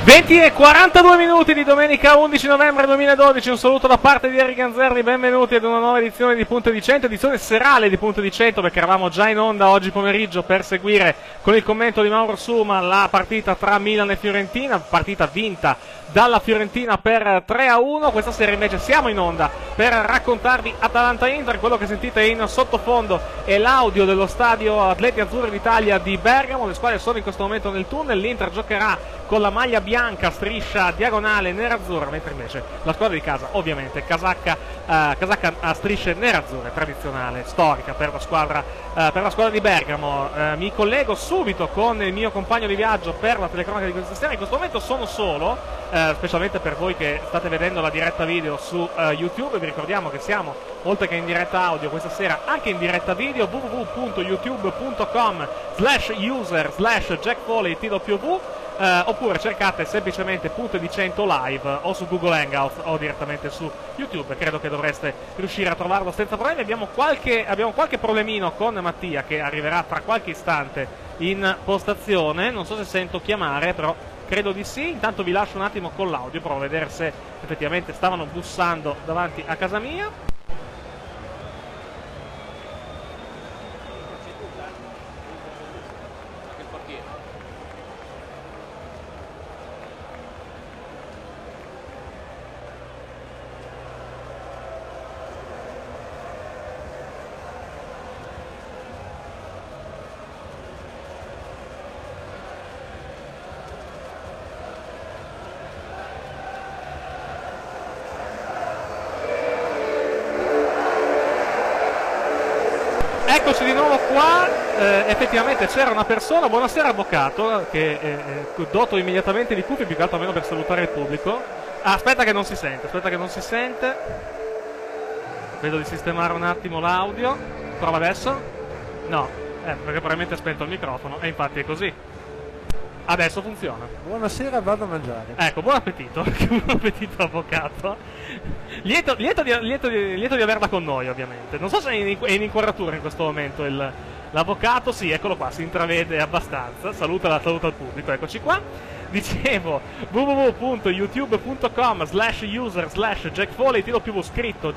20 e 42 minuti di domenica 11 novembre 2012, un saluto da parte di Eric Ganzerli, benvenuti ad una nuova edizione di Punto di 100, edizione serale di Punto di 100 perché eravamo già in onda oggi pomeriggio per seguire con il commento di Mauro Suma la partita tra Milan e Fiorentina, partita vinta dalla Fiorentina per 3-1, questa sera invece siamo in onda per raccontarvi Atalanta-Inter, quello che sentite in sottofondo è l'audio dello stadio Atleti Azzurri d'Italia di Bergamo, le squadre sono in questo momento nel tunnel, l'Inter giocherà con la maglia bianca, striscia diagonale nerazzurra, mentre invece la squadra di casa ovviamente casacca a strisce nerazzurre, tradizionale, storica per la squadra di Bergamo. Mi collego subito con il mio compagno di viaggio per la telecronaca di questa sera, in questo momento sono solo, specialmente per voi che state vedendo la diretta video su YouTube, vi ricordiamo che siamo, oltre che in diretta audio, questa sera anche in diretta video, www.youtube.com/user/jackfoleytw, oppure cercate semplicemente Punto di 100 live o su Google Hangouts o direttamente su YouTube, credo che dovreste riuscire a trovarlo senza problemi. Abbiamo qualche problemino con Mattia che arriverà tra qualche istante in postazione, non so se sento chiamare, però credo di sì. Intanto vi lascio un attimo con l'audio, provo a vedere se effettivamente stavano bussando davanti a casa mia. Eccoci di nuovo qua, effettivamente c'era una persona, buonasera avvocato, che doto immediatamente di cuffie, più che altro almeno per salutare il pubblico. Aspetta che non si sente, vedo di sistemare un attimo l'audio, prova adesso? No, perché probabilmente ha spento il microfono, e infatti è così. Adesso funziona. Buonasera, vado a mangiare. Ecco, buon appetito, buon appetito avvocato. Lieto di averla con noi, ovviamente. Non so se è in inquadratura in questo momento l'avvocato, sì, eccolo qua, si intravede abbastanza. Saluta il pubblico, eccoci qua. Dicevo, www.youtube.com/user/jackfoleytw, scritto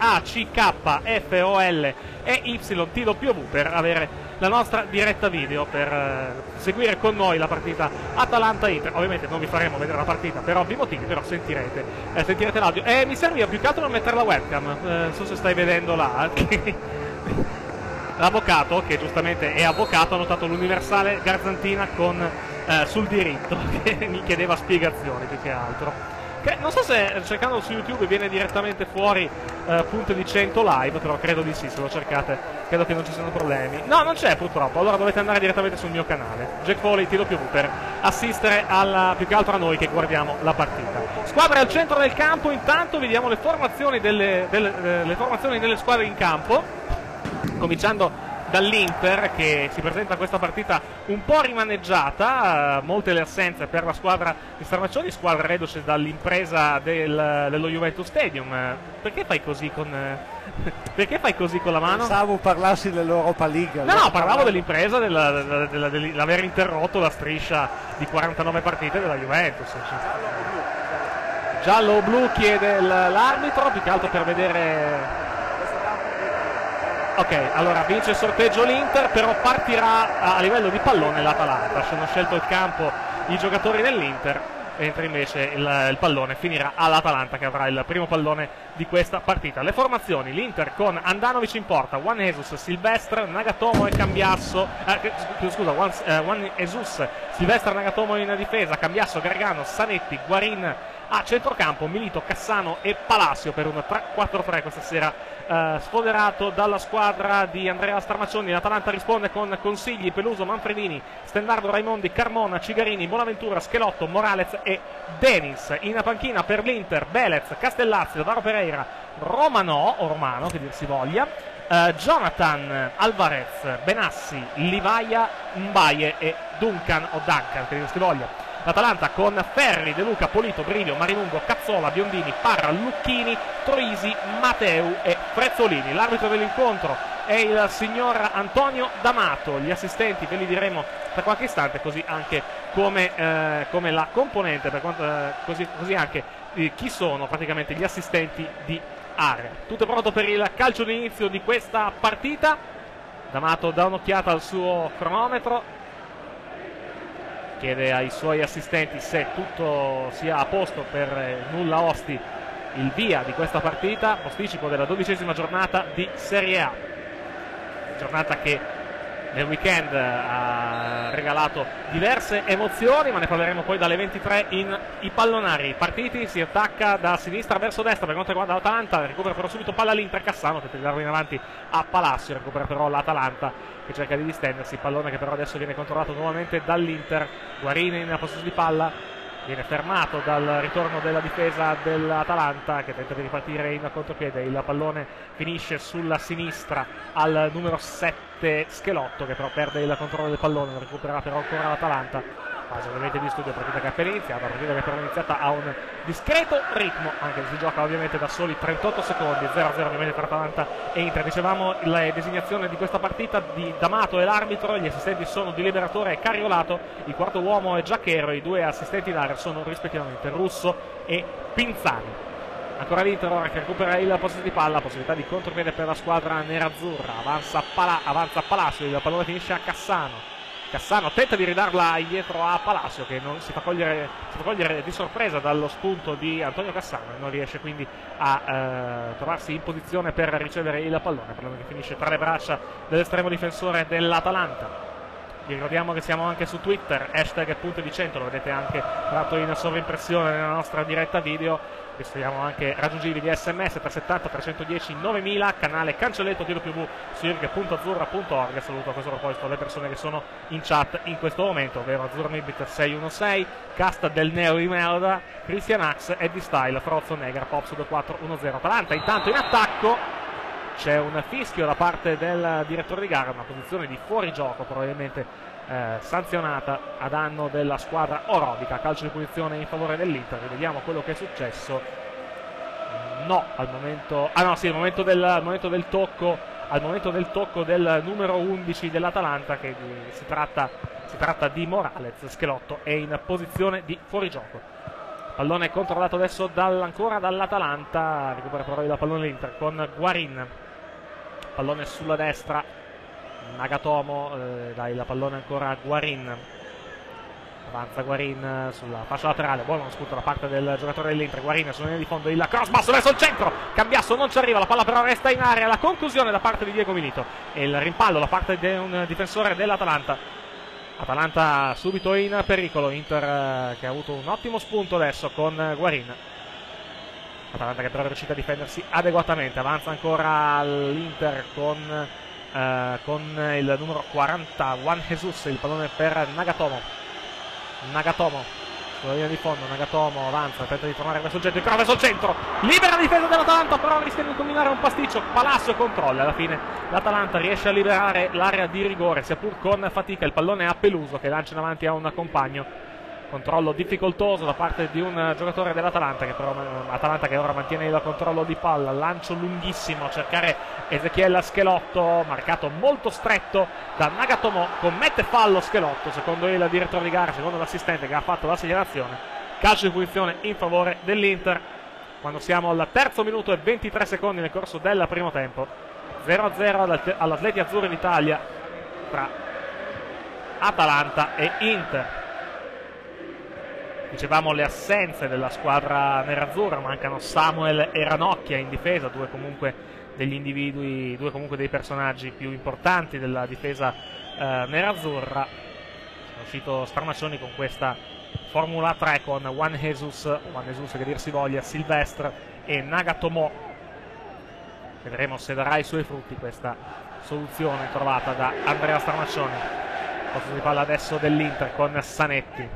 JACKFOLEYTW, per avere la nostra diretta video, per seguire con noi la partita Atalanta-Inter. Ovviamente non vi faremo vedere la partita per ovvi motivi, però sentirete l'audio. Mi serviva più che altro per mettere la webcam, non so se stai vedendo là. L'avvocato, che giustamente è avvocato, ha notato l'universale Garzantina sul diritto, che mi chiedeva spiegazioni più che altro. Che non so se cercando su YouTube viene direttamente fuori Punto di 100 live, però credo di sì, se lo cercate credo che non ci siano problemi. No, non c'è purtroppo, allora dovete andare direttamente sul mio canale Jack Foley TW per assistere più che altro a noi che guardiamo la partita. Squadre al centro del campo, intanto vediamo le formazioni delle squadre in campo, cominciando dall'Inter, che si presenta a questa partita un po' rimaneggiata, molte le assenze per la squadra di Stramaccioni, squadra reduce dall'impresa dello Juventus Stadium. Perché fai così con la mano? Pensavo parlassi dell'Europa League. No, parlavo dell'impresa dell'aver interrotto la striscia di 49 partite della Juventus. Giallo-blu chiede l'arbitro, più che altro per vedere. Ok, allora vince il sorteggio l'Inter, però partirà a livello di pallone l'Atalanta. Ci hanno scelto il campo i giocatori dell'Inter, mentre invece il pallone finirà all'Atalanta, che avrà il primo pallone di questa partita. Le formazioni: l'Inter con Andanovic in porta, Juan Jesus, Silvestre, Nagatomo e Cambiasso, Juan Jesus, Silvestre, Nagatomo in difesa, Cambiasso, Gargano, Sanetti, Guarin a centrocampo, Milito, Cassano e Palacio per un 3-4-3 questa sera, sfoderato dalla squadra di Andrea Stramaccioni. L'Atalanta risponde con Consigli, Peluso, Manfredini, Stendardo, Raimondi, Carmona, Cigarini, Bonaventura, Schelotto, Morales e Denis. In panchina per l'Inter Belez, Castellazzi, Varo Pereira, Romano che dir si voglia, Jonathan, Alvarez, Benassi, Livaia, Mbaye e Duncan che dir si voglia. L'Atalanta con Ferri, De Luca, Polito, Brilio, Marinungo, Cazzola, Biondini, Parra, Lucchini, Troisi, Mateu e Frezzolini. L'arbitro dell'incontro è il signor Antonio D'Amato. Gli assistenti ve li diremo per qualche istante, così anche come la componente, così anche chi sono praticamente gli assistenti di area. Tutto pronto per il calcio d'inizio di questa partita. D'Amato dà un'occhiata al suo cronometro, chiede ai suoi assistenti se tutto sia a posto per nulla osti il via di questa partita, posticipo della 12ª giornata di Serie A, giornata che nel weekend ha regalato diverse emozioni, ma ne parleremo poi dalle 23 in I Pallonari. Partiti, si attacca da sinistra verso destra per quanto riguarda l'Atalanta, recupera però subito palla l'Inter, Cassano tenta di darlo in avanti a Palacio, recupera però l'Atalanta che cerca di distendersi, pallone che però adesso viene controllato nuovamente dall'Inter. Guarini in possesso di palla, viene fermato dal ritorno della difesa dell'Atalanta che tenta di ripartire in contropiede. Il pallone finisce sulla sinistra al numero 7 Schelotto, che però perde il controllo del pallone, lo recupererà però ancora l'Atalanta. Fase ovviamente di studio, partita che è appena iniziata, partita che però è iniziata a un discreto ritmo, anche se si gioca ovviamente da soli 38 secondi, 0-0 ovviamente tra Atalanta e Inter. Dicevamo la designazione di questa partita di D'Amato e l'arbitro, gli assistenti sono Di Liberatore e Cariolato, il quarto uomo è Giacchero, i due assistenti d'area sono rispettivamente Russo e Pinzani. Ancora l'Inter ora che recupera il possesso di palla, possibilità di contropiede per la squadra nerazzurra, avanza Palacio, il pallone finisce a Cassano. Cassano tenta di ridarla indietro a Palacio, che non si fa cogliere di sorpresa dallo spunto di Antonio Cassano e non riesce quindi a trovarsi in posizione per ricevere il pallone che finisce tra le braccia dell'estremo difensore dell'Atalanta. Vi ricordiamo che siamo anche su Twitter, #punto-di-100, lo vedete anche tratto in sovraimpressione nella nostra diretta video. Siamo anche raggiungibili via sms 370 310 9000, canale cancelletto TWV su irg.azzurra.org. Saluto a questo proposito le persone che sono in chat in questo momento, ovvero Azzurra 616, Casta del Neo Imelda, Christian Ax, Eddie Style, Frozzo Negra, Pops 2410. Atalanta intanto in attacco, c'è un fischio da parte del direttore di gara, una posizione di fuorigioco probabilmente sanzionata a danno della squadra orobica. Calcio di punizione in favore dell'Inter. Vediamo quello che è successo. No, al momento al momento del tocco del numero 11 dell'Atalanta, che si tratta di Morales. Schelotto è in posizione di fuorigioco. Pallone controllato adesso ancora dall'Atalanta, recupera però il pallone l'Inter con Guarin. Pallone sulla destra, Nagatomo dà il pallone ancora a Guarin, avanza Guarin sulla fascia laterale, buono spunto da parte del giocatore dell'Inter. Guarin sulla linea di fondo, il cross basso verso il centro, Cambiasso non ci arriva, la palla però resta in area, la conclusione da parte di Diego Milito e il rimpallo da parte di un difensore dell'Atalanta. Atalanta subito in pericolo, Inter che ha avuto un ottimo spunto adesso con Guarin. Atalanta che però è riuscita a difendersi adeguatamente, avanza ancora l'Inter con il numero 40 Juan Jesus, il pallone per Nagatomo sulla linea di fondo. Nagatomo avanza, tenta di tornare verso il centro, il verso il centro, libera la difesa dell'Atalanta, però rischia di combinare un pasticcio. Palacio controlla, alla fine l'Atalanta riesce a liberare l'area di rigore, sia pur con fatica. Il pallone a Peluso che lancia in avanti a un compagno. Controllo difficoltoso da parte di un giocatore dell'Atalanta che ora mantiene il controllo di palla. Lancio lunghissimo a cercare Ezechiel Schelotto, marcato molto stretto da Nagatomo, commette fallo Schelotto secondo il direttore di gara, secondo l'assistente che ha fatto la segnalazione. Calcio di punizione in favore dell'Inter quando siamo al terzo minuto e 23 secondi nel corso del primo tempo. 0-0 all'Atleti Azzurri d'Italia tra Atalanta e Inter. Dicevamo le assenze della squadra nerazzurra, mancano Samuel e Ranocchia in difesa, due comunque dei personaggi più importanti della difesa nerazzurra. È uscito Stramaccioni con questa Formula 3 con Juan Jesus che dir si voglia, Silvestre e Nagatomo. Vedremo se darà i suoi frutti questa soluzione trovata da Andrea Stramaccioni. Possesso di palla adesso dell'Inter con Sanetti.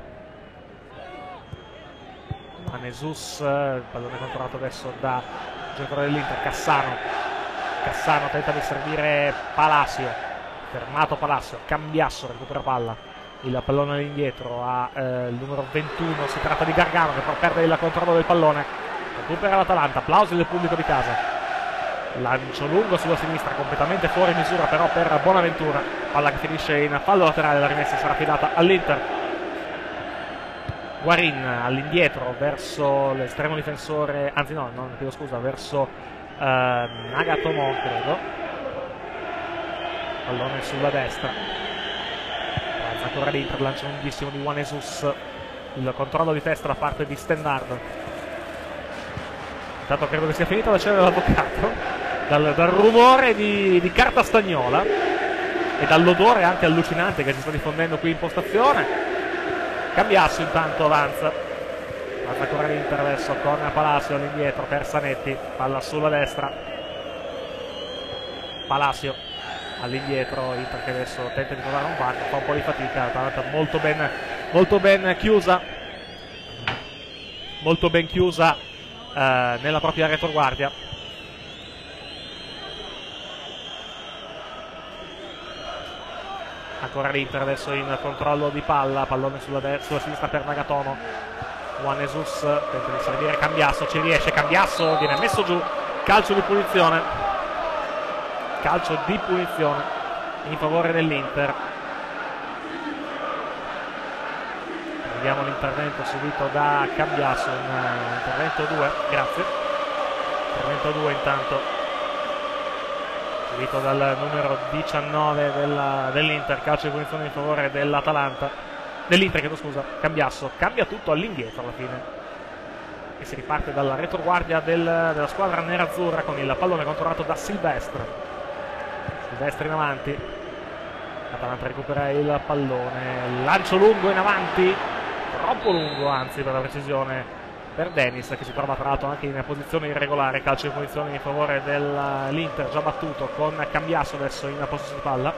Jesus, il pallone controllato adesso da giocatore dell'Inter, Cassano tenta di servire Palacio, fermato Palacio, Cambiasso recupera palla, il pallone all'indietro il numero 21, si tratta di Gargano che però perde il controllo del pallone, recupera l'Atalanta, applausi del pubblico di casa. lancio lungo sulla sinistra, completamente fuori misura però per Bonaventura, palla che finisce in fallo laterale, la rimessa sarà affidata all'Inter. Guarin all'indietro verso l'estremo difensore, anzi no, non chiedo scusa, verso Nagatomo credo, pallone sulla destra, avanza ancora l'Inter, lancio lunghissimo di Juan Jesus, il controllo di testa da parte di Stendard. Intanto credo che sia finita la cena dell'avvocato dal rumore di carta stagnola e dall'odore anche allucinante che si sta diffondendo qui in postazione. Cambiasso intanto avanza ancora l'Inter adesso con Palacio all'indietro per Zanetti, palla sulla destra, Palacio all'indietro, Inter che adesso tenta di trovare un varco, fa un po' di fatica, Atalanta molto ben chiusa nella propria retroguardia. Ancora l'Inter adesso in controllo di palla, pallone sulla sinistra per Nagatomo, Juan Jesus tenta di servire Cambiasso, ci riesce, Cambiasso viene messo giù, calcio di punizione in favore dell'Inter. Vediamo l'intervento subito da Cambiasso, un intervento 2, grazie, intervento 2 intanto subito dal numero 19 dell'Inter, calcio di punizione in favore dell'Inter, chiedo scusa. Cambiasso cambia tutto all'indietro alla fine e si riparte dalla retroguardia della squadra nerazzurra con il pallone controllato da Silvestre in avanti, Atalanta recupera il pallone, lancio lungo in avanti, troppo lungo anzi per la precisione per Dennis, che si trova tra l'altro anche in posizione irregolare, calcio di punizione in favore dell'Inter già battuto con Cambiasso adesso in possesso di palla.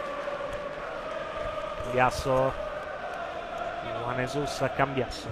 Cambiasso, Juan Jesus, Cambiasso,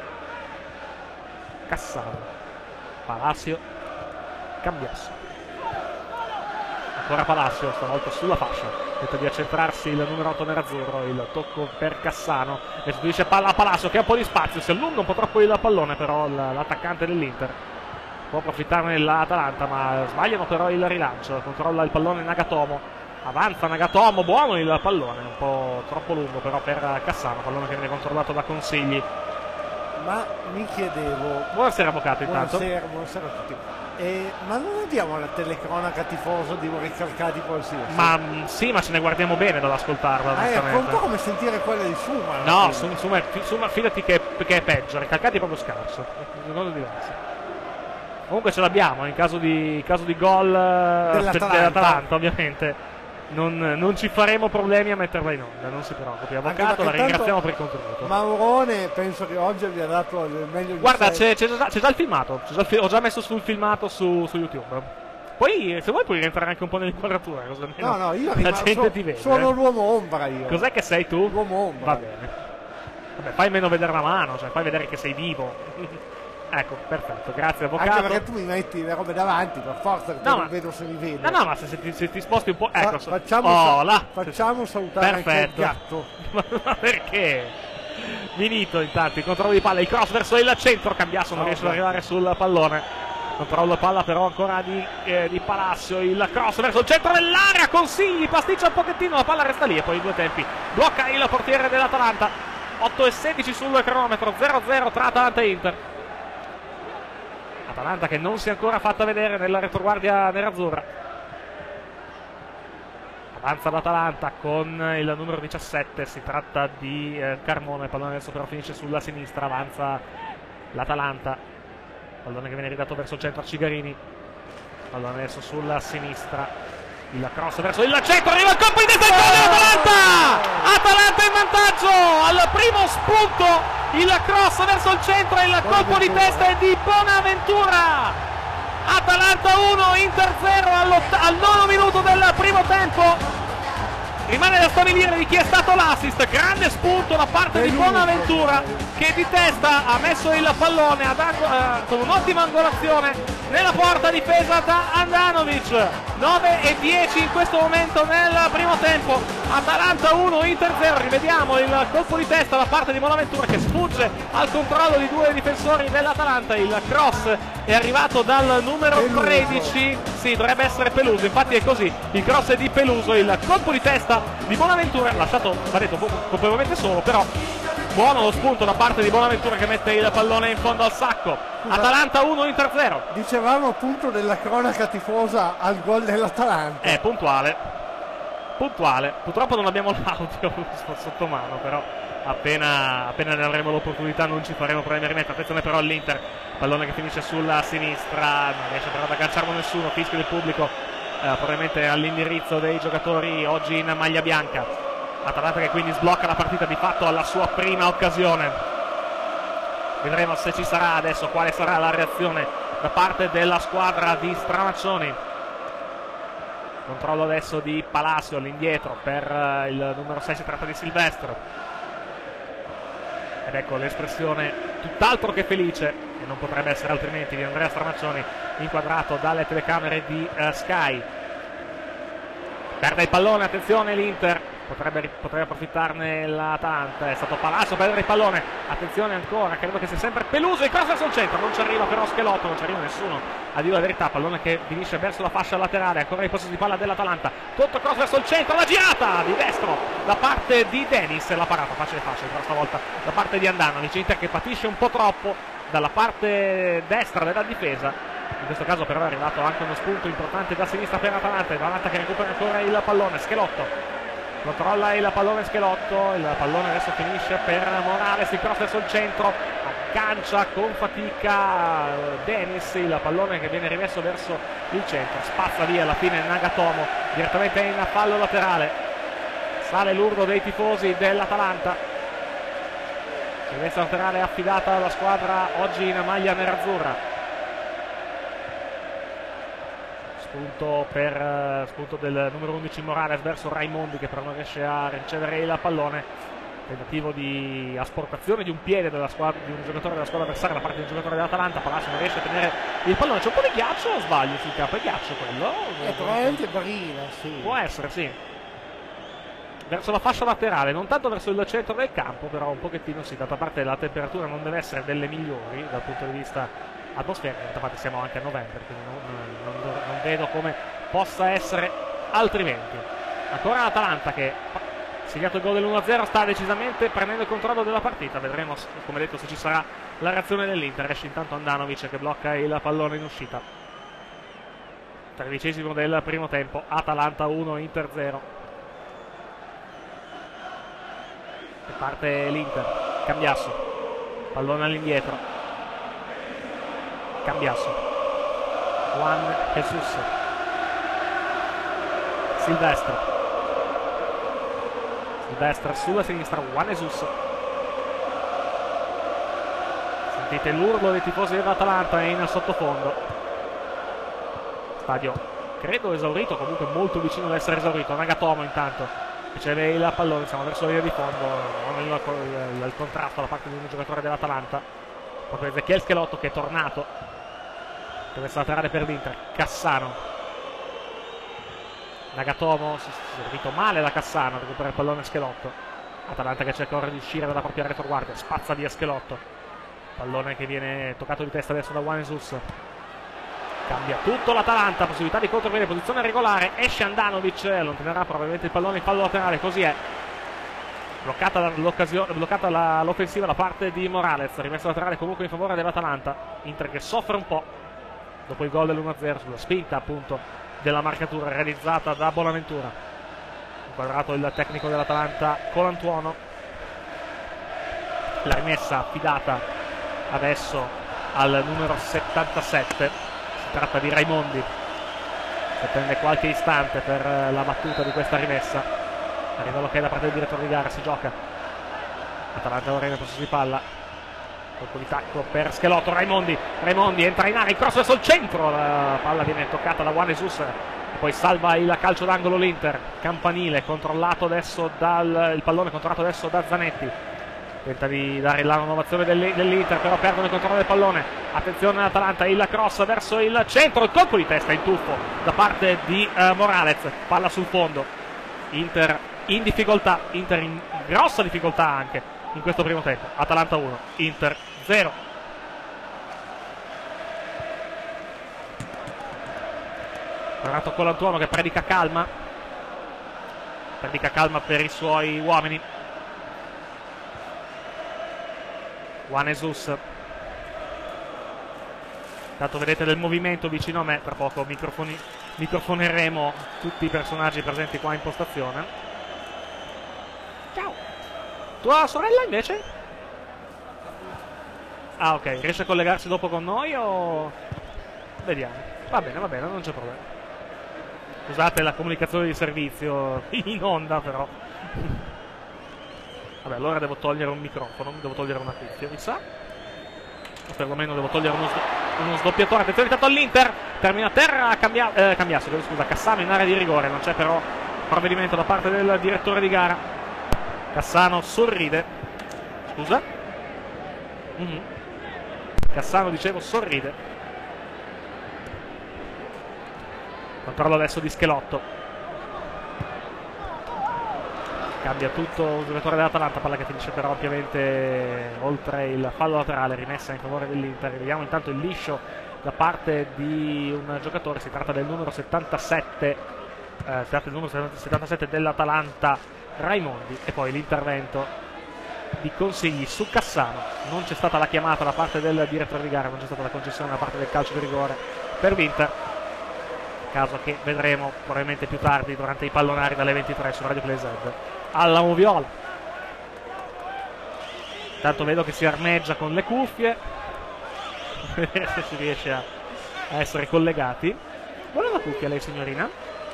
Cassano, Palacio, Cambiasso, ancora Palacio, stavolta sulla fascia, tenta di accentrarsi il numero 8 nerazzurro, il tocco per Cassano, restituisce palla a Palacio che ha un po' di spazio, si allunga un po' troppo il pallone però l'attaccante dell'Inter può approfittarne l'Atalanta, ma sbagliano però il rilancio, controlla il pallone Nagatomo, avanza Nagatomo, buono il pallone, un po' troppo lungo però per Cassano, pallone che viene controllato da Consigli. Ma mi chiedevo... Buonasera avvocato intanto. Buonasera a tutti. Ma non andiamo alla telecronaca tifoso di ricalcati qualsiasi? Ma sì, ma ce ne guardiamo bene dall'ascoltarla. È un po' come sentire quella di Schumann. No, Schumann fidati che è peggio, ricalcati è proprio scarso, è una cosa diversa. Comunque ce l'abbiamo in caso di gol dell'Atalanta ovviamente. Non ci faremo problemi a metterla in onda, non si preoccupi avvocato, la ringraziamo per il contributo. Maurone penso che oggi abbia dato il meglio di guarda c'è già il filmato, ho già messo sul filmato su YouTube, poi se vuoi puoi rientrare anche un po' nell'inquadratura, così almeno no io la gente ti vede. Sono l'uomo ombra io. Cos'è che sei tu? L'uomo ombra. Va bene, vabbè, fai meno vedere la mano, cioè fai vedere che sei vivo. Ecco, perfetto, grazie avvocato. Anche perché tu mi metti le robe davanti, per forza che non vedo se mi vedo. No, ma se ti sposti un po'. Ecco, facciamo salutare perfetto. Anche il gatto. Ma perché? Finito intanto il controllo di palla, il cross verso il centro, Cambiasso non riesce ad arrivare sul pallone. Controllo palla però ancora di Palacio, il cross verso il centro dell'area, Consigli, pasticcia un pochettino, la palla resta lì e poi i due tempi. Blocca il portiere dell'Atalanta. 8:16 sul cronometro, 0-0 tra Atalanta e Inter. Atalanta che non si è ancora fatta vedere nella retroguardia nerazzurra. Avanza l'Atalanta con il numero 17, si tratta di Carmona, il pallone adesso però finisce sulla sinistra, avanza l'Atalanta, pallone che viene ridato verso il centro a Cigarini, pallone adesso sulla sinistra, il cross verso il centro, arriva il colpo di testa dell'Atalanta! Atalanta in vantaggio al primo spunto, il cross verso il centro e il colpo di testa è di Bonaventura. Atalanta 1, Inter 0 al 9 minuto del primo tempo. Rimane da stabilire di chi è stato l'assist, grande spunto da parte di Bonaventura che di testa ha messo il pallone con un'ottima angolazione nella porta difesa da Andanovic. 9:10 in questo momento nel primo tempo, Atalanta 1, Inter 0. Rivediamo il colpo di testa da parte di Bonaventura che sfugge al controllo di due difensori dell'Atalanta, il cross è arrivato dal numero 13, sì, dovrebbe essere Peluso, infatti è così, il cross è di Peluso, il colpo di testa di Bonaventura, lasciato, va detto, completamente solo, però buono lo spunto da parte di Bonaventura che mette il pallone in fondo al sacco. Atalanta 1, Inter 0. Dicevamo appunto della cronaca tifosa al gol dell'Atalanta. È puntuale, purtroppo non abbiamo l'audio sotto mano, però appena ne avremo l'opportunità non ci faremo problemi a rimettere. Attenzione però all'Inter, pallone che finisce sulla sinistra, non riesce però ad agganciarlo nessuno, fischio del pubblico probabilmente all'indirizzo dei giocatori oggi in maglia bianca. Atalanta che quindi sblocca la partita di fatto alla sua prima occasione. Vedremo se ci sarà adesso, quale sarà la reazione da parte della squadra di Stramaccioni. Controllo adesso di Palacio all'indietro per il numero 6, si tratta di Silvestro. Ed ecco l'espressione tutt'altro che felice, e non potrebbe essere altrimenti, di Andrea Stramaccioni, inquadrato dalle telecamere di Sky. Perde il pallone, attenzione l'Inter, potrebbe approfittarne l'Atalanta, è stato Palacio a perdere il pallone, attenzione ancora, credo che sia sempre Peluso, il cross verso il centro, non ci arriva però Schelotto, non ci arriva nessuno, a dire la verità, pallone che finisce verso la fascia laterale, ancora il possesso di palla dell'Atalanta, controcross verso il centro, la girata di destro da parte di Denis, la parata facile però stavolta da parte di Andanovic, Inter che patisce un po' troppo dalla parte destra della difesa. In questo caso però è arrivato anche uno spunto importante da sinistra per Atalanta che recupera ancora il pallone, Schelotto controlla il pallone Schelotto, il pallone adesso finisce per Morales, il cross verso il centro, aggancia con fatica Denis, il pallone che viene rimesso verso il centro, spazza via alla fine Nagatomo direttamente in fallo laterale. Sale l'urlo dei tifosi dell'Atalanta, silvestre laterale affidata alla squadra oggi in maglia nerazzurra. Spunto del numero 11 Morales verso Raimondi che però non riesce a ricevere il pallone, tentativo di asportazione di un piede di un giocatore della squadra avversaria da parte di un giocatore dell'Atalanta. Palacio non riesce a tenere il pallone, c'è un po' di ghiaccio o sbaglio sul campo? È ghiaccio quello? Probabilmente barina, sì. Può essere, sì, verso la fascia laterale, non tanto verso il centro del campo, però un pochettino sì, d'altra parte la temperatura non deve essere delle migliori dal punto di vista atmosferico, d'altra parte siamo anche a novembre, quindi non vedo come possa essere altrimenti. Ancora l'Atalanta che segnato il gol dell'1-0 sta decisamente prendendo il controllo della partita, vedremo come detto se ci sarà la reazione dell'Inter. Esce intanto Andanovic che blocca il pallone in uscita. 13° del primo tempo, Atalanta 1, Inter 0. E parte l'Inter, Cambiasso, pallone all'indietro, Cambiasso, Juan Jesus, Silvestre sulla sinistra, Juan Jesus. Sentite l'urlo dei tifosi dell'Atalanta in sottofondo, stadio credo esaurito, comunque molto vicino ad essere esaurito. Nagatomo intanto riceve il pallone, siamo verso la linea di fondo, non il contrasto da parte di un giocatore dell'Atalanta, proprio Ezechiel Schelotto che è tornato. Deve laterale per l'Inter, Cassano, Nagatomo si è servito male da Cassano, recupera il pallone Schelotto. Atalanta che cerca ora di uscire dalla propria retroguardia, spazza via Schelotto, pallone che viene toccato di testa adesso da Juan Jesus. Cambia tutto l'Atalanta, possibilità di contropiede, posizione regolare, esce Andanovic, allontanerà probabilmente il pallone in fallo laterale, così è. Bloccata l'offensiva da parte di Morales, rimesso laterale comunque in favore dell'Atalanta. Inter che soffre un po' dopo il gol dell'1-0 sulla spinta appunto della marcatura realizzata da Bonaventura. Inquadrato il tecnico dell'Atalanta Colantuono, la rimessa affidata adesso al numero 77, si tratta di Raimondi che prende qualche istante per la battuta di questa rimessa. Arriva l'ok da parte del direttore di gara, si gioca. Atalanta ora in possesso di palla, colpo di tacco per Schelotto, Raimondi entra in area, il cross verso il centro, la palla viene toccata da Juan Jesus, poi salva il calcio d'angolo l'Inter. Campanile controllato adesso il pallone controllato adesso da Zanetti, tenta di dare la renovazione dell'Inter, però perdono il controllo del pallone. Attenzione all'Atalanta, il cross verso il centro, il colpo di testa in tuffo da parte di Morales, palla sul fondo. Inter in difficoltà, Inter in grossa difficoltà anche in questo primo tempo. Atalanta 1, Inter 0. Renato Colantuono che predica calma per i suoi uomini. Juan Jesus. Intanto vedete del movimento vicino a me, tra poco microfoneremo tutti i personaggi presenti qua in postazione. Ciao. Tua sorella invece? Ah, ok, riesce a collegarsi dopo con noi o... Vediamo. Va bene, non c'è problema. Scusate la comunicazione di servizio in onda, però. Vabbè, allora devo togliere un microfono, devo togliere una cuffia, mi sa. O perlomeno devo togliere uno sdoppiatore. Attenzione intanto all'Inter. Termina a terra, Cambiasso, scusa, Cassano in area di rigore. Non c'è però provvedimento da parte del direttore di gara. Cassano sorride. Scusa? Cassano, dicevo, sorride. Controllo adesso di Schelotto. Cambia tutto il giocatore dell'Atalanta, palla che finisce però ampiamente oltre il fallo laterale, rimessa in favore dell'Inter. Vediamo intanto il liscio da parte di un giocatore, si tratta del numero 77, dell'Atalanta, Raimondi, e poi l'intervento di consigli su Cassano. Non c'è stata la chiamata da parte del direttore di gara, non c'è stata la concessione da parte del calcio di rigore per l'Inter, caso che vedremo probabilmente più tardi durante i pallonari dalle 23 su Radio Play Z alla Moviola. Intanto vedo che si armeggia con le cuffie, vedere se si riesce a essere collegati. Vuole una cuffia lei, signorina?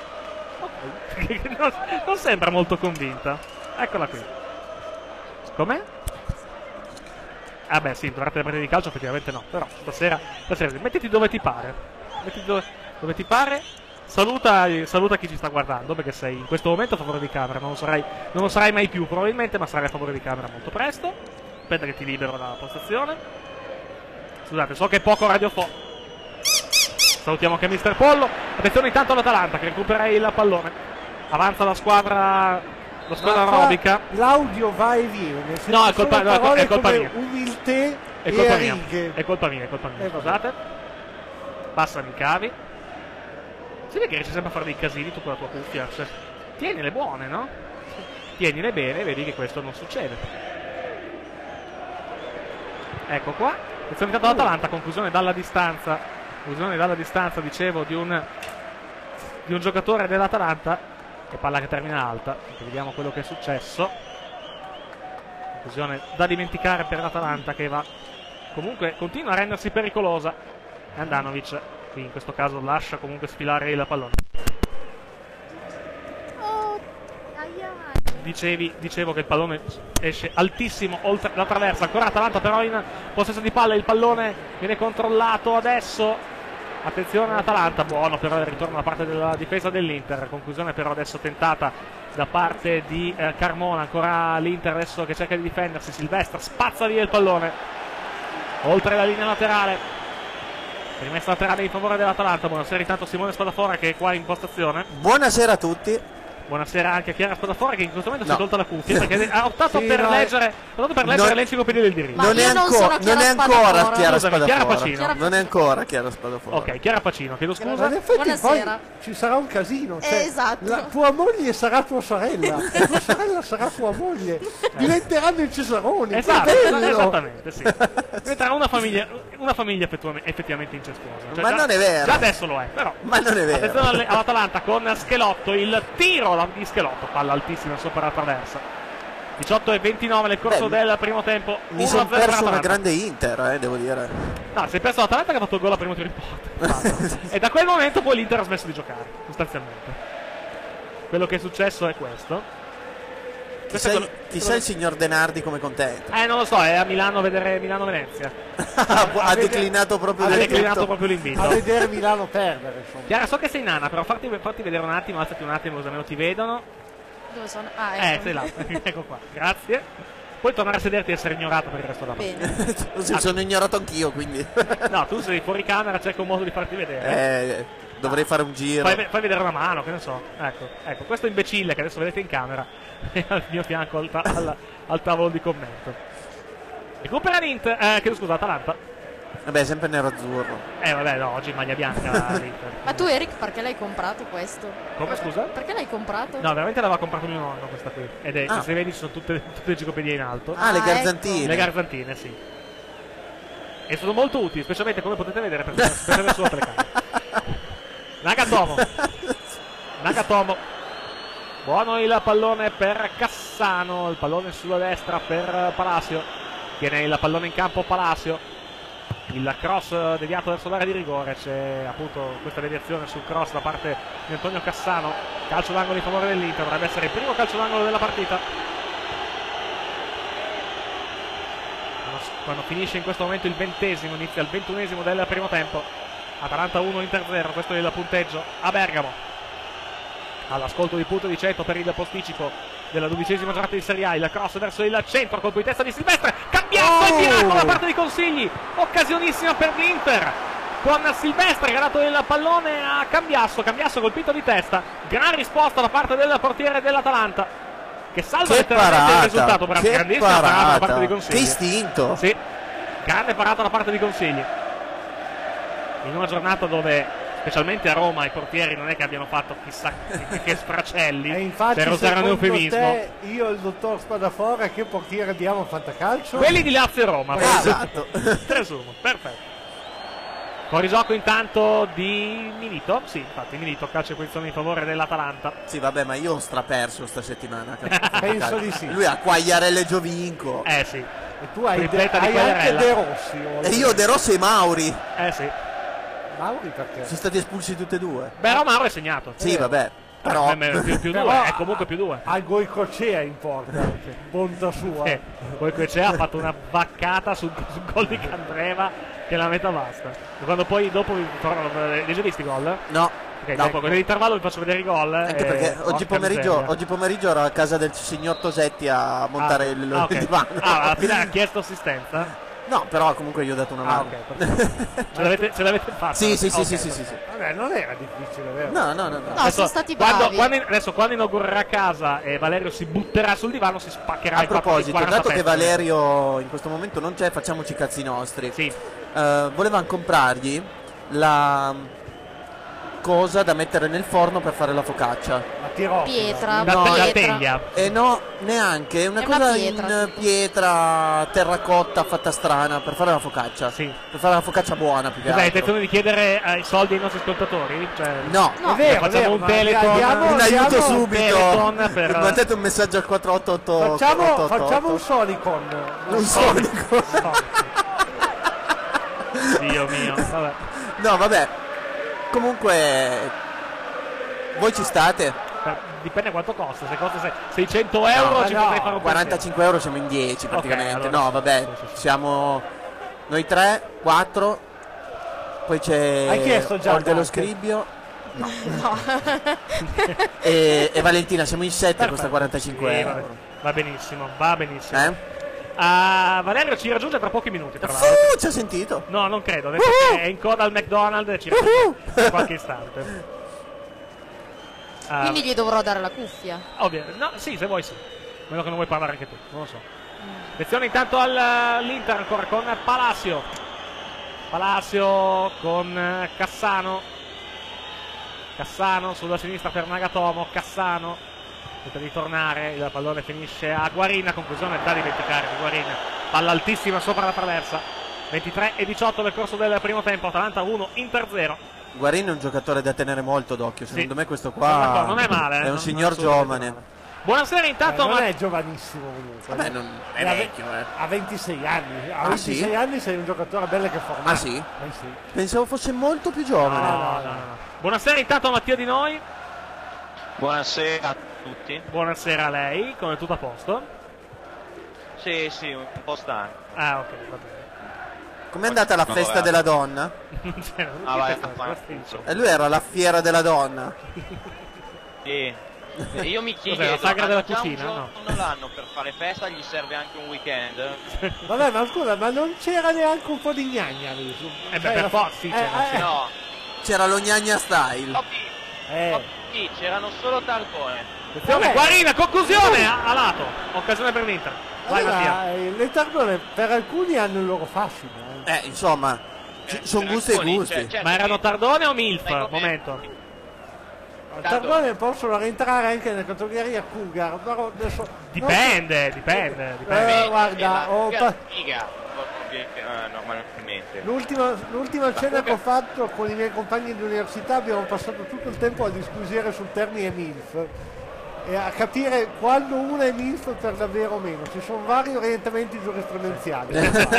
Ok. Non sembra molto convinta. Eccola qui. Com'è? Ah beh sì, durante le partite di calcio effettivamente no, però stasera mettiti dove ti pare. Mettiti dove ti pare. Saluta chi ci sta guardando, perché sei in questo momento a favore di camera. Non lo sarai mai più probabilmente, ma sarai a favore di camera molto presto. Aspetta che ti libero dalla postazione. Scusate, so che è poco radiofonico. Salutiamo anche Mister Pollo. Attenzione intanto all'Atalanta che recupera il pallone. Avanza la squadra aerobica. L'audio va e viene. No, è colpa mia. Umiltà è colpa mia. È colpa mia. Scusate. Passami i cavi. Si vede che riesci sempre a fare dei casini tu con la tua cuffia. Cioè, tienile buone, no? Tienile bene, vedi che questo non succede. Ecco qua. Attenzione intanto all'Atalanta, conclusione dalla distanza, dicevo, di un giocatore dell'Atalanta. E palla che termina alta. Vediamo quello che è successo. Conclusione da dimenticare per l'Atalanta, che va comunque, continua a rendersi pericolosa. Andanovic in questo caso lascia comunque sfilare il pallone. Dicevo che il pallone esce altissimo oltre la traversa. Ancora Atalanta però in possesso di palla. Il pallone viene controllato adesso. Attenzione all'Atalanta, buono però il ritorno da parte della difesa dell'Inter. Conclusione però adesso tentata da parte di Carmona. Ancora l'Inter adesso che cerca di difendersi. Silvestre spazza via il pallone oltre la linea laterale. Rimessa laterale in favore dell'Atalanta. Buonasera intanto Simone Spadafora che è qua in postazione. Buonasera a tutti. Buonasera anche a Chiara Spadafora che in questo momento si è tolta la cuffia perché ha optato per leggere l'enciclopedia del diritto. Non è ancora Chiara Spadafora. Non è ancora Chiara Spadafora. Ok, Chiara Pacino, chiedo scusa. Buonasera. Poi ci sarà un casino. Cioè, esatto. Tua moglie sarà tua sorella. Tua sorella sarà tua moglie. Diventeranno i Cesaroni. Esatto, esattamente, sì. Diventerà una famiglia effettivamente incestuosa. Cioè, ma non è vero. Già adesso lo è, però. Ma non è vero. Attenzione all'Atalanta con Schelotto, il tiro di Schelotto, palla altissima sopra la traversa. 18:29 nel corso del primo tempo. Mi sono perso una grande Inter, devo dire. No, si è perso l'Atalanta che ha fatto il gol al primo tiro in porta. E da quel momento poi l'Inter ha smesso di giocare, sostanzialmente. Quello che è successo è questo. Chi sei il signor Denardi come contento? Non lo so, è a Milano a vedere Milano-Venezia. ha declinato proprio l'invito. A vedere Milano perdere, insomma. Chiara, so che sei nana, però farti vedere un attimo, alzati un attimo così almeno ti vedono. Dove sono? Ecco. Sei là. Ecco qua, grazie. Puoi tornare a sederti e essere ignorato per il resto della mattina. Sono ignorato anch'io, quindi. No, tu sei fuori camera, cerco un modo di farti vedere. Dovrei fare un giro. Fai vedere una mano, che ne so. Ecco, questo imbecille che adesso vedete in camera è al mio fianco al tavolo di commento. Recupera l'Inter, chiedo scusa, Atalanta. Vabbè, sempre nero-azzurro. Vabbè, no, oggi maglia bianca l'Inter. Ma tu Eric perché l'hai comprato questo? Come, scusa? Perché l'hai comprato? No, veramente l'aveva comprato mio nonno questa qui. Ed è, se vedi, ci sono tutte le gicopedie in alto. Le ecco. garzantine. Le garzantine, sì. E sono molto utili, specialmente come potete vedere per vedere sulla telecamera. Nagatomo. Buono il pallone per Cassano, il pallone sulla destra per Palacio. Tiene il pallone in campo Palacio. Il cross deviato verso l'area di rigore, c'è appunto questa deviazione sul cross da parte di Antonio Cassano. Calcio d'angolo in favore dell'Inter, dovrebbe essere il primo calcio d'angolo della partita. Quando finisce in questo momento il 20esimo, inizia il 21esimo del primo tempo. Atalanta 1, Inter 0, questo è il punteggio a Bergamo. All'ascolto di punto di 100 per il posticipo della 12esima giornata di Serie A. Il cross verso il centro, colpo di testa di Silvestre, Cambiasso è tirato da parte di Consigli, occasionissima per l'Inter con Silvestre che ha dato il pallone a Cambiasso colpito di testa, gran risposta da parte del portiere dell'Atalanta che salva letteralmente il risultato. Grandissima parata da parte di Consigli, che istinto, sì, grande parata da parte di Consigli in una giornata dove specialmente a Roma i portieri non è che abbiano fatto chissà che sfracelli, e infatti, per usare un eufemismo. Io e il dottor Spadafora che portiere abbiamo a fantacalcio? Quelli di Lazio e Roma. esatto. Presumo, perfetto. Fuori gioco intanto di Milito. Sì, infatti Milito calcio di posizione in favore dell'Atalanta. Sì, vabbè, ma io ho straperso sta settimana. Penso di sì. Lui ha Quagliarella e Giovinco. Sì. E tu hai Tripletta di anche Quagliarella. De Rossi. E io De Rossi e Mauri. Sì. Mauri perché? Sono stati espulsi tutti e due. Beh, Romaro è segnato. Sì, vabbè. Però più due, è comunque più due. Al Goicocea importa, bontà sua. Goicocea ha fatto una vaccata sul gol di Candreva che la metà basta. Quando poi dopo li hai visti i gol? No. Okay, dopo nell'intervallo vi faccio vedere i gol. Anche perché oggi pomeriggio ero a casa del signor Tosetti a montare il divano. Alla fine ha chiesto assistenza? No, però comunque io ho dato una mano. Ce l'avete fatta? Sì. Vabbè, non era difficile, vero? No. No, sono stati bravi. Adesso quando inaugurerà casa e Valerio si butterà sul divano, si spaccherà. A proposito, dato che pezzi. Valerio in questo momento non c'è, facciamoci i cazzi nostri. Sì. Volevamo comprargli la cosa da mettere nel forno per fare la focaccia. La Pietra, la teglia. No, neanche, è una cosa in pietra terracotta fatta strana per fare la focaccia. Sì. Per fare la focaccia buona più che Hai altro. intenzione di chiedere i soldi ai nostri ascoltatori? Cioè, No, È vero, facciamo un Teleton. un aiuto subito. Teleton per... Mandate un messaggio al 488. Facciamo un Sonicon. Un sonico. Dio mio, vabbè. No, vabbè. Comunque voi ci state? Dipende quanto costa. Se costa 600 euro ci potrei fare un 45 euro siamo in 10 praticamente. Okay, allora no, vabbè, sì. Siamo noi 3, 4. Poi c'è Hai chiesto già Olga lo anche? Scribbio. No. e Valentina, siamo in 7, costa 45 euro. Va benissimo. Valerio ci raggiunge tra pochi minuti, tra l'altro. Ci ha sentito? No, non credo, adesso che è in coda al McDonald's e ci raggiunge tra qualche istante. Quindi gli dovrò dare la cuffia. Ovvio, no, sì, se vuoi sì. Meno che non vuoi parlare anche tu, non lo so. Lezione intanto all'Inter ancora con Palacio. Palacio con Cassano. Cassano sulla sinistra per Nagatomo. Cassano tenta di tornare, il pallone finisce a Guarina, conclusione da dimenticare di Guarina, palla altissima sopra la traversa. 23:18 nel corso del primo tempo, Atalanta 1, Inter 0. Guarini è un giocatore da tenere molto d'occhio, secondo me questo qua non è male, è un signor giovane. Buonasera intanto. Non è giovanissimo comunque. Vabbè, non è vecchio, Ha 26 anni. A 26 sì? anni sei un giocatore bello che formato. Ah sì? Sì. Pensavo fosse molto più giovane. No. Buonasera intanto a Mattia Di Noi. Buonasera a tutti. Buonasera a lei, come tutto a posto? Sì, un po' stanco. Ok, va bene. Com'è andata la festa della donna? Vai, E lui era la fiera della donna. sì. E io mi chiedo, Cos'è, la sagra della già cucina? un giorno l'anno per fare festa, gli serve anche un weekend? Vabbè, ma scusa, ma non c'era neanche un po' di gnagna lì? Per forza sì, c'era. No. C'era lo gnagna style. Sì, c'erano solo tarpone. Attenzione, Guarina, conclusione a lato. Occasione per l'Inter. Vai Mattia. Le Tardone per alcuni hanno il loro fascino. Insomma, sono gusti e gusti. Ma erano Tardone o Milf? Momento. I Tardone possono rientrare anche nella categoria Cougar, però adesso Dipende. guarda, normalmente. l'ultima cena che ho fatto con i miei compagni di università abbiamo passato tutto il tempo a disquisire sul termine MILF e a capire quando una è MILF per davvero o meno. Ci sono vari orientamenti giurisprudenziali.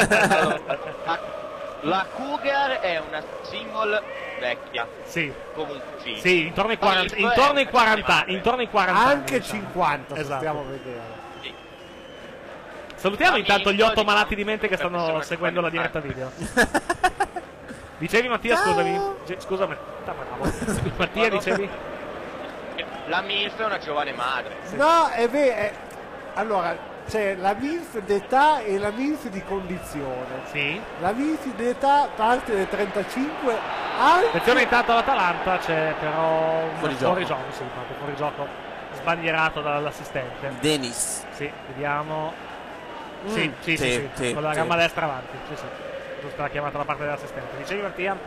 La Cougar è una single vecchia. Sì. Comunque Sì, intorno ai 40. Intorno ai 40 anche anni, diciamo. 50, Esatto. possiamo vedere. Sì. Salutiamo intanto gli 8 malati di mente che per stanno persone seguendo la che diretta video. Dicevi Mattia, scusami. Scusami. Mattia, dicevi? La MILF è una giovane madre. No, è vero. Allora, c'è la MILF d'età e la MILF di condizione. Sì. La MILF d'età parte dai 35 anche... Attenzione intanto all'Atalanta, c'è però un Fuori gioco. sì, proprio fuori gioco sbandierato dall'assistente. Dennis. Sì, vediamo. Sì, sì, con la sì. gamba destra avanti. Sì. Giusto la chiamata da parte dell'assistente. Dicevi Mattia?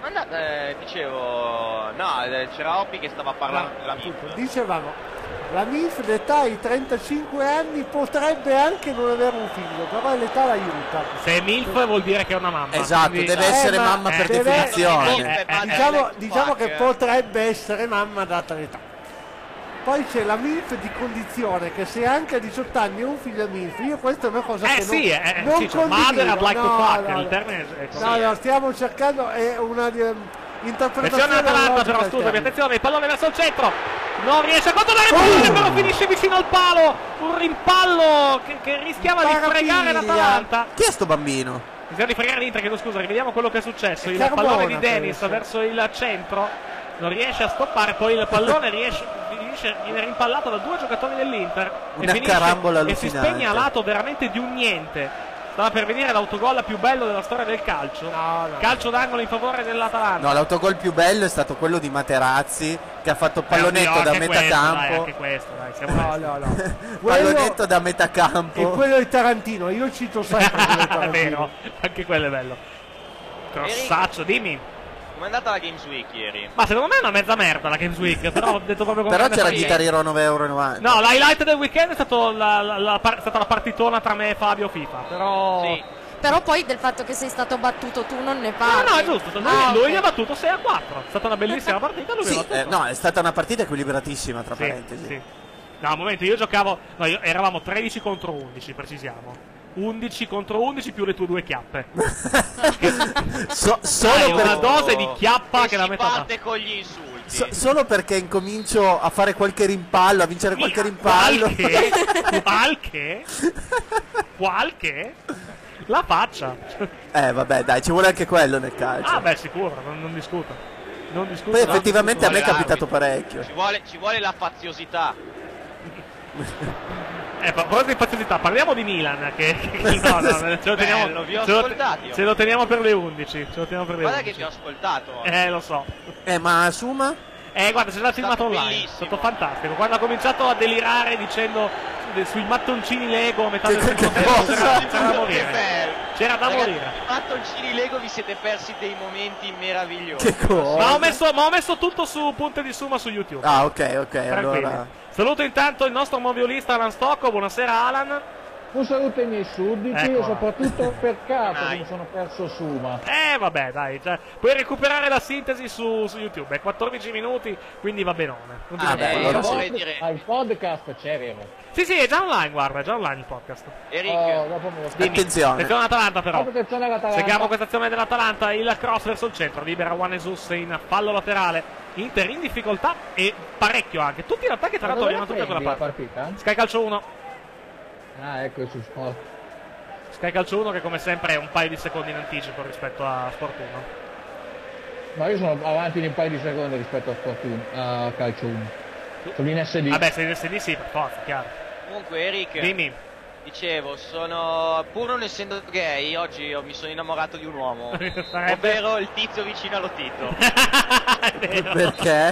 Dicevo, no, c'era Oppi che stava parlando della MILF. Dicevamo, la MILF d'età ai 35 anni potrebbe anche non avere un figlio, però l'età l'aiuta. Se è MILF vuol dire che è una mamma. Esatto, Quindi- deve essere mamma per deve- definizione. Diciamo che potrebbe essere mamma data l'età. Poi c'è la MILF di condizione, che se anche a 18 anni è un figlio MILF, io questa è una cosa che sì, non sì, cioè, mother I'd like to no, fuck, no, il termine è così. no, stiamo cercando, è una interpretazione Attenzione Atalanta, logica però del scusami, termine. attenzione, il pallone verso il centro, non riesce a controllare il pallone, però finisce vicino al palo, un rimpallo che rischiava di fregare l'Atalanta. Chi è sto bambino? Rischiava di fregare l'Inter, chiedo scusa, rivediamo quello che è successo, È il Carbona, pallone di Dennis penso. verso il centro, non riesce a stoppare, poi il pallone viene rimpallato da 2 giocatori dell'Inter Una carambola e si allucinante. spegne a lato veramente di un niente. Stava per venire l'autogol più bello della storia del calcio. No. Calcio d'angolo in favore dell'Atalanta. No, l'autogol più bello è stato quello di Materazzi, che ha fatto pallonetto da metà campo. Anche questo, dai, siamo onesti. No. Pallonetto da metà E campo. quello di Tarantino, io cito sempre quello di È Tarantino. vero, anche quello è bello. Grossaccio, dimmi. Com'è andata la Games Week ieri? Ma secondo me è una mezza merda la Games Week, però ho detto proprio con Però grande c'era fatica. Guitar Hero 9,90 €. No, l'highlight del weekend è stato è stata la partitona tra me e Fabio FIFA, però... Sì. Però poi del fatto che sei stato battuto tu non ne No, parli. no, è giusto, lui mi ha battuto 6-4, è stata una bellissima partita, lui mi ha Sì, battuto. no, è stata una partita equilibratissima, tra Sì, parentesi. sì. No, un momento, io giocavo, eravamo 13 contro 11, precisiamo. 11 contro 11 più le tue 2 chiappe. Solo Dai, una per... dose di chiappa E che la si metà da... parte con gli insulti. Solo perché incomincio a fare qualche rimpallo, a vincere qualche rimpallo. Qualche? La faccia. Vabbè, dai, ci vuole anche quello nel calcio. Ah, beh, sicuro, non discuto. Non discuto. Poi no, effettivamente a me è Ci vuole capitato l'arbitro. parecchio. Ci vuole la faziosità. A proposito di faziosità, parliamo di Milan. Che no, ce lo teniamo. Bello, vi ho ce lo- ascoltati. Ce lo teniamo per le 11. Guarda che ti ho ascoltato. Lo so. Ma Suma? Guarda, c'è la filmata Stato online. È bellissimo. stato fantastico. Quando ha cominciato a delirare dicendo sui mattoncini Lego a metà del Che secondo tempo, cosa? c'era da morire. bello. C'era da Ragazzi, morire. mattoncini Lego, vi siete persi dei momenti meravigliosi. Che cosa? Ma ho messo tutto su Punte di Suma su YouTube. Ah, ok, Tranquilli. allora... Saluto intanto il nostro moviolista Alan Stocco. Buonasera Alan. Un saluto ai miei sudditi Ecco. e soprattutto peccato che Dai. mi sono perso Suma. Vabbè, dai, cioè, puoi recuperare la sintesi su YouTube. È 14 minuti, quindi va benone. Non ti Ah, preoccupare. beh, allora sì. vorrei dire, Il podcast c'è, vero? Sì, è già online, guarda, è già online il podcast. Eric, Dopo me lo Dimmi. Attenzione. Attenzione all'Atalanta però. Attenzione all'Atalanta. Seguiamo questa azione dell'Atalanta, il cross verso il centro, libera Juan Jesus in fallo laterale. Inter in difficoltà e parecchio anche. Tutti in attacchi tra Ma l'altro dove erano tutti da quella la parte. partita? Sky Calcio 1. Ah, ecco il su sport. Sky Calcio 1 che come sempre è un paio di secondi in anticipo rispetto a Sport 1. Ma io sono avanti di un paio di secondi rispetto a Sport 1, a Calcio 1. Sono in SD. Vabbè, se in SD sì, per forza, chiaro. comunque Eric, Dimmi. Dicevo, pur non essendo gay, oggi mi sono innamorato di un uomo, ovvero il tizio vicino allo Tito. Perché?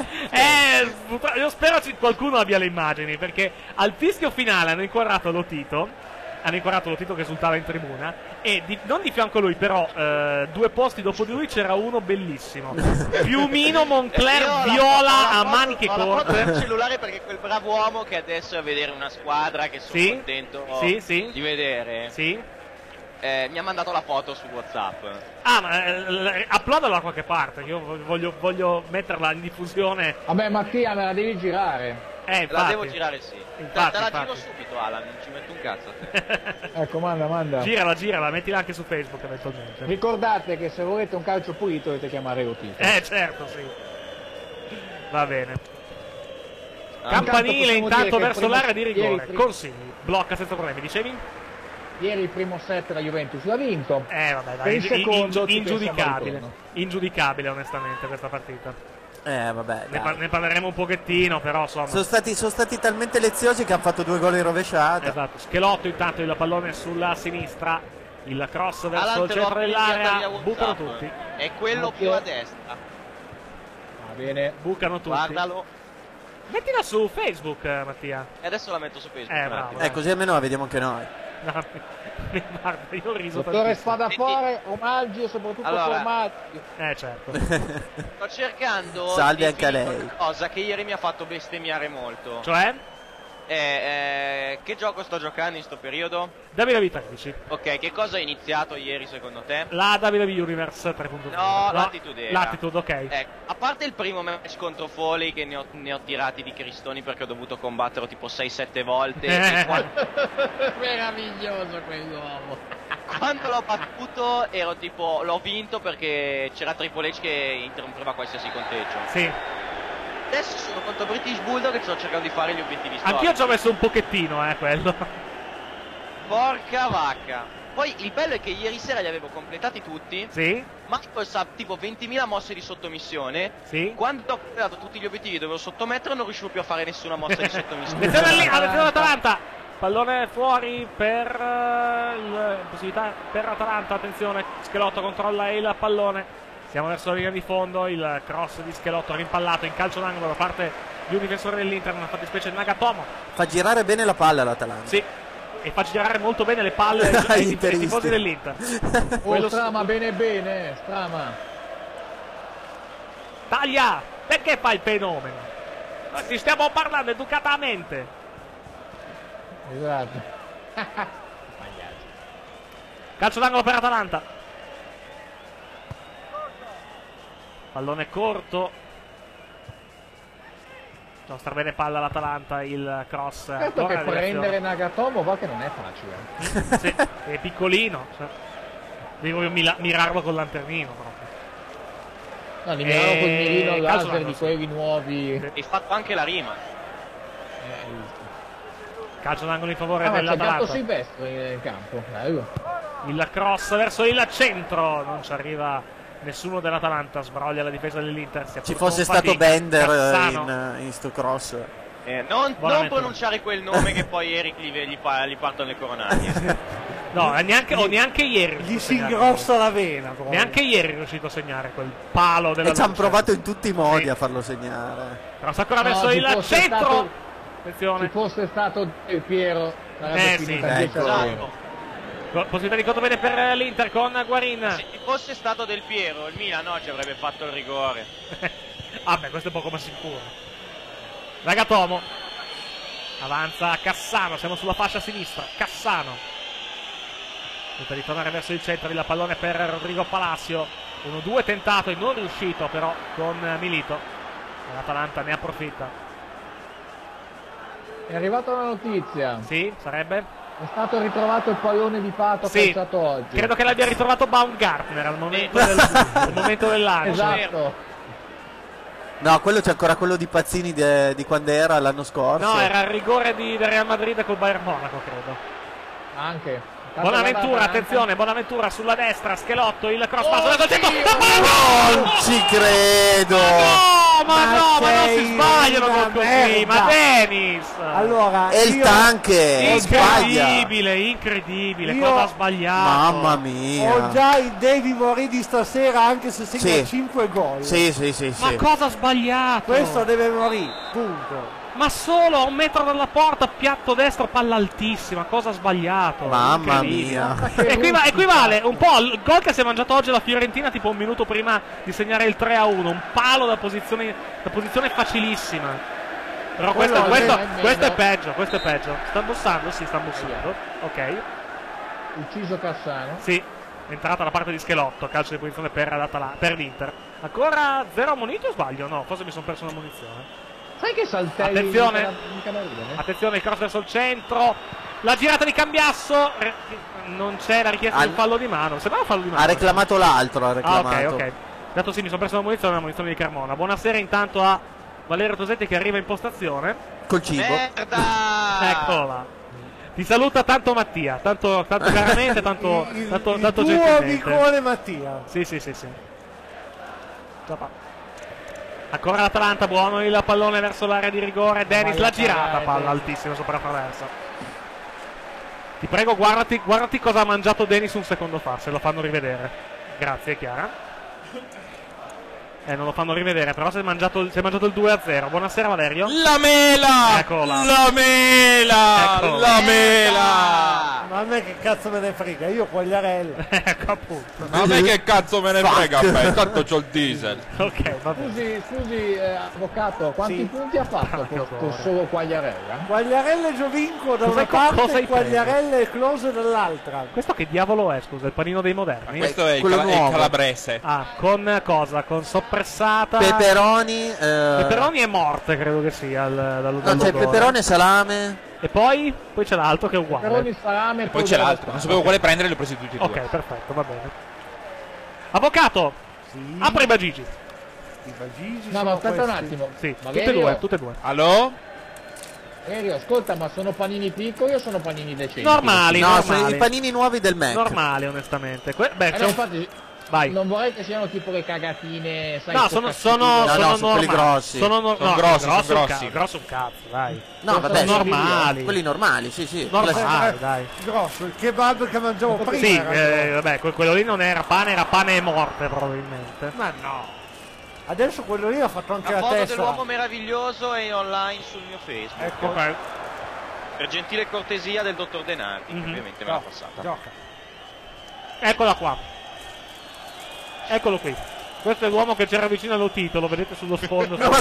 Io spero qualcuno abbia le immagini, perché al fischio finale hanno inquadrato lo Tito che esultava in tribuna, e non di fianco a lui, però 2 posti dopo di lui c'era uno bellissimo, piumino Moncler viola a maniche corte. Ho il cellulare perché quel bravo uomo che adesso è a vedere una squadra che sono contento di vedere. Sì. Mi ha mandato la foto su WhatsApp. Uploadalo da qualche parte, io voglio metterla in diffusione. Vabbè Mattia, me la devi girare. La devo girare, sì. Infatti, te la giro subito, Alan, non ci metto un cazzo a te. Ecco, manda. Girala, mettila anche su Facebook eventualmente. Ricordate che se volete un calcio pulito dovete chiamare Rotito. Certo, sì. Va bene. Campanile intanto verso l'area di rigore. Consigli, blocca senza problemi, dicevi? Ieri il primo set la Juventus l'ha vinto. Vabbè, Per il secondo ingiudicabile onestamente questa partita. Vabbè, ne parleremo un pochettino, però insomma. Sono stati talmente leziosi che hanno fatto 2 gol in rovesciata. Esatto. Schelotto intanto il pallone sulla sinistra, il cross verso il centro dell'area, bucano tutti. È quello più a destra. Va bene. Bucano tutti. Guardalo. Mettila su Facebook, Mattia. E adesso la metto su Facebook. Bravo. Così almeno la vediamo anche noi. No, guarda, io ho riso Dottore tantissimo. Spadafore, omaggi e soprattutto formati. Certo. Sto cercando Salve di anche a definire lei. una cosa che ieri mi ha fatto bestemmiare molto. Cioè? Che gioco sto giocando in sto periodo? WWE 13. Ok, che cosa è iniziato ieri secondo te? La WWE Universe 3.0. No, l'Attitude era. L'Attitude, ok. A parte il primo match contro Foley che ne ho tirati di cristoni perché ho dovuto combatterlo tipo 6-7 volte. Meraviglioso quell'uomo. Quando l'ho battuto ero tipo, l'ho vinto perché c'era Triple H che interrompeva qualsiasi conteggio. Sì. Adesso sono contro British Bulldog che sto cercando di fare gli obiettivi storici. Anch'io ci ho messo un pochettino, quello. Porca vacca. Poi il bello è che ieri sera li avevo completati tutti. Sì. Michael sa tipo 20.000 mosse di sottomissione. Sì. Quando ho completato tutti gli obiettivi dovevo sottomettere non riuscivo più a fare nessuna mossa di sottomissione. Attenzione all'Atalanta. Pallone fuori per possibilità per Atalanta. Attenzione, Schelotto controlla il pallone. Siamo verso la linea di fondo, il cross di Schelotto rimpallato in calcio d'angolo da parte di un difensore dell'Inter, una fattispecie Nagatomo. Fa girare bene la palla l'Atalanta. Sì, e fa girare molto bene le palle ai tifosi dell'Inter. Strama bene, Strama. Taglia! Perché fa il fenomeno? Ti stiamo parlando educatamente. Esatto. Calcio d'angolo per Atalanta. Pallone corto. Nostra bene palla l'Atalanta, il cross. Certo che prendere Nagatomo va che non è facile. Sì, è piccolino. Devo mirarlo col lanternino proprio. No, li miravo col mirino laser di quelli nuovi. E fatto anche la rima. Calcio d'angolo in favore C'è dell'Atalanta. Gatto Silvestri in campo. Bello. Il cross verso il centro. Non ci arriva nessuno dell'Atalanta, sbroglia la difesa dell'Inter. Ci fosse stato Bender in sto cross. Non pronunciare quel nome che poi Eric gli partono le coronarie. No, neanche ieri. Gli si ingrossa la vena. Proprio. Neanche ieri è riuscito a segnare quel palo della E ci hanno provato in tutti i modi a farlo segnare. Cross ancora verso il centro. Attenzione. Se fosse stato Del Piero sarebbe finita 10-0. Possibilità di contropiede per l'Inter con Guarin. Se ci fosse stato Del Piero, il Milan oggi avrebbe fatto il rigore. Vabbè, questo è poco ma sicuro. Nagatomo avanza Cassano, siamo sulla fascia sinistra. Cassano tenta di tornare verso il centro, il pallone per Rodrigo Palacio. 1-2 tentato e non riuscito però con Milito. L'Atalanta ne approfitta. È arrivata una notizia. Sì, sarebbe? È stato ritrovato il pallone di Pato calciato oggi. Credo che l'abbia ritrovato Baumgartner al momento del lancio. Esatto. No, quello c'è ancora quello di Pazzini di quando era l'anno scorso. No, era il rigore del Real Madrid col Bayern Monaco, credo. Anche. Bonaventura, attenzione, Bonaventura sulla destra, Schelotto, il cross passo. Non ci credo! ma non si sbagliano gol così, ma Dennis! Allora, è il tanche, sbaglia. Incredibile, cosa ha sbagliato? Mamma mia. Ho già i Devi morì di stasera anche se segna 5 gol. Sì. Ma cosa ha sbagliato? Questo deve morire, punto. Ma solo a 1 metro dalla porta, piatto destro, palla altissima, cosa ha sbagliato? Mamma mia. Equivale un po' al gol che si è mangiato oggi la Fiorentina tipo un minuto prima di segnare il 3-1, un palo da posizione facilissima. Però questo è peggio, Sta bussando? Sì, sta bussando. Ok. Ucciso Cassano. Sì, è entrata la parte di Schelotto, calcio di posizione per l'Inter. Ancora 0 ammoniti o sbaglio? No, forse mi sono perso una munizione. Sai che saltelli Attenzione, in attenzione, il cross verso il centro, la girata di Cambiasso, non c'è la richiesta di un fallo di mano. Sembrava fallo di mano. Ha reclamato l'altro, ok. Dato sì, mi sono perso la munizione di Carmona. Buonasera intanto a Valerio Tosetti che arriva in postazione. Col cibo. Merda! Eccola. Ti saluta tanto Mattia, tanto caramente, tanto il tuo gentilmente. amicone Mattia. Sì. Ancora l'Atalanta, buono il pallone verso l'area di rigore. Dennis, la girata, palla altissima sopra la traversa. Ti prego, guardati cosa ha mangiato Dennis un secondo fa, se lo fanno rivedere. Grazie, Chiara. Non lo fanno rivedere, però si è mangiato il 2-0. Buonasera Valerio. La mela! Eccola. La mela! Eccola. La mela! Ma a me che cazzo me ne frega, io Quagliarella. Ecco appunto. Ma a me che cazzo me ne frega, beh, tanto c'ho il diesel. Ok, va bene. Scusi, avvocato, quanti punti ha fatto con solo Quagliarella? Quagliarella e Giovinco da una cosa parte hai e Quagliarella e Close dall'altra. Questo che diavolo è, scusa? Il panino dei moderni? Questo è il quello nuovo. calabrese. Ah, con cosa? Con soppressata. Peperoni. Peperoni e morte, credo che sia. No, c'è peperone e salame. E poi c'è l'altro che è uguale. Peperoni, salame e Poi c'è l'altro, non sapevo quale prendere, li ho presi tutti e due. Ok, perfetto, va bene. Avvocato, Sì. apri i Bagigi. I Bagigi No, sono ma aspetta un questi. attimo. Sì, Valerio, tutte e due. Allò? Valerio, ascolta, ma sono panini piccoli o sono panini decenti? Normali, No, sono normali. i panini nuovi del Mac. Normali, onestamente. No, infatti, Vai. non vorrei che siano tipo le cagatine, sai, No, con sono quelli grossi. Sono grossi, grossi. sono grossi. Grosso un cazzo, dai. No, Sono vabbè, sono normali. quelli normali, sì. Normali, dai. Grosso, il kebab che mangiavo prima. Sì, era vabbè, quello lì non era pane e morte probabilmente. Ma no. Adesso quello lì ha fatto anche La la foto testa. dell'uomo meraviglioso è online sul mio Facebook. Ecco. Ok. Per gentile cortesia del dottor Denardi, che ovviamente me l'ha passata. Gioca. Eccola qua. Eccolo qui. Questo è l'uomo che c'era vicino allo titolo, vedete sullo sfondo. Ma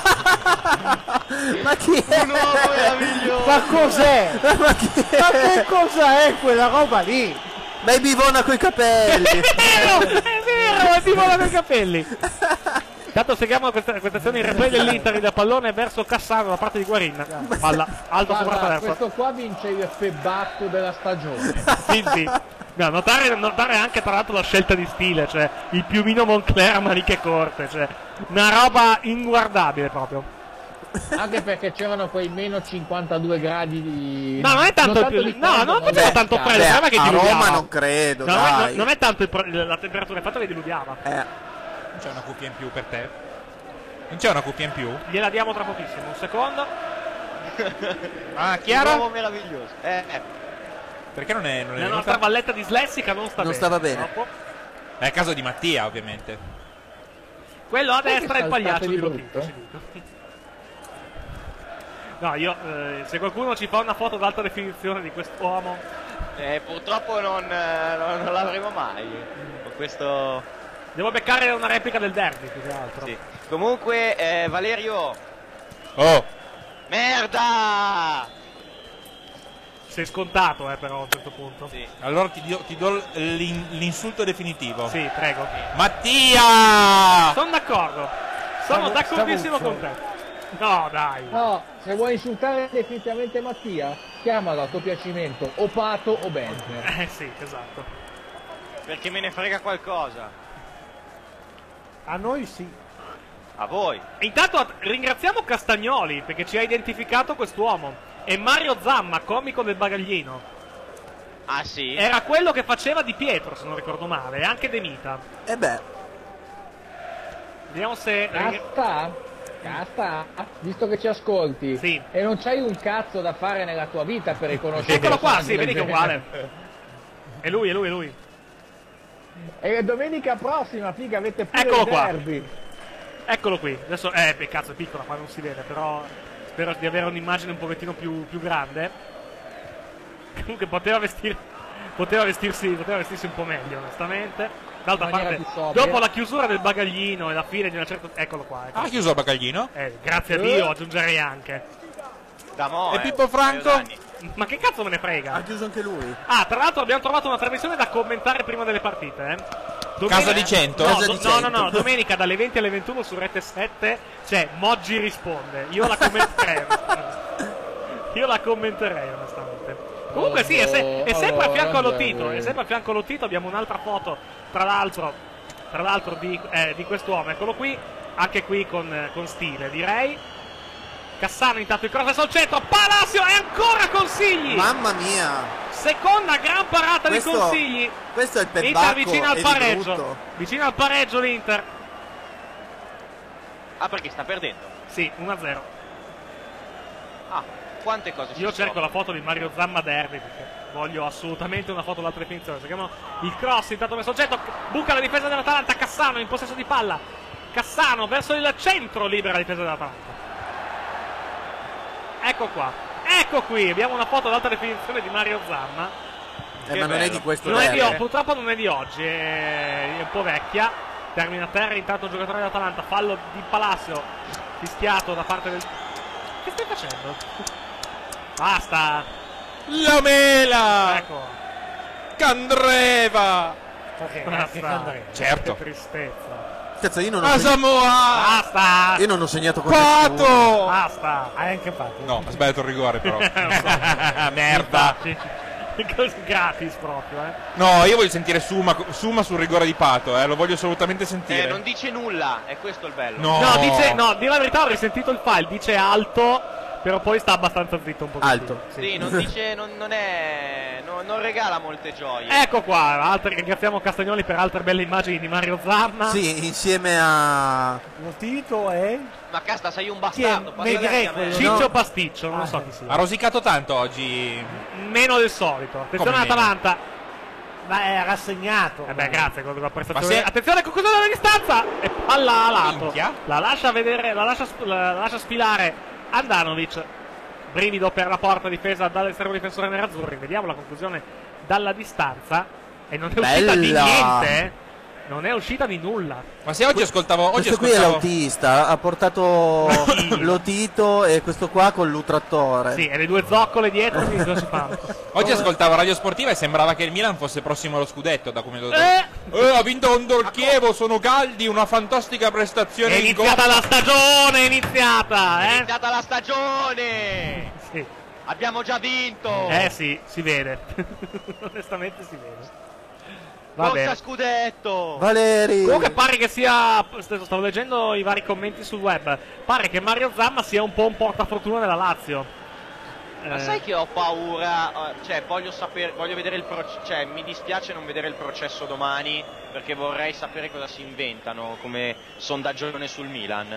chi è? Un uomo meraviglioso! Ma cos'è? Ma chi Ma è? che cosa è quella roba lì? Baby Vona coi capelli. È vero, è vivo con i capelli. Intanto seguiamo questa azione in replay dell'Inter da pallone verso Cassano da parte di Guarin. Palla alto sopra la traversa. questo qua vince il febatto della stagione. Sì. No, notare anche tra l'altro la scelta di stile, cioè il piumino Moncler a maniche corte, cioè una roba inguardabile proprio. Anche perché c'erano quei meno 52 gradi di... No, non è tanto il più. No, non faceva tanto freddo, Beh, che a diluviava. Roma non credo, No, dai. non è tanto la temperatura, il fatto che diluviava. Non c'è una cuffia in più per te? Non c'è una cuffia in più? Gliela diamo tra pochissimo, un secondo. Ah, Un Chiara? uomo meraviglioso. Perché non è La venuta? nostra valletta dislessica non sta Non bene. stava bene. Purtroppo. È a caso di Mattia, ovviamente. Quello a Sai che destra è il saltate pagliaccio di di brutto? Lotito. No, io se qualcuno ci fa una foto d'alta definizione di quest'uomo. Purtroppo non l'avremo mai. Con questo. Devo beccare una replica del derby più che altro. Sì. Comunque, Valerio. Oh! Merda! Sei scontato, però a un certo punto. Sì. Allora ti do l'insulto definitivo. Sì, prego. Mattia! Sono d'accordo. Sono d'accordissimo con te. No, dai. No, se vuoi insultare definitivamente Mattia, chiamalo a tuo piacimento, o Pato o Bentner. Sì, esatto. Perché me ne frega qualcosa. A noi sì. A voi. Intanto ringraziamo Castagnoli perché ci ha identificato quest'uomo. E Mario Zamma, comico del bagaglino. Ah sì? Era quello che faceva Di Pietro, se non ricordo male, e anche De Mita. E beh, Vediamo se... Casta, visto che ci ascolti, sì. E non c'hai un cazzo da fare nella tua vita per riconoscere. Eccolo qua, sì, vedi che è uguale. È lui. E domenica prossima, figa, avete pure Eccolo il qua. derby. Eccolo qui. Adesso, cazzo, è piccola, qua non si vede, però spero di avere un'immagine un pochettino più grande. Comunque poteva vestirsi un po' meglio, onestamente. D'altra parte, dopo la chiusura del bagaglino e la fine di una certa... Eccolo qua. Ha chiuso il bagaglino? Grazie a Dio, aggiungerei anche. E Pippo Franco? Ma che cazzo me ne frega? Ha chiuso anche lui. Ah, tra l'altro abbiamo trovato una trasmissione da commentare prima delle partite, Casa di 100? No, domenica dalle 20 alle 21 su Rete 7 c'è Moggi risponde. Io la commenterei onestamente. Comunque sì, è sempre a fianco allo Tito, abbiamo un'altra foto, tra l'altro di quest'uomo, eccolo qui, anche qui con stile, direi. Cassano intanto il cross verso il centro, Palacio e ancora Consigli! Mamma mia! Seconda gran parata di Consigli. Questo è il perbacco. Inter vicino al pareggio l'Inter. Ah, perché sta perdendo? Sì, 1-0. Ah, quante cose ci Io sono. cerco la foto di Mario Zamma derby perché voglio assolutamente una foto dall'altra definizione. Cerchiamo il cross intanto verso il centro, buca la difesa dell'Atalanta, Cassano in possesso di palla. Cassano verso il centro, libera la difesa dell'Atalanta. Ecco qua, ecco qui, abbiamo una foto d'alta definizione di Mario Zamma. Ma non è di questo purtroppo non è di oggi, è un po' vecchia. Termina a terra intanto un giocatore dell'Atalanta, fallo di Palacio, fischiato da parte del... Che stai facendo? Basta! La mela! Ecco. Candreva! Basta. Certo. Che tristezza. Cazzo, io non ho Asamoah! Basta! Io non ho segnato con Pato! Basta! Hai anche fatto. No, ha sbagliato il rigore però. Merda! Gratis proprio, No, io voglio sentire Suma sul rigore di Pato, lo voglio assolutamente sentire. Non dice nulla, è questo il bello. No, di la verità ho risentito il file, dice alto, però poi sta abbastanza zitto un po'. Alto. Sì, non dice, non regala molte gioie. Ecco qua, ringraziamo Castagnoli per altre belle immagini di Mario Zamma. Sì, insieme a... Lo Tito è... Ma Casta, sei un bastardo. Ciccio Pasticcio, non so chi sia. Ha rosicato tanto oggi. Meno del solito. Attenzione all'Atalanta. Ma è rassegnato. Grazie con la prestazione. Attenzione, conclusione della distanza. E palla a lato. Minchia. La lascia vedere, la lascia sfilare Andanovic. Brivido per la porta difesa dall'esterno difensore nerazzurri. Vediamo la conclusione dalla distanza. E non è uscita di niente. Non è uscita di nulla. Ma se oggi ascoltavo... Questo qui è l'autista, ha portato lo Tito e questo qua con l'ultrattore. Sì, e le due zoccole dietro che cosa si fanno? Oggi ascoltavo Radio Sportiva e sembrava che il Milan fosse prossimo allo scudetto, da come lo ha vinto contro il Chievo, sono caldi, una fantastica prestazione. È iniziata la stagione, è iniziata la stagione! Sì. Abbiamo già vinto! Sì, si vede. Onestamente si vede. Forza scudetto! Valeri! Comunque pare che sia... Stavo leggendo i vari commenti sul web. Pare che Mario Zamma sia un po' un portafortuna della Lazio. Ma sai che ho paura? Cioè, voglio vedere il processo. Cioè, mi dispiace non vedere il processo domani, perché vorrei sapere cosa si inventano come sondaggione sul Milan.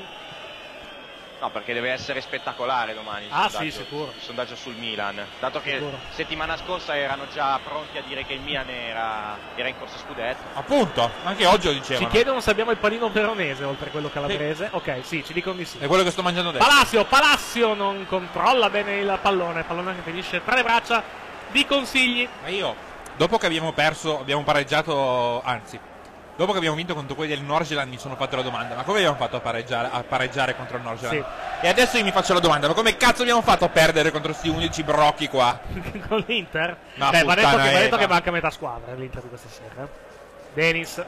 No, perché deve essere spettacolare domani sì, sicuro. Il sondaggio sul Milan. Dato che settimana scorsa erano già pronti a dire che il Milan era in corsa scudetto. Appunto, anche oggi lo dicevano. Ci chiedono se abbiamo il panino veronese oltre a quello calabrese. Sì. Ok, sì, ci dicono di sì. È quello che sto mangiando adesso. Palacio non controlla bene il pallone che finisce tra le braccia di Consigli. Ma io, dopo che abbiamo pareggiato, anzi, dopo che abbiamo vinto contro quelli del Norgeland, mi sono fatto la domanda: ma come abbiamo fatto a pareggiare contro il Norgeland? Sì. E adesso io mi faccio la domanda: ma come cazzo abbiamo fatto a perdere contro questi 11 brocchi qua? Con l'Inter? Va detto che manca metà squadra l'Inter di questa sera. Denis.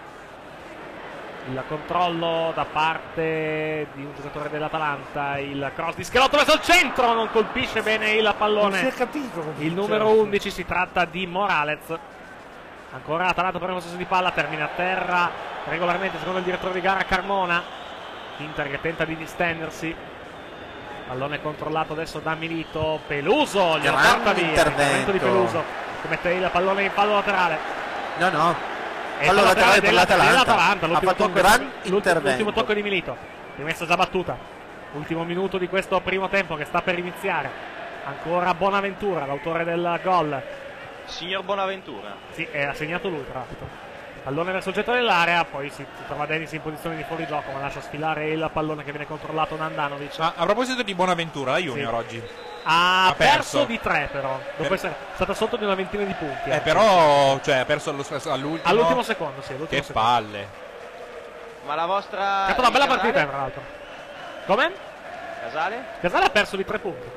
Il controllo da parte di un giocatore dell'Atalanta. Il cross di Schelotto verso il centro. Non colpisce bene il pallone. Non si è capito. Il numero 11 si tratta di Morales. Ancora Atalanta per un possesso di palla, termina a terra regolarmente secondo il direttore di gara Carmona. Inter che tenta di distendersi. Pallone controllato adesso da Milito. Peluso glielo porta via. Intervento di Peluso che mette il pallone in fallo laterale. No. Fallo laterale per l'Atalanta. Ha fatto un gran intervento. L'ultimo tocco di Milito. Rimessa già battuta. Ultimo minuto di questo primo tempo che sta per iniziare. Ancora Bonaventura, l'autore del gol. Signor Bonaventura. Sì, ha segnato lui, tra l'altro. Pallone verso il centro dell'area, poi si trova Dennis in posizione di fuorigioco, ma lascia sfilare il pallone che viene controllato da Andanovic. A proposito di Bonaventura, la Junior oggi ha perso di 3 però, dopo essere stata sotto di una ventina di punti. Però, cioè, ha perso all'ultimo secondo, sì. Che palle. Ma la vostra... È stata una bella partita, tra l'altro. Come? Casale ha perso di 3 punti.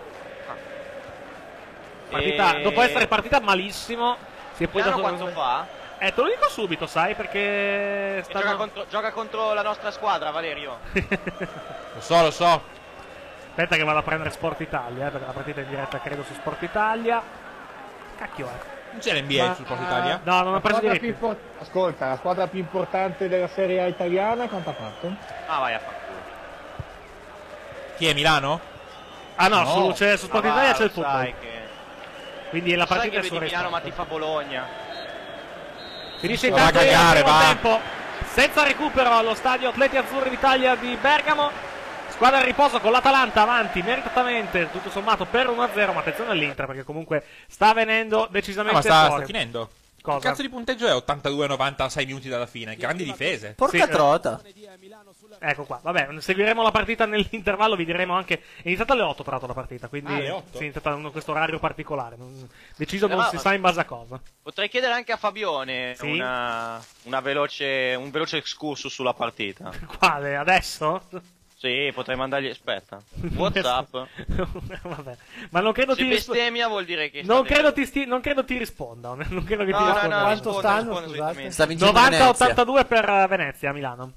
Partita, dopo essere partita malissimo, si è poi dato... quanto fa? Te lo dico subito, sai, perché... Gioca contro la nostra squadra, Valerio. Lo so. Aspetta che vado a prendere Sport Italia, perché la partita è in diretta credo su Sport Italia. Cacchio è? Non c'è l'NBA su Sport Italia? No, non ha preso diretti. Ascolta, la squadra più importante della Serie A italiana quanto ha fatto? Vai a fanculo. Chi è, Milano? Ah no, su Sport Italia c'è il football. Che... Quindi la partita è su Milano, ma ti fa Bologna. Finisce intanto il primo tempo. Senza recupero allo stadio Atleti Azzurri d'Italia di Bergamo. Squadra in riposo con l'Atalanta avanti meritatamente, tutto sommato per 1-0, ma attenzione all'Inter perché comunque sta venendo decisamente sta fuori. finendo. Cosa? Che cazzo di punteggio è 82-90 a 6 minuti dalla fine? Grandi difese. Porca trota. Ecco qua, vabbè, seguiremo la partita nell'intervallo, vi diremo anche... È iniziata alle 8 tra l'altro la partita, quindi alle 8? sì, è iniziata in questo orario particolare, deciso non si sa in base a cosa. Potrei chiedere anche a Fabione sì? un veloce excursus sulla partita. Quale? Adesso? Sì, potrei mandargli, aspetta, WhatsApp. Vabbè. Ma non credo se bestemmia vuol dire che non credo ti risponda. Non credo che ti risponda. Quanto stanno? Scusate. 90-82 per Venezia, Milano.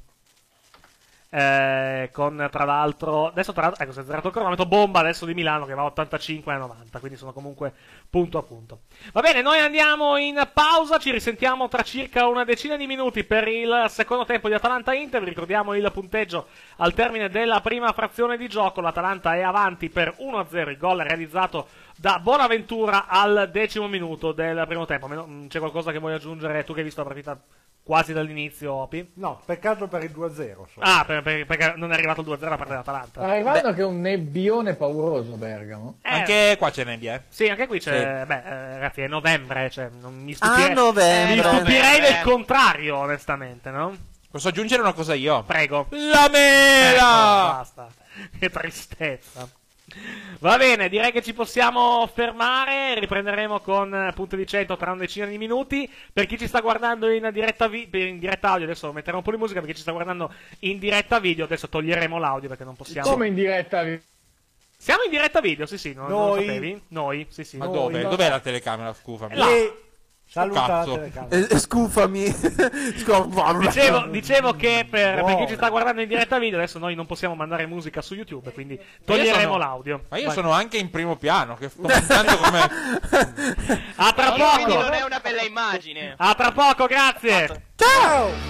Con tra l'altro adesso ecco, si è zerato il cronometro. Bomba adesso di Milano che va a 85-90, quindi sono comunque punto a punto. Va bene, noi andiamo in pausa, ci risentiamo tra circa una decina di minuti per il secondo tempo di Atalanta-Inter. Vi ricordiamo il punteggio al termine della prima frazione di gioco. L'Atalanta è avanti per 1-0, il gol è realizzato da Bonaventura al 10° minuto del primo tempo. C'è qualcosa che vuoi aggiungere tu che hai visto la partita quasi dall'inizio, Opi? No, peccato per il 2-0. Ah, perché non è arrivato il 2-0 da parte dell'Atalanta. Sta arrivando che è un nebbione pauroso Bergamo. Anche qua c'è nebbia, Sì, anche qui c'è. Sì. Beh, ragazzi, è novembre, cioè non mi stupirei. Mi stupirei del contrario, onestamente, no? Posso aggiungere una cosa io? Prego. La mela! Basta. Che tristezza. Va bene, direi che ci possiamo fermare. Riprenderemo con punti di 100 tra una decina di minuti. Per chi ci sta guardando in diretta audio, adesso metteremo un po' di musica. Per chi ci sta guardando in diretta video, adesso toglieremo l'audio perché non possiamo. Come in diretta video? Siamo in diretta video, sì, non lo sapevi? Noi, sì. Ma dove? Dov'è la telecamera? Scusami. Saluta la telecamera. Scufami. Dicevo che per chi ci sta guardando in diretta video, adesso noi non possiamo mandare musica su YouTube, quindi toglieremo l'audio. Ma io sono anche in primo piano, che sto pensando come... A tra poco! Quindi non è una bella immagine. A tra poco, grazie! Ciao!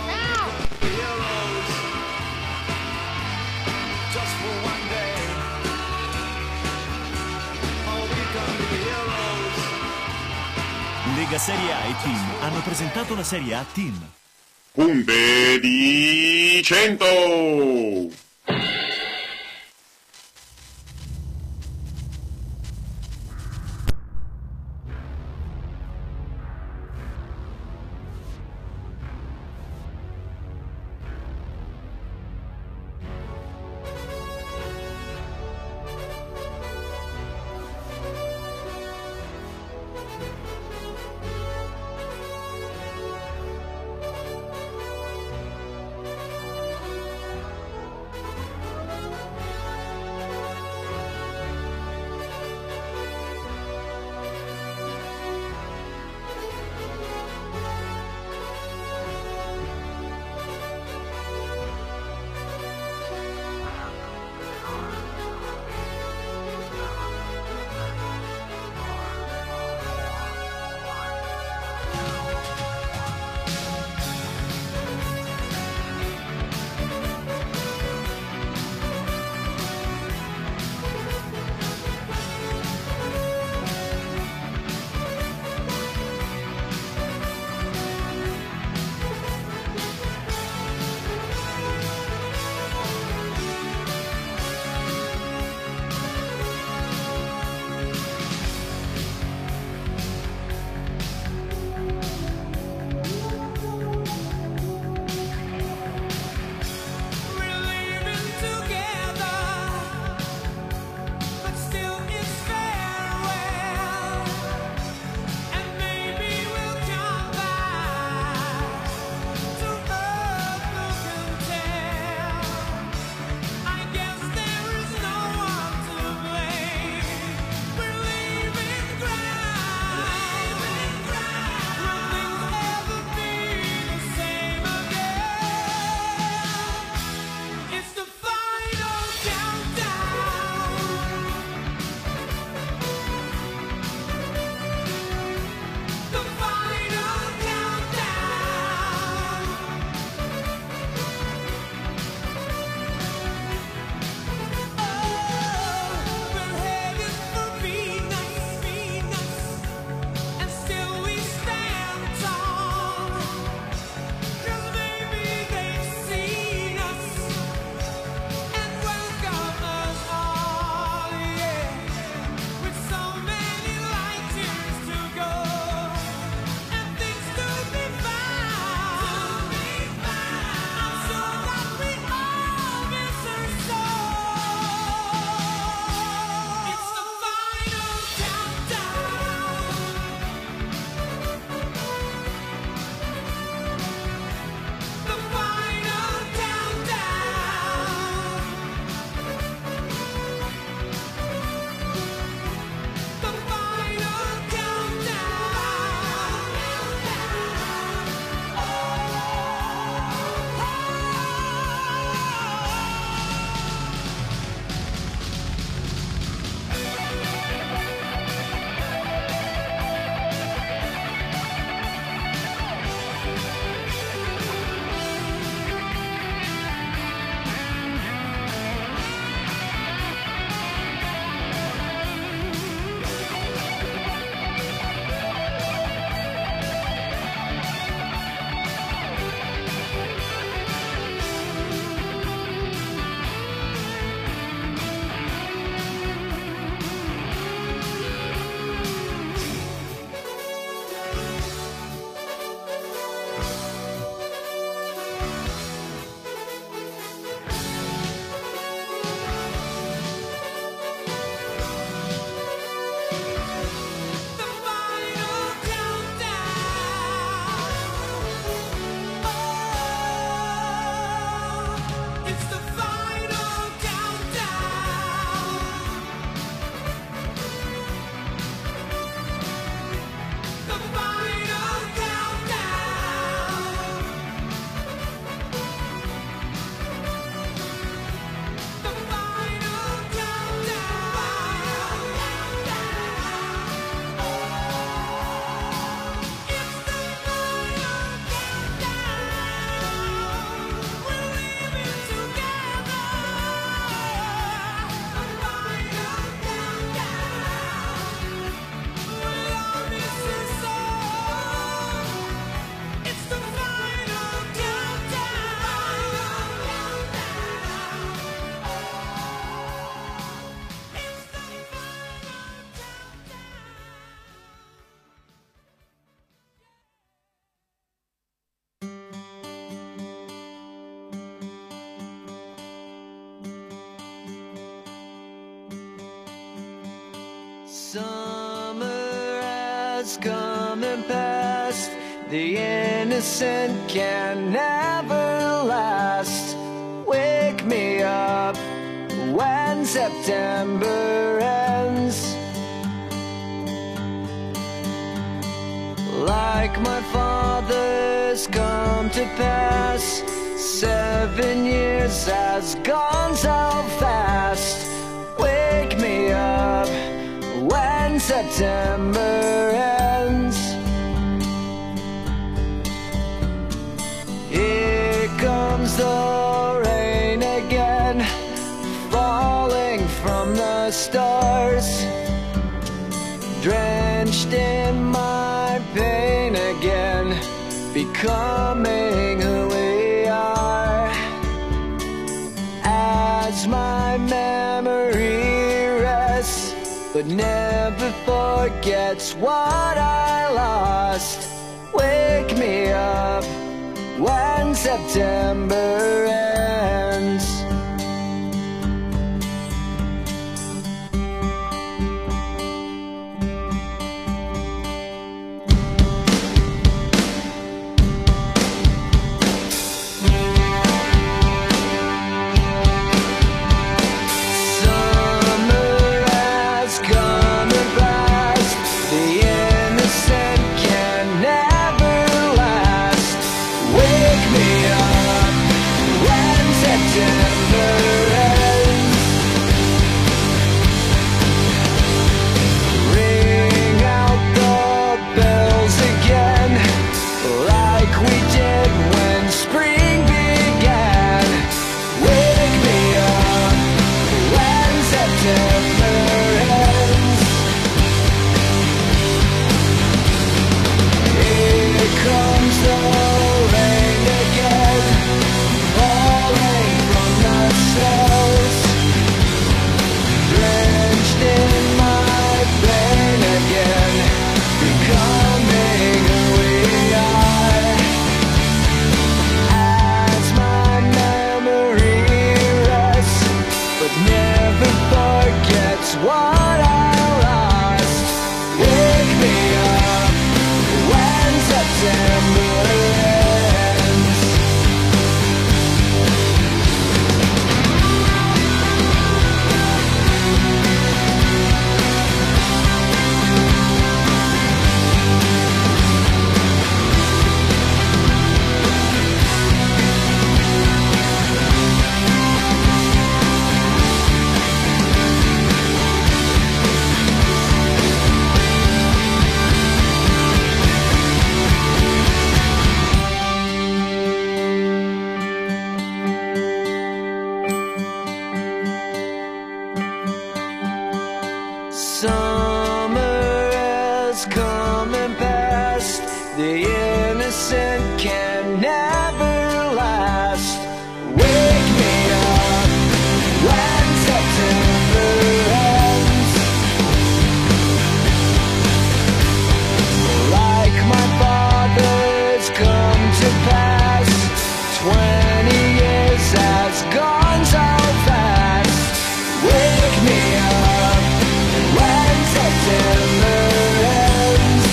Lega Serie A e Team hanno presentato la Serie A Team. Punte di 100! Summer has come and passed. The innocent can never last. Wake me up when September ends. Like my father's come to pass, 7 years has gone so fast. Wake me up when September ends. Here comes the rain again, falling from the stars, drenched in my pain again, becoming who we are. As my memory rests, but never forgets what I lost. Wake me up when September ends. Summer has come and passed. The innocent can never last. Wake me up when September ends. Like my father's come to pass, 20 years has gone so fast. Wake me up when September ends.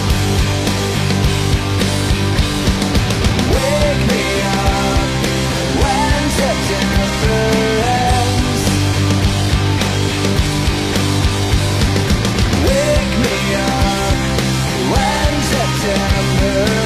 Wake me up when September ends. Wake me up when September ends.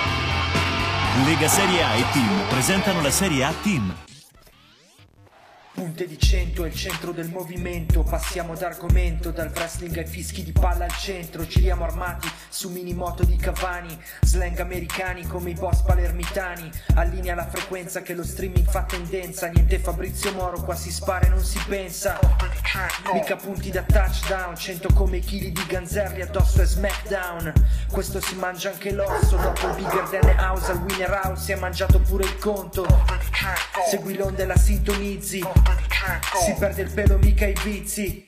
Lega Serie A e Team presentano la Serie A Team. Punte di 100 è il centro del movimento, passiamo d'argomento, dal wrestling ai fischi di palla al centro, giriamo armati su minimoto di Cavani, slang americani come i boss palermitani, allinea la frequenza che lo streaming fa tendenza, niente Fabrizio Moro, qua si spara e non si pensa, mica punti da touchdown, 100 come i chili di Ganzerli addosso e SmackDown, questo si mangia anche l'osso, dopo il bigger than house al winner house si è mangiato pure il conto, segui l'onda e la sintonizzi, si perde il pelo mica i vizi.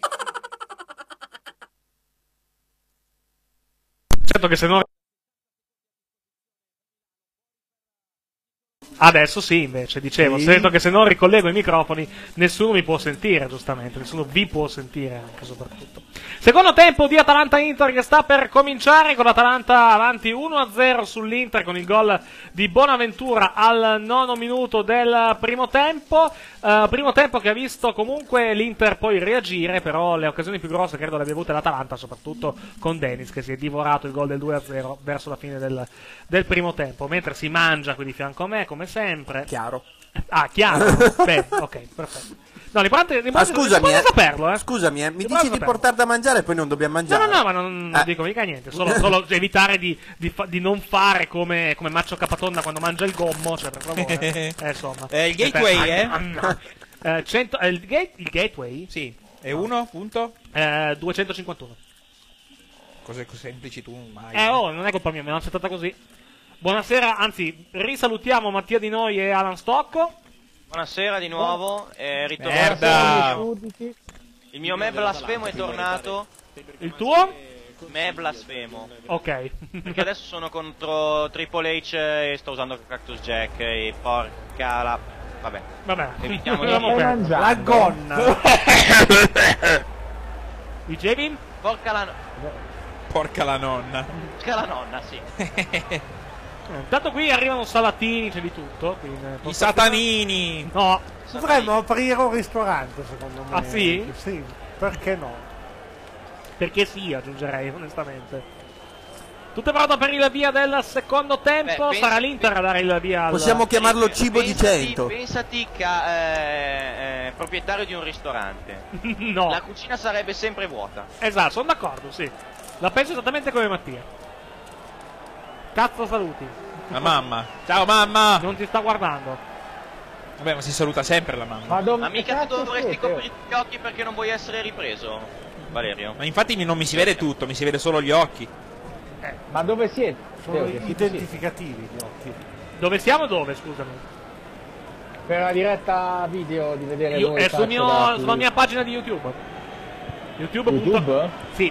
Certo che se non... Adesso sì, invece, dicevo, sento che se non ricollego i microfoni nessuno mi può sentire, giustamente, nessuno vi può sentire anche soprattutto. Secondo tempo di Atalanta-Inter che sta per cominciare, con l'Atalanta avanti 1-0 sull'Inter con il gol di Bonaventura al 9° minuto del primo tempo che ha visto comunque l'Inter poi reagire, però le occasioni più grosse credo le abbia avute l'Atalanta, soprattutto con Dennis che si è divorato il gol del 2-0 verso la fine del primo tempo, mentre si mangia qui di fianco a me, come sempre. Chiaro. Ah, chiaro. Beh, ok, perfetto. No, l'importante scusami, saperlo, scusami, mi dici di portare da mangiare e poi non dobbiamo mangiare? No, ma non dico mica niente, solo evitare di non fare come Maccio Capatonda quando mangia il gommo, cioè per favore. Insomma. Il gateway, il gateway? Sì, è 1 punto? 251. Cose semplici tu mai. Non è colpa mia, me l'hanno settata così. Buonasera, anzi, risalutiamo Mattia Di Noi e Alan Stocco. Buonasera di nuovo, Merda. Il mio me blasfemo è tornato. Il tuo? Me blasfemo. Ok. Perché adesso sono contro Triple H e sto usando Cactus Jack e porca la... Vabbè. Evitiamo di... La gonna. Dicevi? Porca la nonna. Porca la nonna, sì. Intanto qui arrivano salatini, c'è di tutto. I satanini. No. Dovremmo aprire un ristorante, secondo me. Ah, sì? Sì, perché no? Perché sì, aggiungerei, onestamente. Tutto pronto per il via del secondo tempo. Sarà l'Inter a dare il via. Possiamo chiamarlo cibo di 100. Pensati proprietario di un ristorante. No. La cucina sarebbe sempre vuota. Esatto, sono d'accordo, sì. La penso esattamente come Mattia. Cazzo saluti. La mamma. Ciao mamma. Non ti sta guardando. Vabbè, ma si saluta sempre la mamma. Ma mica tu dovresti coprire gli occhi perché non vuoi essere ripreso, Valerio. Ma infatti non mi si vede tutto, mi si vede solo gli occhi. Ma dove siete? Sono identificativi gli occhi. Dove siamo? Dove, scusami? Per la diretta video di vedere voi. È sulla mia pagina di YouTube. YouTube? Sì,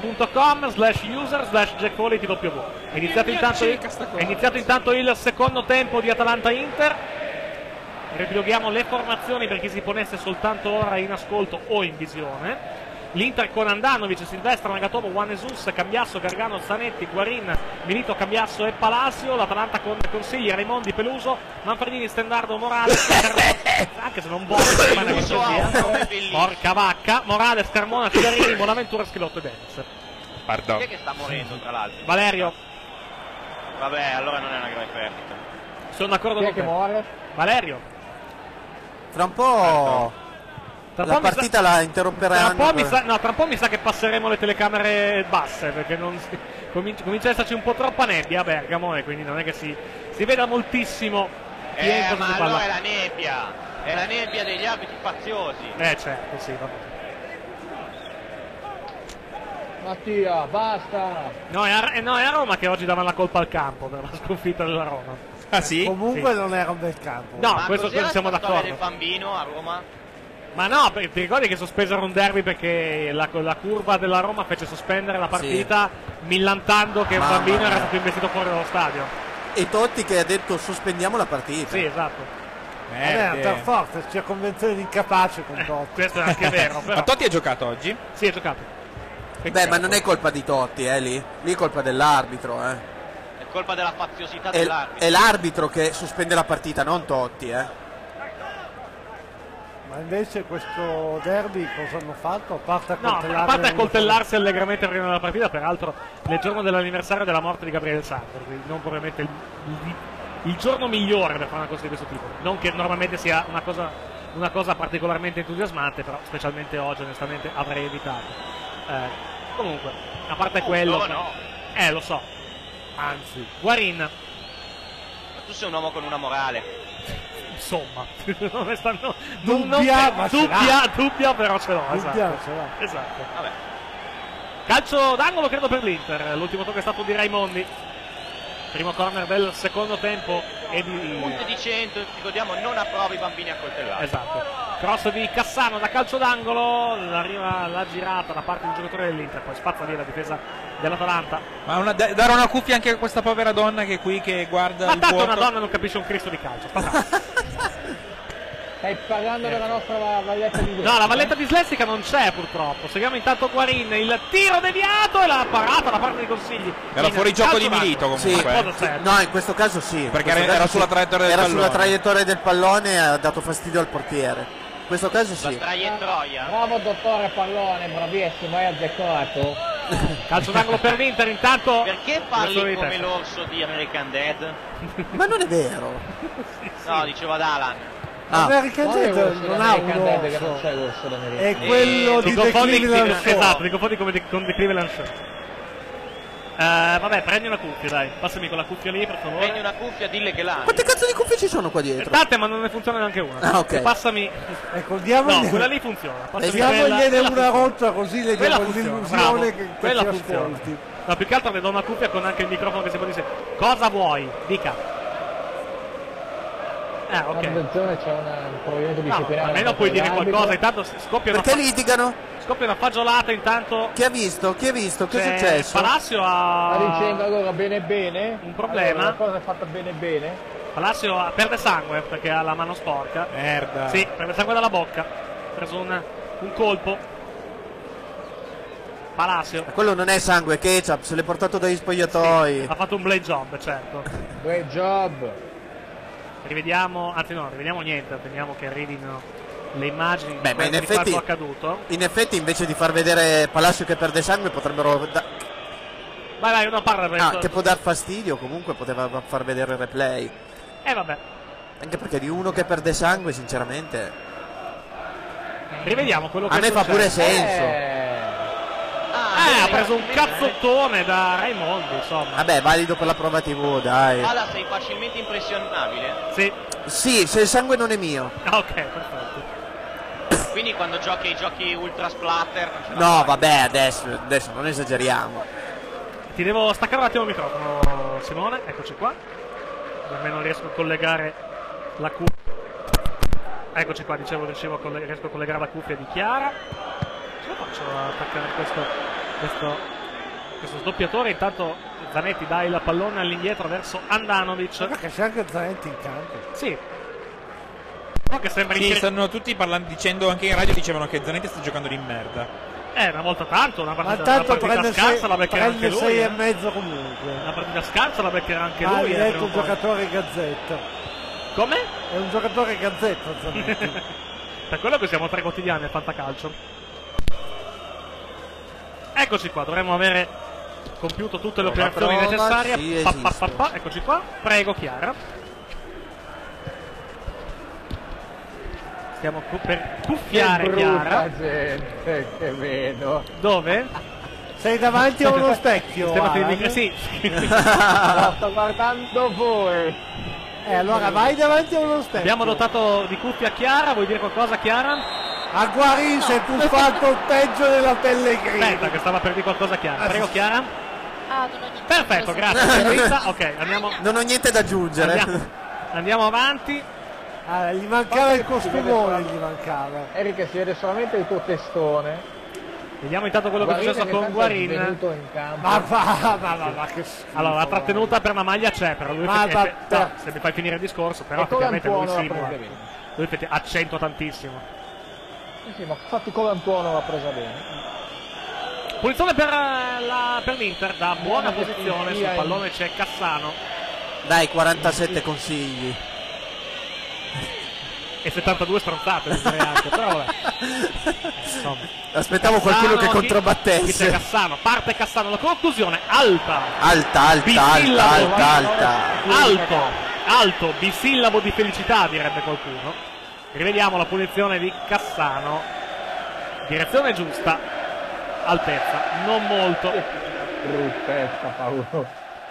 youtube.com/user/JackPolity.tv. È iniziato intanto il secondo tempo di Atalanta-Inter. Riepiloghiamo le formazioni per chi si ponesse soltanto ora in ascolto o in visione. L'Inter con Andanovic, Silvestre, Nagatomo, Juan Jesus, Cambiasso, Gargano, Zanetti, Guarin, Milito, Cambiasso e Palacio. L'Atalanta con Consigli, Raimondi, Peluso, Manfredini, Stendardo, Morales, anche se non vuole porca vacca, Morales, Carmona, Cigarini, Bonaventura, Schilotto e Dennis. Pardon. Chi è che sta morendo tra l'altro? Valerio. Vabbè, allora non è una grave perdita. Sono d'accordo con te. Chi è che muore? Valerio. Tra un po'... La partita la interromperanno. Tra un po' mi sa che passeremo le telecamere basse, perché comincia ad esserci un po' troppa nebbia a Bergamo e quindi non è che si veda moltissimo chi è in cosa ma di allora palla. è la nebbia degli arbitri faziosi. Certo, sì, vabbè. Mattia, basta! No, è a Roma che oggi davano la colpa al campo per la sconfitta della Roma. Ah sì? Comunque non era un bel campo. No, ma questo siamo d'accordo. Ma del bambino a Roma? Ma no, ti ricordi che sospesero un derby perché la curva della Roma fece sospendere la partita millantando che un bambino era stato investito fuori dallo stadio. E Totti che ha detto sospendiamo la partita. Sì, esatto. Per forza, c'è convenzione di incapace con Totti. Questo è anche vero. Però. Ma Totti ha giocato oggi? Sì, ha giocato. Beh, ma non è colpa di Totti, lì è colpa dell'arbitro, È colpa della faziosità dell'arbitro. È l'arbitro che sospende la partita, non Totti, Ma invece questo derby cosa hanno fatto? A parte accoltellarsi allegramente prima della partita, peraltro nel giorno dell'anniversario della morte di Gabriele Sandro, quindi non probabilmente il giorno migliore per fare una cosa di questo tipo. Non che normalmente sia una cosa una cosa particolarmente entusiasmante, però specialmente oggi onestamente avrei evitato. Comunque, a parte quello... no. Lo so. Anzi, Guarin. Ma tu sei un uomo con una morale. Insomma, onestamente, dubbia, però ce l'ho. Esatto. Vabbè. Calcio d'angolo credo per l'Inter. L'ultimo tocco è stato di Raimondi. Primo corner del secondo tempo e di... Punti di 100, ricordiamo, non approva i bambini accoltellati. Esatto. Cross di Cassano da calcio d'angolo, arriva la girata da parte del giocatore dell'Inter, poi spazza via la difesa dell'Atalanta. Ma dare una cuffia anche a questa povera donna che è qui che guarda ma il tanto vuoto. una donna non capisce un Cristo di calcio. Stai parlando della nostra valletta di Slessica? No, la valletta di Slessica non c'è purtroppo. Seguiamo intanto Guarin, il tiro deviato e la parata da parte dei Consigli. Era fuori gioco di Milito comunque. Sì. No, in questo caso sì. Perché era sulla traiettoria del pallone. Era sulla traiettoria del pallone e ha dato fastidio al portiere. In questo caso sì. La traiettoria. Bravo dottore Pallone, bravissimo, hai azzeccato. Calcio d'angolo per l'Inter intanto. Perché parli come l'orso di American Dad? Ma non è vero. No, diceva ad Alan. American Dad non ha un orso, è quello di The Cleveland Show. Esatto, ti confondi come con The Cleveland Show. Vabbè, prendi una cuffia, dai, passami quella cuffia lì per favore. Prendi una cuffia, dille che l'ha. Quante cazzo di cuffie ci sono qua dietro? Tante, ma non ne funziona neanche una. Ah, ok. Passami. Ecco, diamogliene. No, quella lì funziona. Diamogliene una rotta così le diamo l'illusione che quella ti funziona. ascolti. No, più che altro le do una cuffia con anche il microfono che si può dire. Cosa vuoi? Dica. Ok. Attenzione, c'è un provvedimento disciplinare. Almeno puoi dire qualcosa, intanto scoppia una... Perché litigano? Scoppia una fagiolata intanto. Chi ha visto? Che è successo? Palacio ha... Sta dicendo allora bene. Un problema. Allora, la cosa è fatta bene. Palacio perde sangue perché ha la mano sporca. Merda. Sì, perde sangue dalla bocca. Ha preso un colpo. Palacio. Ma quello non è sangue, è ketchup, se l'è portato dagli spogliatoi. Sì, ha fatto un blade job, certo. Blade job. Rivediamo, anzi no, rivediamo niente, attendiamo che arrivino le immagini. Beh, ma in di quanto effetti, accaduto. In effetti invece di far vedere Palacio che perde sangue potrebbero... Vai, non parla per che può dar fastidio, comunque poteva far vedere il replay. Vabbè. Anche perché di uno che perde sangue, sinceramente... Rivediamo quello che a me fa pure senso. Ha preso un cazzottone da Raimondi, insomma. Vabbè, valido per la prova TV, dai. Ala, sei facilmente impressionabile? Sì. Sì, se il sangue non è mio. Ok, perfetto. Quindi quando giochi ai giochi ultra splatter non ce la No, fai. vabbè, adesso non esageriamo. Ti devo staccare un attimo il microfono, Simone, eccoci qua. Almeno riesco a collegare la cuffia. Eccoci qua, dicevo, riesco a collegare la cuffia di Chiara. Ce la faccio a attaccare questo sdoppiatore. Intanto Zanetti dà il pallone all'indietro verso Andanovic. Perché c'è anche Zanetti in campo. Sì. Però che sembra stanno tutti parlando, dicendo, anche in radio dicevano che Zanetti sta giocando di merda. Una volta tanto, una Ma partita tanto prende scarsa la beccherà anche lui. 6 e mezzo comunque. Una partita scarsa la beccherà anche Ah, lui. hai detto un giocatore gazzetta. Come? È un giocatore gazzetta, Zanetti. Per quello che siamo 3 quotidiani a Fantacalcio. Eccoci qua, dovremmo avere compiuto tutte le operazioni necessarie. Sì, eccoci qua, prego Chiara. Stiamo per cuffiare Chiara. Gente, che vedo. Dove? Sei davanti a uno specchio. Sì. No, sto guardando voi. Allora vai davanti a uno specchio. Abbiamo dotato di cuffia Chiara, vuoi dire qualcosa Chiara? A Guarin sei puffato peggio della Pellegrini. Aspetta che stava per dire qualcosa Chiara. Prego Chiara. Non ho niente. Perfetto, grazie. Ok, andiamo. Non ho niente da aggiungere. Andiamo avanti. Gli mancava il costumone, gli mancava. Eric, si vede solamente il tuo testone. Vediamo intanto quello che è successo con Guarin. In campo. Ma che schifo. Allora, la trattenuta per la maglia c'è, però lui se mi fai finire il discorso, però effettivamente lui simula. Lui accento tantissimo. Sì, ma infatti Colantuono l'ha presa bene. Punizione per l'Inter, da buona posizione, sul pallone c'è Cassano. Dai, 47 consigli. E 72 stronzate, direi anche, però vabbè. Insomma. Aspettavo qualcuno che controbattesse. Qui c'è Cassano, parte Cassano, la conclusione alta. Alto, bisillabo di felicità, direbbe qualcuno. Rivediamo la punizione di Cassano. Direzione giusta, altezza, non molto. Bruttezza, Paolo.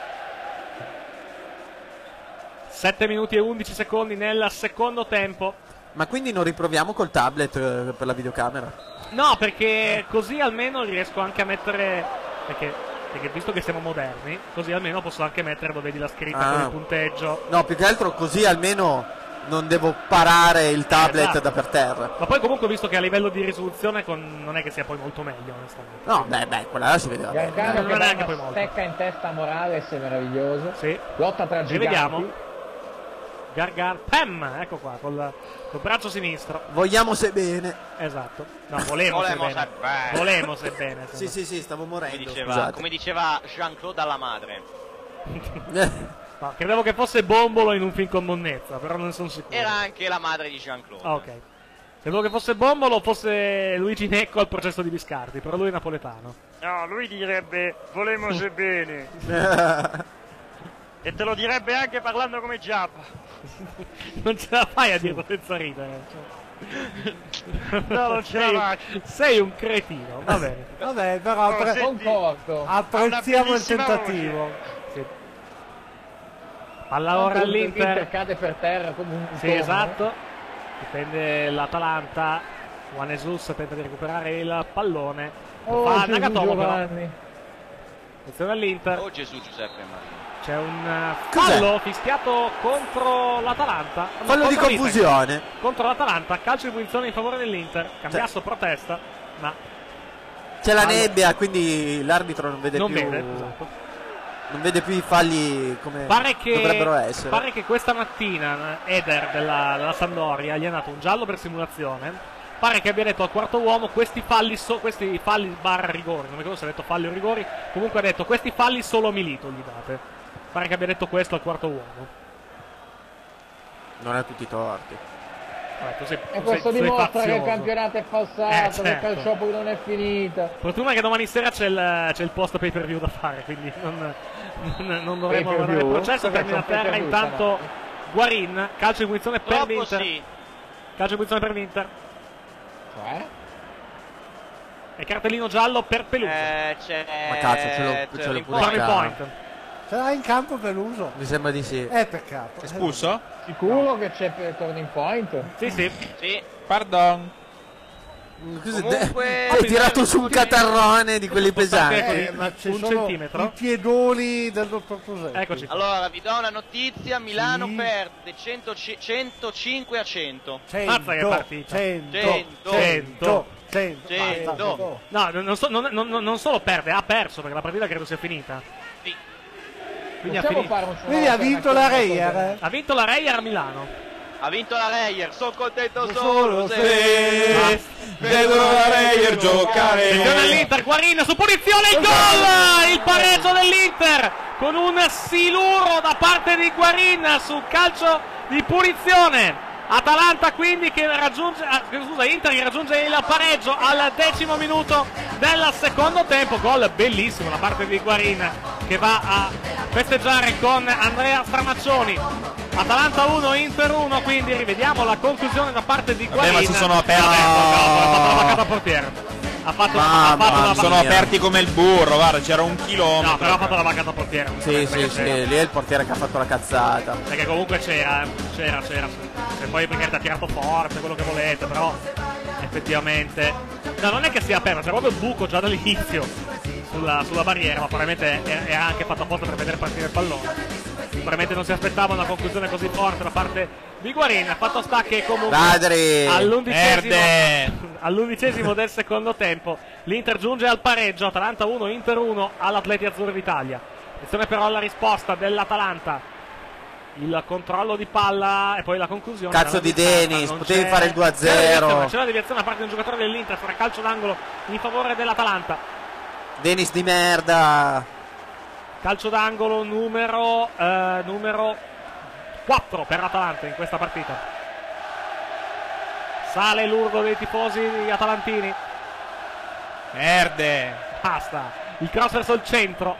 7 minuti e 11 secondi nel secondo tempo. Ma quindi non riproviamo col tablet per la videocamera? No, perché così almeno riesco anche a mettere... Perché visto che siamo moderni, così almeno posso anche mettere dove vedi la scritta con il punteggio. No, più che altro così almeno non devo parare il tablet esatto. da per terra. Ma poi comunque visto che a livello di risoluzione non è che sia poi molto meglio, onestamente. No, beh, quella là si vedeva bene. Giancarlo Non che è dà neanche poi una molto. stecca in testa a Morales, è meraviglioso. Sì. Lotta tra giganti. Rivediamo. Gargar, Pam, ecco qua, col braccio sinistro. Vogliamo se bene. Esatto. No, volemo se bene. Sì, stavo morendo. Come diceva Jean-Claude alla madre. No, credevo che fosse Bombolo in un film con Monnezza, però non sono sicuro. Era anche la madre di Jean-Claude. Ok. Credevo che fosse Bombolo o fosse Luigi Necco al processo di Biscardi, però lui è napoletano. No, lui direbbe volemo se bene. E te lo direbbe anche parlando come Giappa. Non ce la fai a dirlo senza ridere. No, non ce la faccio. Sei un cretino, va bene. Vabbè, però concordo. apprezziamo il tentativo. Sì. Palla ora all'Inter. L'Inter cade per terra come un Sì, tono. esatto. Dipende l'Atalanta. Juan Jesus tenta di recuperare il pallone. Fa Gesù, Nagatomo però. Giovanni. Attenzione all'Inter. Oh Gesù Giuseppe Maria. C'è un fallo fischiato contro l'Atalanta. Fallo di confusione. Contro l'Atalanta, calcio di punizione in favore dell'Inter. Cambiasso protesta, ma c'è la nebbia, quindi l'arbitro non vede più. esatto. Non vede più i falli come dovrebbero essere. Pare che questa mattina Eder della Sampdoria gli ha dato un giallo per simulazione. Pare che abbia detto al quarto uomo questi falli barra rigori, non mi ricordo se ha detto falli o rigori, comunque ha detto questi falli solo a Milito gli date. Pare che abbia detto questo al quarto uomo. Non ha tutti i torti. Vabbè, E questo dimostra che il campionato è falsato, che il Calciopoli non è finita. Fortuna che domani sera c'è il post pay per view da fare, quindi non dovremo guardare il processo. Termina a terra intanto Guarin, calcio di punizione per l'Inter. Sì. Calcio di punizione per l'Inter. Cioè? E cartellino giallo per Peluso. Ma cazzo, ce l'ho pure Turning point. Ce l'ha in campo Peluso? Mi sembra di sì. Peccato. Espulso? Sicuro che c'è per turning point? Sì. Pardon. Comunque, Hai tirato su un catarrone di quelli pesanti. Ma ci un sono centimetro. i piedoni del dottor Cosetti. Eccoci qua. Allora, vi do una notizia, Milano Sì. perde 105 a 100. Mazza che partita. 100. No, non solo perde, ha perso perché la partita credo sia finita. Sì. Quindi Quindi ha vinto la Reyer. Ha vinto la Reyer a Milano. Ha vinto la Reyer, sono contento Solo solo se- se... Vedo la Reyer giocare. Attenzione all'Inter, Guarin su punizione, il gol! Il pareggio dell'Inter con un siluro da parte di Guarin su calcio di punizione. Atalanta quindi che raggiunge, Inter che raggiunge il pareggio al 10° minuto del secondo tempo. Gol bellissimo da parte di Guarin che va a festeggiare con Andrea Stramaccioni. Atalanta 1, Inter 1, quindi rivediamo la conclusione da parte di Guarin. Ma si sono aperti. Ha fatto la vaccata al portiere. Sono aperti come il burro, guarda, c'era un chilometro. No, però ha fatto la vaccata al portiere. Sì, lì è il portiere che ha fatto la cazzata. Perché comunque c'era. E poi perché ha tirato forte, quello che volete, però effettivamente. No, non è che sia aperto, c'è proprio il buco già dall'inizio sulla barriera, ma probabilmente era anche fatto apposta per vedere partire il pallone. Probabilmente non si aspettava una conclusione così forte da parte di Guarin. Fatto sta che comunque all'11° del secondo tempo l'Inter giunge al pareggio. Atalanta 1, Inter 1 all'Atleti Azzurri d'Italia. Attenzione però alla risposta dell'Atalanta, il controllo di palla e poi la conclusione. Cazzo di Denis, potevi fare il 2-0. C'è la deviazione da parte di un giocatore dell'Inter, farà calcio d'angolo in favore dell'Atalanta. Denis di merda. Calcio d'angolo numero 4 per l'Atalanta in questa partita. Sale l'urlo dei tifosi atalantini. Perde. Basta. Il cross verso il centro.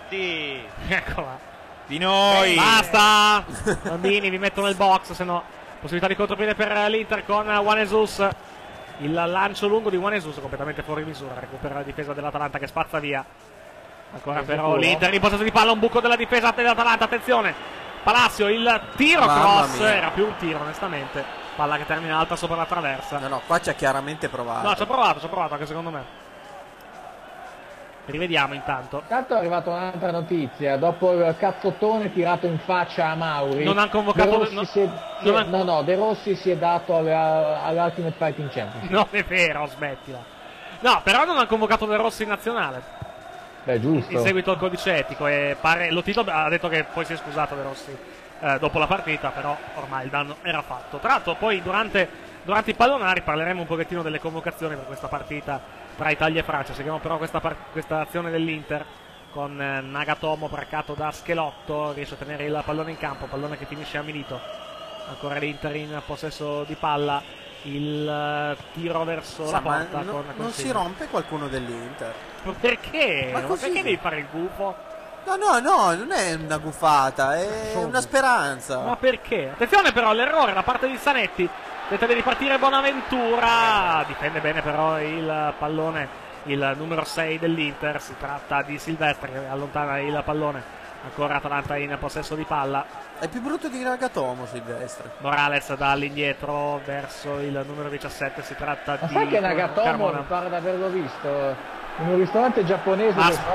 Cosetti. Eccola. Di noi. Basta. Bambini vi metto nel box, se no Possibilità di contropiede per l'Inter con Juan Jesus. Il lancio lungo di Juan Jesus completamente fuori misura. Recupera la difesa dell'Atalanta che spazza via. Ancora però l'Inter in possesso di palla, un buco della difesa dell'Atalanta. Attenzione, Palacio, il tiro cross. Era più un tiro onestamente. Palla che termina alta sopra la traversa. No, qua ci ha chiaramente provato. No, ci ha provato anche secondo me. Rivediamo intanto. Intanto è arrivata un'altra notizia. Dopo il cazzottone tirato in faccia a Mauri, non hanno convocato De Rossi si è dato all'Ultimate Fighting Championship. Non è vero, smettila. No, però non hanno convocato De Rossi in nazionale. Beh, giusto. In seguito al codice etico. E pare Lotito ha detto che poi si è scusato De Rossi dopo la partita, però ormai il danno era fatto. Tra l'altro poi durante i pallonari parleremo un pochettino delle convocazioni per questa partita tra Italia e Francia. Seguiamo però questa azione dell'Inter con Nagatomo braccato da Schelotto, riesce a tenere il pallone in campo, pallone che finisce a Milito. Ancora l'Inter in possesso di palla, il tiro verso la porta. Non si rompe qualcuno dell'Inter? Perché? Ma perché devi fare il gufo? No, non è una gufata, è una speranza. Ma perché? Attenzione però all'errore da parte di Zanetti. Tenta di ripartire Bonaventura, difende bene però il pallone, il numero 6 dell'Inter, si tratta di Silvestre che allontana il pallone. Ancora Atalanta in possesso di palla. È più brutto di Nagatomo Silvestre. Morales da all'indietro verso il numero 17, si tratta di sai che Nagatomo mi pare di averlo visto in un ristorante giapponese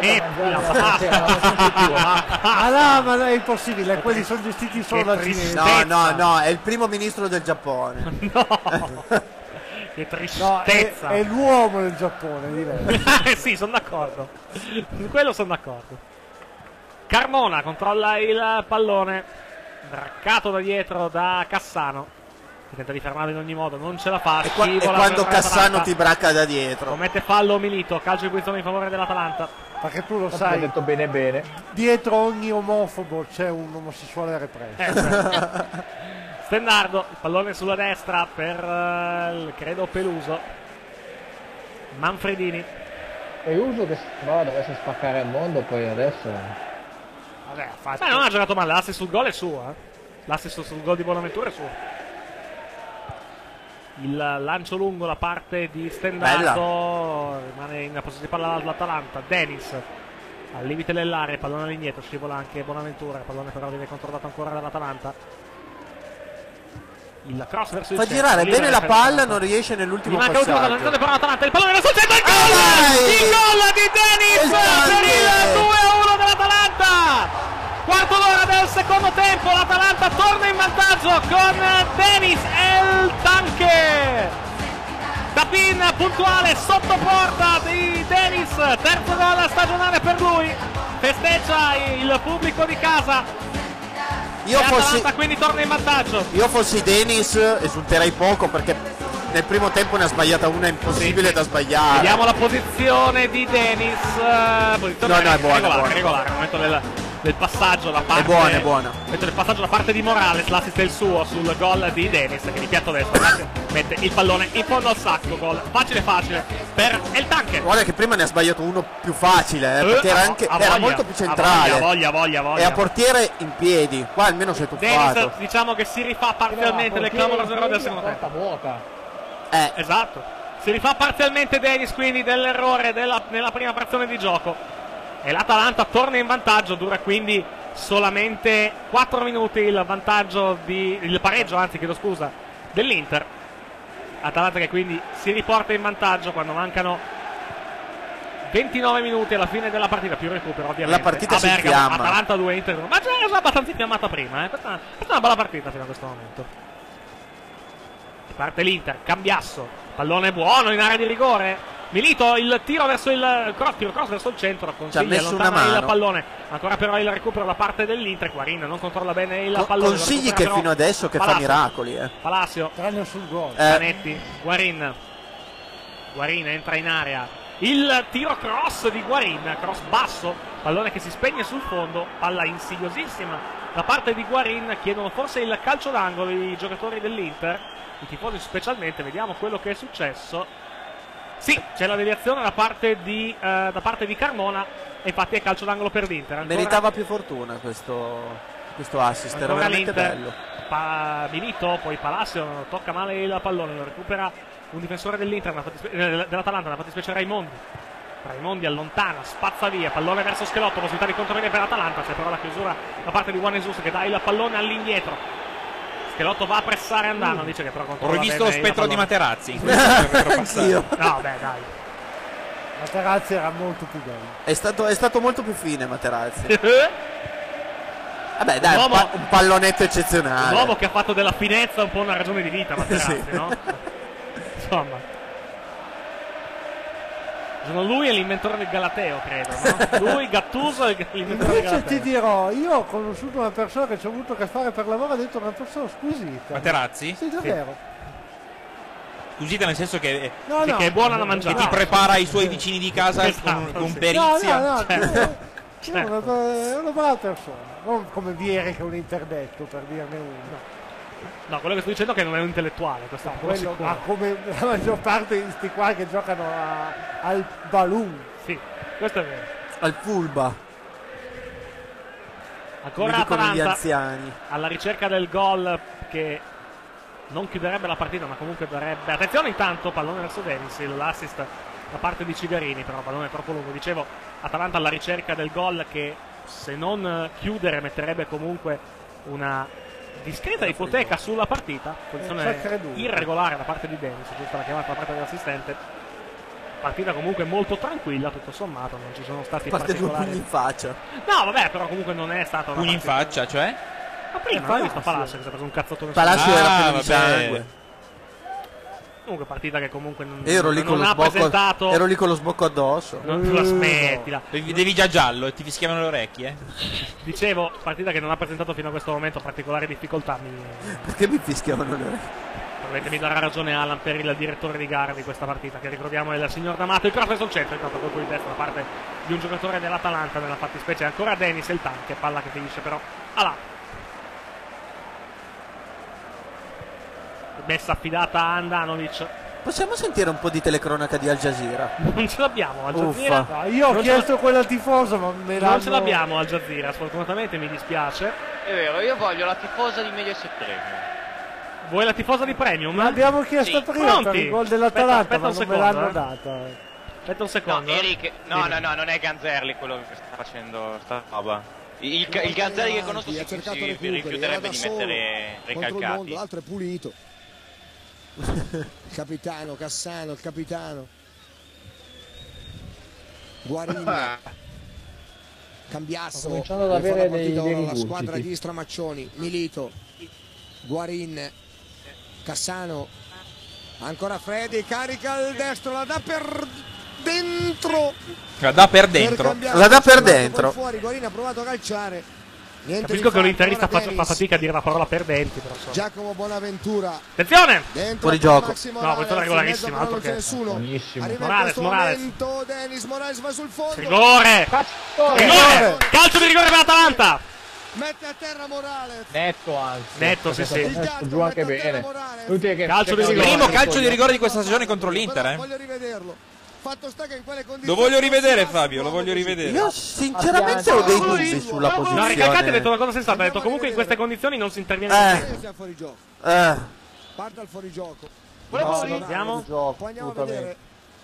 ma è impossibile, quelli sono gestiti solo dal cinese. No, è il primo ministro del Giappone. No, che tristezza. No, è l'uomo del Giappone, direi. Sì, sono d'accordo. Su quello sono d'accordo. Carmona controlla il pallone, braccato da dietro da Cassano. Tenta di fermarlo in ogni modo, non ce la fa. E quando Cassano ti bracca da dietro. Commette fallo Milito, calcio di punizione in favore dell'Atalanta. Perché tu lo sai, detto bene. Dietro ogni omofobo c'è un omosessuale represso. Stennardo, il pallone sulla destra per credo Peluso. Manfredini. Peluso che dovesse spaccare il mondo, poi adesso. Vabbè, non ha giocato male, l'assist sul gol è suo, L'assist sul gol di Bonaventura è suo. Il lancio lungo da parte di Stennardo, rimane in possesso di palla l'Atalanta. Dennis al limite dell'area, pallone all'indietro, scivola anche Bonaventura, il pallone però viene controllato ancora dall'Atalanta. Il cross verso il fa girare bene la palla, non riesce nell'ultimo passaggio. Per l'Atalanta, il pallone verso il centro, il gol di Dennis per il 2-1 dell'Atalanta. Quarto d'ora del secondo tempo, l'Atalanta torna in vantaggio con Dennis e il Tanque. Tapin puntuale sotto porta di Dennis, terzo gol stagionale per lui, festeggia il pubblico di casa. L'Atalanta quindi torna in vantaggio. Io fossi Dennis esulterei poco perché nel primo tempo ne ha sbagliata una impossibile da sbagliare. Vediamo la posizione di Dennis. È buona. Regolare, al momento del passaggio da parte è buona. Mentre il passaggio da parte di Morales, l'assist è il suo sul gol di Dennis che di piatto destro mette il pallone in fondo al sacco. Gol facile per il Tanque. Guarda che prima ne ha sbagliato uno più facile, perché era molto più centrale. Voglia. E a portiere in piedi. Qua almeno sei tuffato. Dennis diciamo che si rifà parzialmente le clamorose errore del secondo tempo. Vuota. Esatto. Si rifà parzialmente Dennis quindi dell'errore nella prima frazione di gioco. E l'Atalanta torna in vantaggio, dura quindi solamente 4 minuti il pareggio dell'Inter. Atalanta che quindi si riporta in vantaggio quando mancano 29 minuti alla fine della partita, più recupero ovviamente. La partita si Bergamo, infiamma. Atalanta 2 Inter 1. Ma già era abbastanza infiammata prima, Questa è una bella partita fino a questo momento. Parte l'Inter, Cambiasso, pallone buono in area di rigore. Milito, il tiro verso il cross verso il centro, consiglia allontana il pallone. Ancora però il recupero da parte dell'Inter. Guarin non controlla bene il pallone. Consigli che fino adesso che fa miracoli. Palacio, tranne sul gol. Zanetti, Guarin entra in area. Il tiro cross di Guarin, cross basso, pallone che si spegne sul fondo, palla insidiosissima da parte di Guarin. Chiedono forse il calcio d'angolo i giocatori dell'Inter, i tifosi specialmente. Vediamo quello che è successo. Sì, c'è la deviazione da parte di Carmona e infatti è calcio d'angolo per l'Inter. Meritava più fortuna questo questo assist, era Ancora veramente l'Inter. bello. Milito, poi Palacio tocca male il pallone, lo recupera un difensore dell'Inter, dell'Atalanta, nella fattispecie Raimondi allontana, spazza via, pallone verso Schelotto, possibilità di contropiede per l'Atalanta, c'è però la chiusura da parte di Juan Jesus che dà il pallone all'indietro. Schelotto va a pressare Andano, dice che però controlla Ho rivisto lo bene il spettro di pallone. Materazzi. Anch'io. No, beh, dai. Materazzi era molto più bello. È stato molto più fine Materazzi. Vabbè, dai, Un uomo- un pallonetto Un eccezionale. uomo che ha fatto della finezza un po' una ragione di vita, Materazzi, Sì. no? Insomma. Sono lui e l'inventore del Galateo, credo, no? Lui, Gattuso e l'inventore del Invece ti Galateo. dirò, io ho conosciuto una persona che ci ho avuto a che fare per lavoro, ha detto una persona squisita. Materazzi? Sì, davvero. Squisita nel senso che, No, no. che è buona da che mangiare. ti prepara i suoi vicini di casa Esatto, con sì. perizia. No, Certo. è una brava persona, non come Vieri che è un interdetto, per dirne uno. No, quello che sto dicendo è che non è un intellettuale, questo è poco Quello, sicuro. ma come la maggior parte di sti qua che giocano al balloon. Sì, questo è vero. Al Fulba. Ancora Come dicono gli Atalanta anziani. alla ricerca del gol che non chiuderebbe la partita, ma comunque darebbe. Attenzione intanto, pallone verso Dennis, l'assist da parte di Cigarini, però pallone troppo lungo. Dicevo, Atalanta alla ricerca del gol che se non chiudere metterebbe comunque una discreta ipoteca sulla partita. Posizione irregolare da parte di Dennis, giusta la chiamata da parte dell'assistente. Partita comunque molto tranquilla, tutto sommato, non ci sono stati A parte due particolari. pugni in faccia. No, vabbè, però comunque non è stata una Pugni in partita- faccia, cioè? Ma prima hai visto Palacio che si è preso un cazzottone Palacio su- era pieno di vabbè. sangue. Comunque partita che comunque non, Ero lì, con non lo ha presentato. ero lì con lo sbocco addosso. Non tu la smettila. Devi già giallo e ti fischiavano le orecchie. Dicevo, partita che non ha presentato fino a questo momento particolari difficoltà. Perché mi fischiavano le orecchie? Probabilmente mi darà ragione Alan per il direttore di gara di questa partita, che ricordiamo è il signor D'Amato. Il cross sul centro, intanto colpo di testa da parte di un giocatore dell'Atalanta, nella fattispecie ancora Dennis e il tank, palla che finisce però là. Messa affidata a Andanovic. Possiamo sentire un po' di telecronaca di Al Jazeera? Non ce l'abbiamo Al Jazeera. Uffa. No, io ho Non ce chiesto quella tifosa, ma me l'hanno... Non ce l'abbiamo Al Jazeera, sfortunatamente mi dispiace. È vero, io voglio la tifosa di Mediaset Premium. Vuoi la tifosa di Premium? L'abbiamo chiesto Sì. prima per Pronti? il gol dell'Atalanta, Aspetta ma un non me secondo, l'hanno eh. data. Aspetta un No, secondo. Eric, no, non è Ganzerli quello che sta facendo sta roba. Il Ganzerli che conosco si rifiuterebbe di mettere Recalcati. l'altro è pulito. Il capitano Cassano, il capitano Guarin, Cambiasso, Sto cominciando ad che fa avere la partita dei ora la rigurgiti. squadra di Stramaccioni. Milito, Guarin, Cassano, ancora Freddy, carica il destro, la dà per dentro. La dà per dentro. Cambiasso, La dà per suonato dentro. poi fuori, Guarin ha provato a calciare. Niente Capisco di che un fatto, interista ora fa Dennis. fatica a dire la parola perdenti, però insomma. Giacomo Bonaventura. Attenzione! Dentro Fuori per gioco. Maxi No, Morales, questo è regolarissimo, in mezzo altro non c'è che- nessuno. Buonissimo. Arriva Morales, in questo Morales. momento Dennis Morales va sul fondo. Rigore! Rigore! Calcio di rigore per l'Atalanta! Mette a terra Morales. Netto anzi. Netto, sì, sì. Messo giù anche bene. Tutti che Calcio di cercano rigore. Primo calcio di rigore di questa stagione contro Però l'Inter, voglio rivederlo. Fatto sta che in quelle condizioni Lo voglio rivedere, non si Fabio, lo passa voglio così. rivedere. Io sinceramente ho dei dubbi sulla No, posizione. Recalcati ha detto una cosa sensata, ha detto comunque in queste condizioni non si interviene. Sia fuori gioco. Eh, Parta il fuorigioco. Vediamo. Poi andiamo a vedere.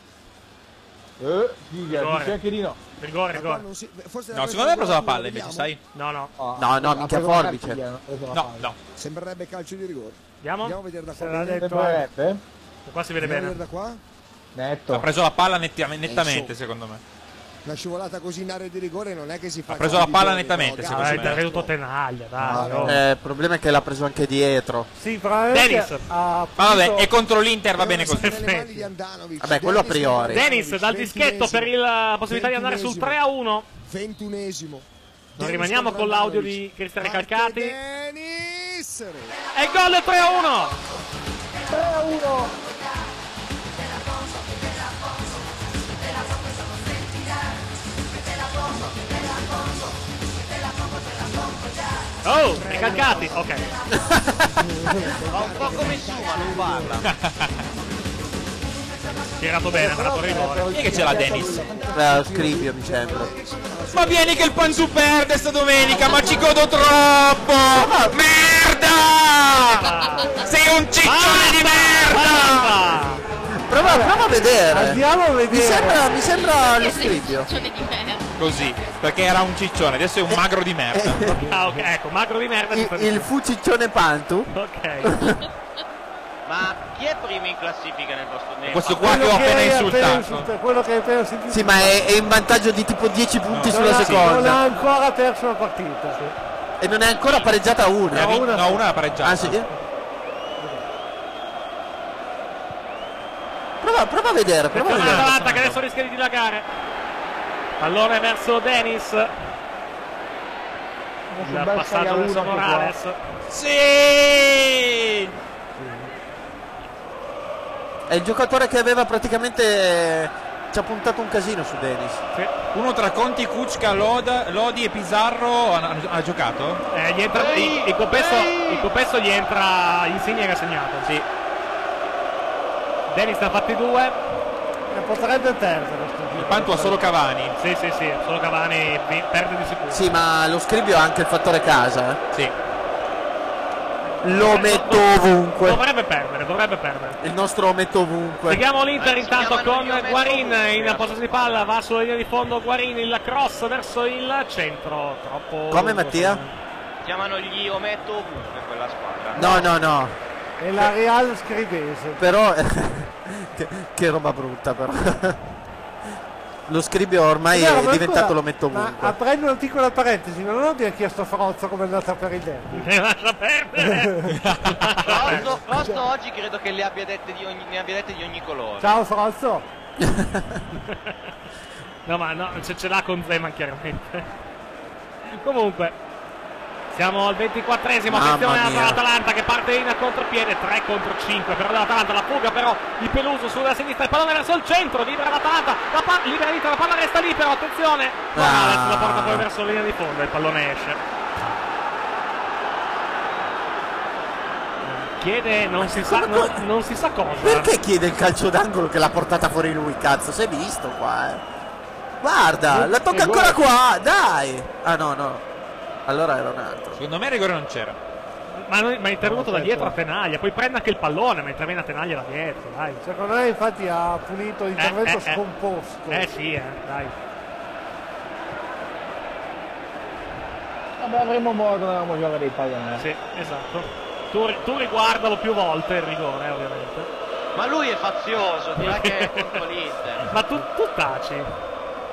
Figlia, Rigore. dice anche di no. Rigore, Qua rigore. non si- forse No, secondo me ha preso la palla invece, sai? No, no. no, minchia forbice. No, no. Sembrerebbe calcio di rigore. Vediamo. Andiamo a vedere da Se qua. l'ha Andiamo detto, Sembrerebbe? Qua si vede a vedere bene. da qua. Netto. Ha preso la palla nettamente, secondo me. Una scivolata così in area di rigore non è che si fa. Ha preso la palla nettamente, no, secondo Ah, è me. intervenuto Tenaglia, dai. oh. Il problema è che l'ha preso anche dietro. Sì, probabilmente Dennis. ha Ma vabbè, punito- è contro l'Inter, va bene Ora così. siamo nelle mani di Andanovic. Vabbè, quello a priori. Dennis dal dischetto per la possibilità di andare sul 3-1. 21esimo. Non rimaniamo con l'audio di Cristian Recalcati. Dennis. E il gol del 3-1. 3-1. Oh, Recalcati. Ok. Va un po' come su, ma non parla. Tirato bene, ha dato rigore. Chi è che ce l'ha Dennis? Scrivio mi sembra. Ma vieni che il Panzu perde sta domenica, ma ci godo troppo! Merda! Sei un ciccione di merda! Prova a vedere. Andiamo a vedere. Mi sembra lo scrivio. Così, perché era un ciccione, adesso è un magro di merda. Ah, ok, ecco, magro di merda. Il fu ciccione Pantu. Ok. Ma chi è primo in classifica nel vostro tempo? Questo qua che ho appena insultato. Quello che hai appena sentito. Sì, ma è in vantaggio di tipo 10 punti sulla Non seconda. ha ancora perso la partita. E non è ancora pareggiata una. No, una ha pareggiata. Ah, sì? Prova a vedere, prova a vedere. L'Atalanta che adesso rischia di dilagare. Pallone verso Dennis. Il passaggio verso Morales. Sì! È il giocatore che aveva praticamente ci ha puntato un casino su Dennis. Sì. Uno tra Conti, Kuczka, Lodi e Pizarro ha giocato? Gli entra, il compenso gli entra Insigne che ha segnato. Sì. Dennis ne ha fatti 2. Potrebbe perdere. Il Pantu ha solo Cavani. Sì, solo Cavani perde di sicuro. Sì, ma lo scrivio ha anche il fattore casa. Sì. Lo metto ovunque. Dovrebbe perdere. Il nostro lo metto ovunque. Seguiamo l'Inter intanto con Guarin in possesso di palla, va sulla linea di fondo Guarin, il cross verso il centro. Troppo. Come Mattia? Chiamano gli ometto ovunque quella squadra. No. È la Real Scrivese. Però che roba brutta però. Lo scrivio ormai è diventato lo metto ovunque. Ma aprendo una piccola parentesi, non abbiamo chiesto a Frozzo come è andata per il derby. Lascia perdere. Frozzo oggi credo che ne abbia dette di ogni colore. Ciao Frozzo. No, ma no, ce l'ha con Zeman chiaramente. Comunque siamo al 24esimo, attenzione all'Atalanta che parte in contropiede, 3 contro 5 però l'Atalanta, la fuga però di Peluso sulla sinistra, il pallone verso il centro, libera l'Atalanta, libera l'Inter, la palla resta lì però attenzione, adesso la porta poi verso la linea di fondo, il pallone esce. Chiede non si sa cosa. Perché chiede il calcio d'angolo che l'ha portata fuori lui, cazzo, sei visto qua, Guarda, la tocca ancora qua, dai. Ah no. Allora era un altro. Secondo me il rigore non c'era. Ma è intervenuto da dietro a Tenaglia, poi prende anche il pallone ma interviene a Tenaglia da dietro, dai. Secondo me infatti ha punito l'intervento scomposto. Sì, dai. Vabbè, avremo modo, dovevamo giocare dei palloni. Sì, esatto. Tu riguardalo più volte il rigore, ovviamente. Ma lui è fazioso, dirà che è contro l'Inter. Ma tu taci.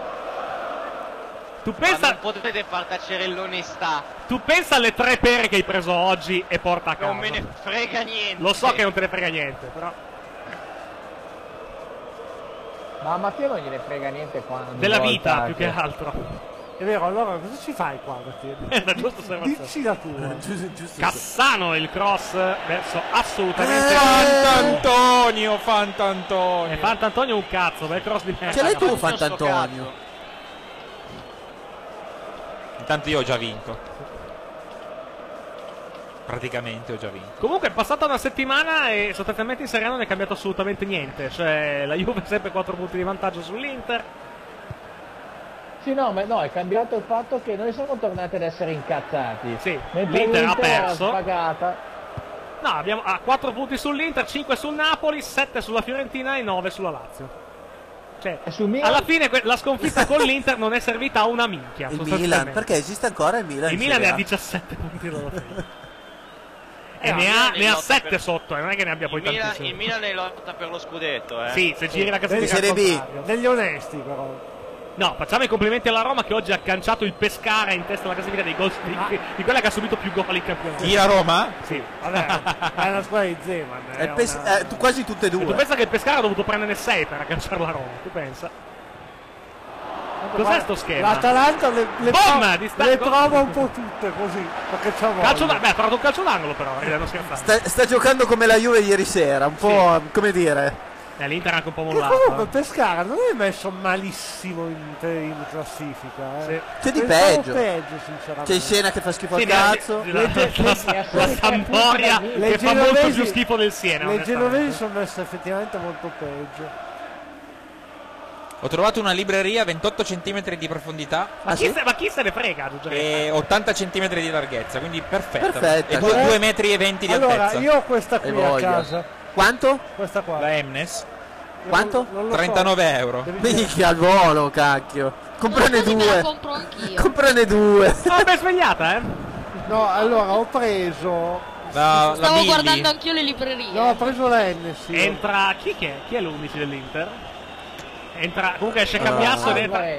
Tu pensa... Ma non potete far tacere l'onestà. Tu pensa alle 3 pere che hai preso oggi e porta a casa. Non me ne frega niente. Lo so che non te ne frega niente, però. Ma a Mattia non gliene frega niente qua. Della vita, più che altro. È vero, allora cosa ci fai qua, Mattia? Giusto Dici la tua. Giusto. Cassano il cross verso assolutamente Fantantonio. E Fantantonio un cazzo, bel cross di merda. Ce l'hai tu Fantantonio? Intanto io ho già vinto. Praticamente ho già vinto. Comunque è passata una settimana e sostanzialmente in Serie A non è cambiato assolutamente niente. Cioè la Juve ha sempre 4 punti di vantaggio sull'Inter. Sì, no, è cambiato il fatto che noi siamo tornati ad essere incazzati. Sì, mentre l'Inter ha perso. No, abbiamo 4 punti sull'Inter, 5 sul Napoli, 7 sulla Fiorentina e 9 sulla Lazio. Cioè, alla fine la sconfitta con l'Inter non è servita a una minchia. Il Milan, perché esiste ancora il Milan? Il Milan ne ha 17 punti loro. E ne ha 7 sotto, non è che ne abbia poi tantissimi. Il Milan è lotta per lo scudetto, Sì, se giri la classifica Serie B. Degli onesti però. No, facciamo i complimenti alla Roma che oggi ha canciato il Pescara in testa alla classifica dei gol di quella che ha subito più gol in campionato. Chi, la Roma? Sì. Vabbè, è una squadra di Zeman. Quasi tutte e due. Tu pensa che il Pescara ha dovuto prenderne 6 per agganciare la Roma, tu pensa? Cos'è sto schema? L'Atalanta le prova un po' tutte così, perché c'ha voglia. Ha trovato un calcio d'angolo però, ridendo scherzando. Sta giocando come la Juve ieri sera, un po' come dire. L'Inter è anche un po' mollato. Comunque Pescara non è messo malissimo in classifica. Sì. C'è di peggio. Sinceramente. C'è Siena che fa schifo al cazzo. La Sampdoria che fa molto più schifo del Siena. Le genovesi sono messe effettivamente molto peggio. Ho trovato una libreria a 28 cm di profondità. Ma chi se ne frega? E 80 cm di larghezza, quindi perfetta. Perfetta. E 2,20 metri di allora, altezza. io ho questa qui a casa. Quanto? Questa qua. La Emnes. Quanto? Non lo 39 euro. Minchia al volo, cacchio. Comprane Me la due. compro anch'io. Comprane due. Ah, beh, svegliata, No, allora ho preso. Stavo guardando anch'io le librerie. No, ho preso la Hennessy. Entra. Chi è? Chi è l'11 dell'Inter? Entra. Comunque esce Cambiasso ed entra.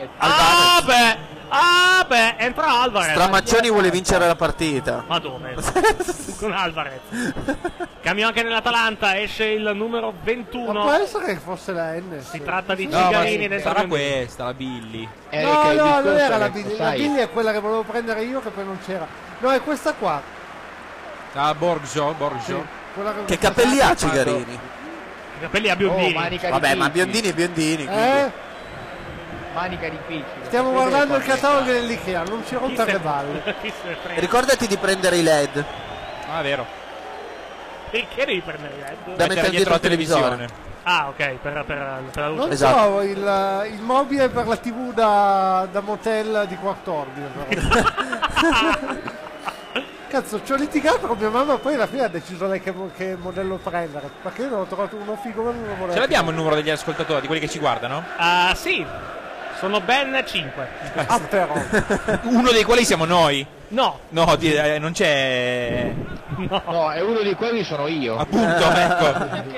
Ah beh, entra Alvarez. Stramaccioni vuole vincere la partita. Ma dove? Con Alvarez. Cambio anche nell'Atalanta, esce il numero 21. Ma può essere che fosse la Hennessy? Si tratta di No, Cigarini ma dentro sarà il- questa, la Billy. No, no, non era la Billy. La Billy è quella che volevo prendere io, che poi non c'era. No, è questa qua. Ah, Borgio. Sì, quella Che capelli ha Cigarini? I capelli a biondini. Vabbè, ma biondini. quindi. Manica difficile. Stiamo guardando il catalogo dell'Ikea, non ci rompere le balle. Chi se ne frega? Ricordati di prendere i LED. Ah, vero. Perché devi prendere il LED? Da mettere dietro la televisione. Ah, ok, per la luce. Non Esatto. so, il mobile per la TV da motel di quarto ordine. Però. Cazzo, ci ho litigato con mia mamma, poi alla fine ha deciso lei che modello prendere. Perché io ne ho trovato uno figo, ma non lo volevo. Ce l'abbiamo il numero degli ascoltatori, di quelli che ci guardano? Ah, sì. Sono ben 5. Ah, però. Uno dei quali siamo noi. No. No, non c'è. No, e uno di quelli sono io. Appunto, ecco.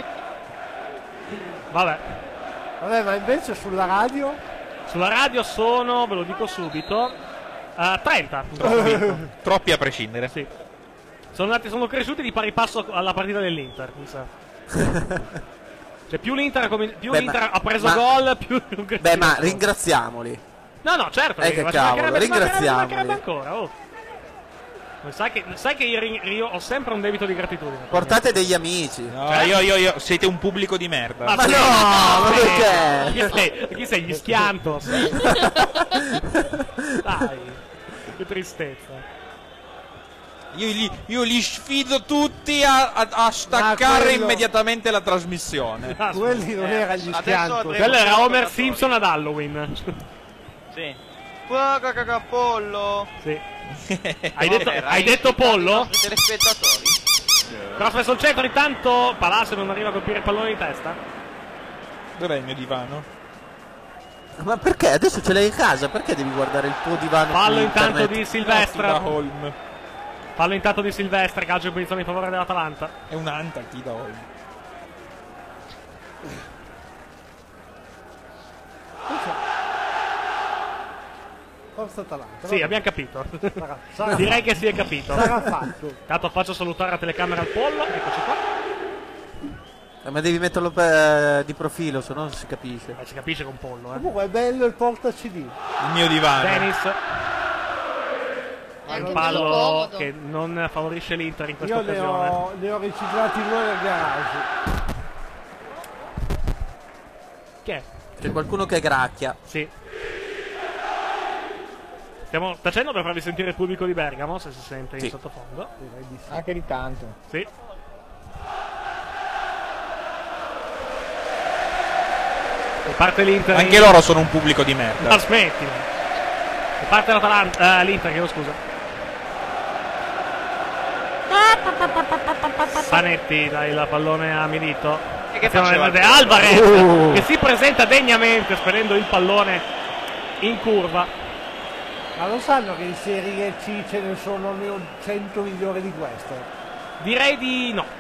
Vabbè. Vabbè, ma invece sulla radio? Sulla radio sono, ve lo dico subito, 30. Troppi a prescindere. Sì. Sono cresciuti di pari passo alla partita dell'Inter, mi sa. Cioè più l'Inter, l'Inter ha preso gol, più... Beh, ma ringraziamoli. No, certo. Che cavolo, ringraziamoli. Mancherebbe ancora, oh. Sai che io ho sempre un debito di gratitudine. Portate degli amici. No, io siete un pubblico di merda. Ma no, ma perché? Chi sei? Gli Schiantos? Dai, che tristezza. Io li sfido tutti a staccare immediatamente la trasmissione. Quelli non erano gli Schiantos. Quello era Homer Simpson ad Halloween. Sì. Pollo. Sì. Hai detto pollo? I telespettatori. Cross sul centro, intanto Palacio non arriva a colpire il pallone in testa. Dov'è il mio divano? Ma perché? Adesso ce l'hai in casa, perché devi guardare il tuo divano? Fallo su intanto internet? di Silvestre. Holm. Fallo intanto di Silvestre, calcio in posizione in favore dell'Atalanta. È un'anta Tida Holm. Forza Atalanta. Sì, abbiamo capito. Sarà Direi che si è capito. Sarà fatto. Tanto faccio salutare la telecamera al pollo. Eccoci qua. Ma devi metterlo di profilo, se no non si capisce. Si capisce con pollo, Comunque è bello il porta CD. Il mio divano. Dennis. È anche Un bello pallo comodo. che non favorisce l'Inter in questa Io occasione. ne ho riciclati due nel garage. Che è? C'è qualcuno che gracchia. Sì. Stiamo tacendo per farvi sentire il pubblico di Bergamo, se si sente in sottofondo. Anche di tanto. Sì. E parte l'Inter. Anche loro sono un pubblico di merda. Ma smettila. E parte l'Atalanta, l'Inter, chiedo scusa. Zanetti dà il pallone a Milito. E che faceva il Alvarez che si presenta degnamente spedendo il pallone in curva. Ma lo sanno che in Serie C ce ne sono 100 migliori di queste? Direi di no.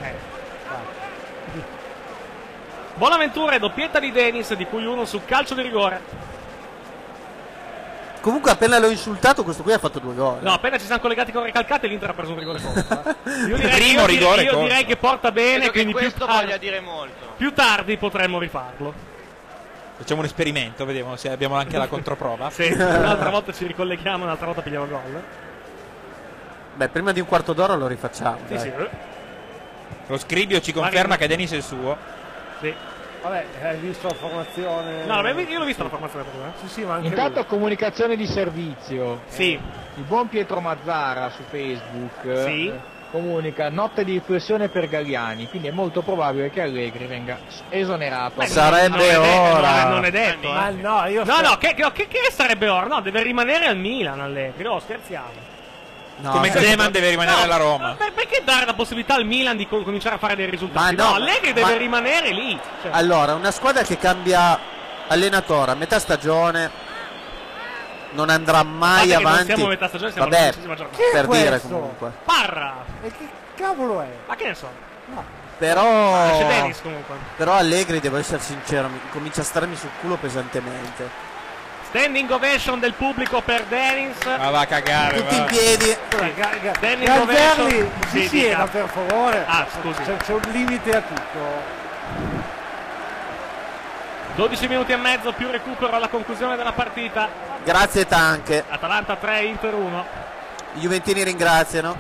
Buonaventura e doppietta di Dennis, di cui uno su calcio di rigore. Comunque appena l'ho insultato questo qui ha fatto 2 gol. No, appena ci siamo collegati con Recalcate l'Inter ha preso un rigore contro. Io direi che porta bene, Credo quindi che questo voglia dire molto. più tardi potremmo rifarlo. Facciamo un esperimento, vediamo se abbiamo anche la controprova. Sì, un'altra volta ci ricolleghiamo, un'altra volta pigliamo gol. Beh, prima di un quarto d'ora lo rifacciamo. Sì, dai. sì. Lo Scribio ci conferma che Dennis è il suo. Sì. Vabbè, hai visto la formazione? No, io l'ho vista la formazione prima. Sì, sì, ma anche Intanto lui. comunicazione di servizio. Sì. Il buon Pietro Mazzara su Facebook Sì. comunica notte di riflessione per Galliani, quindi è molto probabile che Allegri venga esonerato. Sarebbe ora. Non è detto, Ma no, io che sarebbe ora? No, deve rimanere al Milan Allegri, no, scherziamo. No, Come Zeman deve rimanere alla Roma. Perché dare la possibilità al Milan di cominciare a fare dei risultati? Ma no, Allegri deve rimanere lì. Cioè. Allora, una squadra che cambia allenatore a metà stagione non andrà mai avanti. Non siamo a metà stagione, siamo Vabbè, alla 15ª giornata. per questo? dire comunque. Parra! E che cavolo è? Ma che ne so? Però C'è Dennis comunque. Però Allegri, devo essere sincero, comincia a starmi sul culo pesantemente. Standing ovation del pubblico per Dennis. Ma va a cagare. Tutti in piedi. Standing ovation. Gallerli, si Sì, sieda dica. per favore. Ah, scusi. C'è un limite a tutto. 12 minuti e mezzo più recupero alla conclusione della partita. Grazie Tanche. Atalanta 3, Inter 1. I Juventini ringraziano.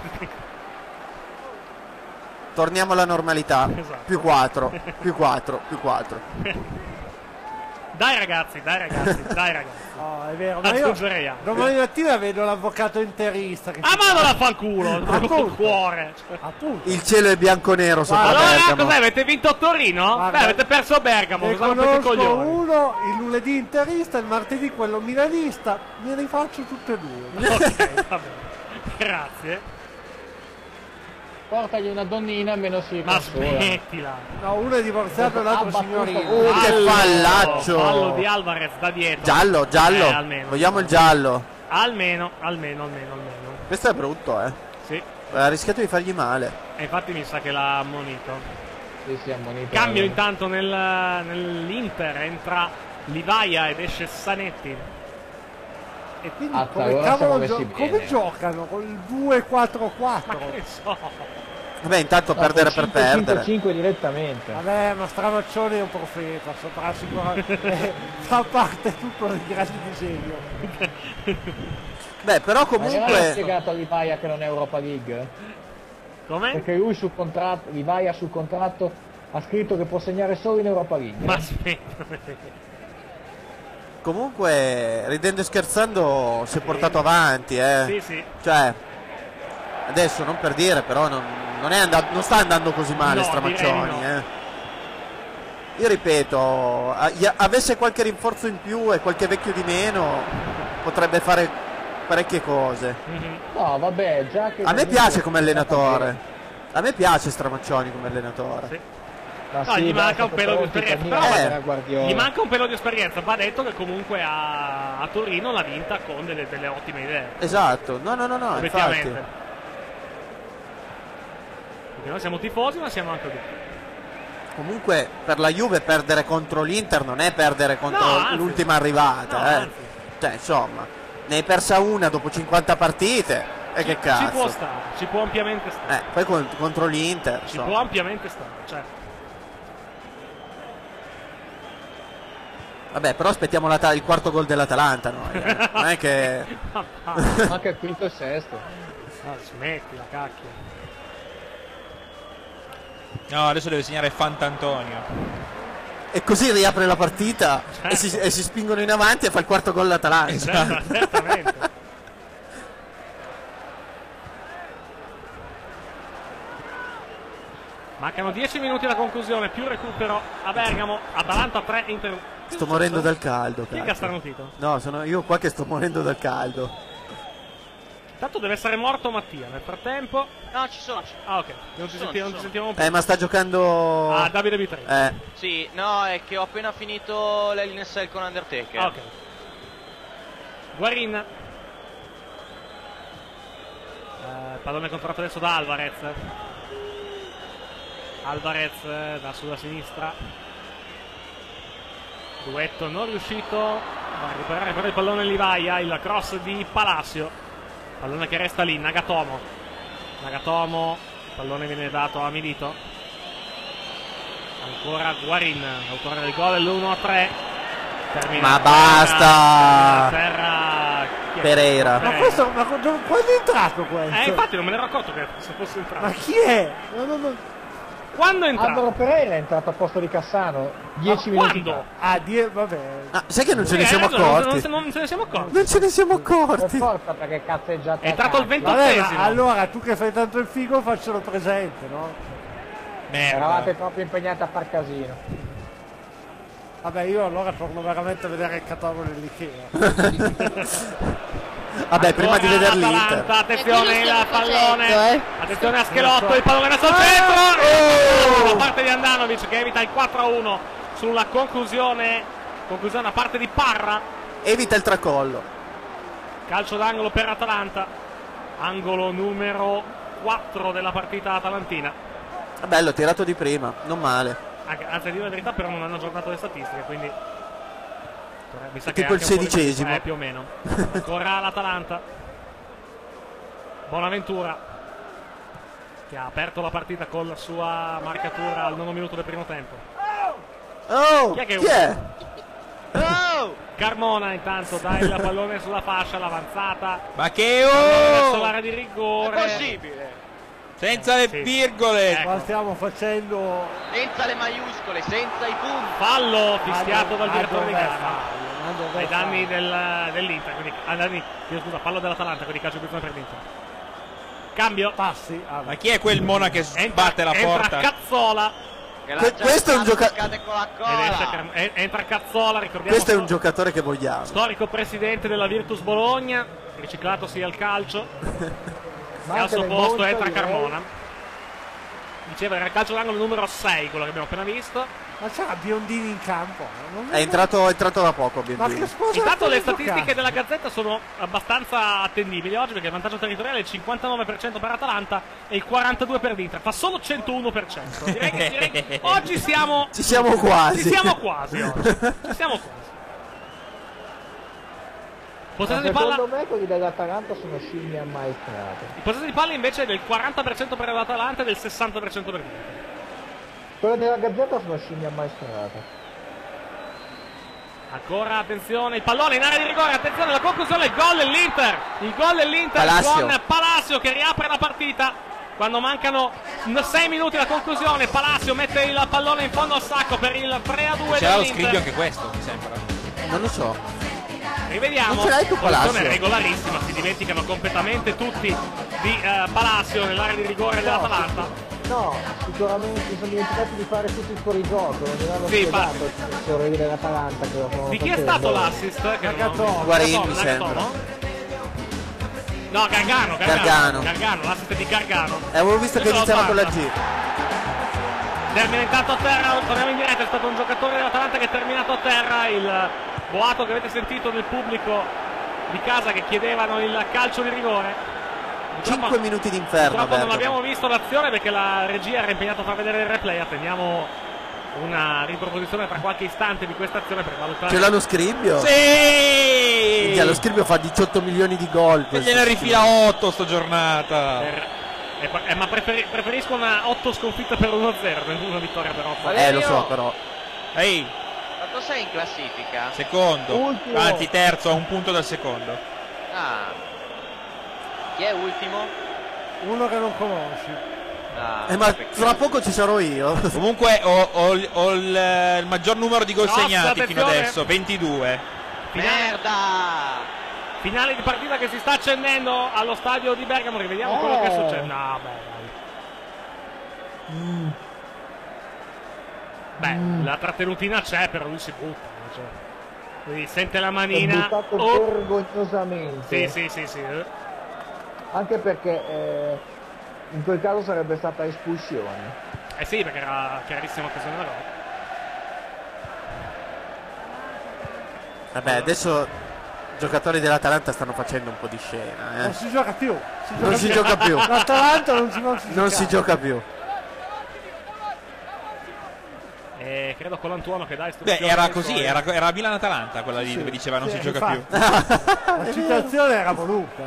Torniamo alla normalità. Esatto. Più 4, più 4, più 4. Dai ragazzi, dai ragazzi. No, è vero, ma io Aggiungerei altro. domani mattina vedo l'avvocato interista che Ah, ma non la fa il culo, proprio col cuore. appunto. Il cielo è bianco-nero sopra Allora, Bergamo. cos'è? Avete vinto a Torino? Guarda, Beh, avete perso a Bergamo, ne cosa rompete i conosco coglioni? uno il lunedì interista, il martedì quello milanista, me li faccio tutte e due. Ok, va bene. Grazie. Portagli una donnina almeno si Ma consola. smettila. No, uno è divorziato e l'altro signorino. Che fallaccio. Fallo di Alvarez da dietro. Giallo, giallo. Almeno. Vogliamo il giallo. Almeno. Questo è brutto, Sì. Ha rischiato di fargli male. E infatti mi sa che l'ha ammonito. Sì, ammonito. Cambio intanto nell'Inter, entra Livaia ed esce Sanetti. E quindi Allora, come siamo cavolo messi bene. come giocano? Con il 2-4-4? Ma che ne so. Vabbè, intanto perdere per perdere. 5 direttamente. Vabbè, ma Stramaccioni è un profeta, saprà sicuramente fa parte tutto del grande disegno. Beh, però Ma non hai comunque spiegato a Livaia che non è Europa League? Come? Perché lui sul contratto, Livaia sul contratto ha scritto che può segnare solo in Europa League. Ma aspetta. comunque ridendo e scherzando si è portato avanti, Sì, sì. Cioè, adesso non per dire, però non sta andando così male No, Stramaccioni, direi no. Io ripeto, avesse qualche rinforzo in più e qualche vecchio di meno, potrebbe fare parecchie cose. No, vabbè, già che... A me piace come allenatore. A me piace Stramaccioni come allenatore. Sì. Ma No, sì, gli manca basta un pelo di pronti, esperienza. cammina Però da Guardiola. gli manca un pelo di esperienza. Va detto che comunque a Torino l'ha vinta con delle ottime idee. Esatto, no, Obiettivamente. infatti. Perché noi siamo tifosi, ma siamo anche obiettivi. Comunque per la Juve perdere contro l'Inter non è perdere contro No, anzi. l'ultima arrivata, No, anzi. Cioè, insomma, ne hai persa una dopo 50 partite e che cazzo. Ci può stare, ci può ampiamente stare. Poi contro l'Inter, Ci insomma. può ampiamente stare, certo. Vabbè, però aspettiamo il quarto gol dell'Atalanta noi, non è che Anche il quinto e sesto. Smettila, cacchio. No, adesso deve segnare Fantantonio. e così riapre la partita e si spingono in avanti e fa il quarto gol l'Atalanta. Certamente. Mancano 10 minuti alla conclusione, più recupero a Bergamo, Atalanta 3, Inter 1. Sto morendo dal caldo, Chi è che cazzo. ha starnutito? No, sono io qua che sto morendo dal caldo. Intanto deve essere morto Mattia, nel frattempo... No, ci sono. Ah, ok, non ci sentiamo un po'. Ma sta giocando Ah, Davide B3. Sì, no, è che ho appena finito l'LNSL con Undertaker. Ah, ok. Guarin. Pallone controllato adesso da Alvarez. Alvarez da sulla sinistra. Duetto non riuscito a recuperare però il pallone Livaia, il cross di Palacio. Pallone che resta lì, Nagatomo. Il pallone viene dato a Milito. Ancora Guarin, autore del gol, l'1-3. Ma basta! Terra Pereira. Ma questo, quando è entrato questo? Infatti non me ne ero accorto che se fosse entrato. Ma chi è? No. Quando è entrato? Alvaro Pereira è entrato a posto di Cassano 10 minuti quando? fa. Vabbè. Sai che non ce ne siamo accorti? Non ce ne siamo accorti. Non ce ne siamo Per accorti. forza, perché cazzeggiata. È entrato il Vabbè, 28esimo. allora tu che fai tanto il figo faccelo presente, no? Eravate troppo impegnati a far casino. Vabbè, io allora torno veramente a vedere il catalogo dell'Ikea. Vabbè, prima di vedere l'Inter. Attenzione il pallone. facendo, Attenzione a Schelotto, il pallone verso il centro. Da parte di Andanovic che evita il 4-1 sulla conclusione a parte di Parra. Evita il tracollo. Calcio d'angolo per Atalanta. Angolo numero 4 della partita atalantina. Bello, tirato di prima, non male. Anzi, a dire la verità, però non hanno aggiornato le statistiche, quindi mi sa Tipo che il 16esimo. più o meno. Ancora l'Atalanta. Bonaventura che ha aperto la partita con la sua marcatura al 9 minuto del primo tempo. Oh, Chi è che chi è? Carmona intanto dà il pallone sulla fascia, l'avanzata. Ma che verso l'area di rigore. È possibile. Senza le virgole. Qua stiamo facendo Senza le maiuscole, senza i punti. Fallo fischiato dal direttore di dov'è gara fallo? ai danni dell'Inter, quindi ai danni, scusa, fallo dell'Atalanta, quindi calcio di punizione per l'Inter. Cambio. Passi. Ma chi è quel Mona che sbatte la porta? Entra Cazzola. Questo è un giocatore. Entra Cazzola, ricordiamo. Questo è un giocatore che vogliamo. Storico presidente della Virtus Bologna, riciclatosi al calcio. E al suo posto entra Carmona. Diceva era il calcio d'angolo numero 6, quello che abbiamo appena visto. Ma c'era Biondini in campo. È entrato da poco, Ma che sposa. Intanto le statistiche della Gazzetta sono abbastanza attendibili oggi, perché il vantaggio territoriale è il 59% per Atalanta e il 42% per l'Inter. Fa solo 101%. Direi che oggi siamo. Ci siamo quasi. Ci siamo quasi oggi. Ci siamo quasi. Possesso di palla. Secondo me quelli dell'Atalanta sono scimmie ammaestrate. Il possesso di palla invece è del 40% per l'Atalanta e del 60% per l'Inter. Quelle della Gazzetta sono scimmie ammaestrate. Ancora attenzione, il pallone in area di rigore, attenzione la conclusione, il gol dell'Inter. Il gol dell'Inter con Palacio che riapre la partita. Quando mancano 6 minuti alla conclusione, Palacio mette il pallone in fondo al sacco per il 3-2 C'era lo dell'Inter. scrivio anche questo, mi sembra. Non lo so. Rivediamo, Non ce l'hai tu, Palacio? posizione regolarissima, si dimenticano completamente tutti di Palacio nell'area di rigore dell'Atalanta. No, sicuramente si sono dimenticati di fare tutto il fuorigioco, non hanno Sì, spiegato il professore dell'Atalanta che lo stavano Di chi è facendo. stato l'assist? Guarin, mi sembra. No, Gargano, l'assist di Gargano. Avevo visto che iniziava con la G. Termina intanto a terra, torniamo in diretta, è stato un giocatore dell'Atalanta che è terminato a terra, il boato che avete sentito nel pubblico di casa che chiedevano il calcio di rigore. 5 minuti d'inferno. Purtroppo non abbiamo visto l'azione perché la regia era impegnata a far vedere il replay. Attendiamo una riproposizione tra qualche istante di questa azione per valutare. Ce l'ha lo Scribbio? Sì! Lo Scribbio fa 18 milioni di gol. E gliene rifila 8 sta giornata. Ma preferisco una 8 sconfitte per 1-0, una vittoria per 8. Lo so, però. Ehi, Quanto sei in classifica? secondo. Ultimo. Anzi, terzo, a un punto dal secondo. Ah. Chi è ultimo? Uno che non conosci. Ma tra poco ci sarò io. Comunque ho il maggior numero di gol Grossa segnati fino attenzione. adesso, 22. Merda! Finale di partita che si sta accendendo allo stadio di Bergamo. Rivediamo quello che succede. No, la trattenutina c'è, però lui si butta. Cioè. Quindi sente la manina. È buttato vergognosamente. Sì. Anche perché in quel caso sarebbe stata espulsione. Sì, perché era chiarissima occasione da gol. Vabbè, adesso i giocatori dell'Atalanta stanno facendo un po' di scena. Non si gioca più. Non si gioca più. L'Atalanta non si gioca più. Credo Colantuono che dà istruzioni. Beh, era così, era Milan-Atalanta quella lì dove diceva non si gioca più. La citazione era voluta.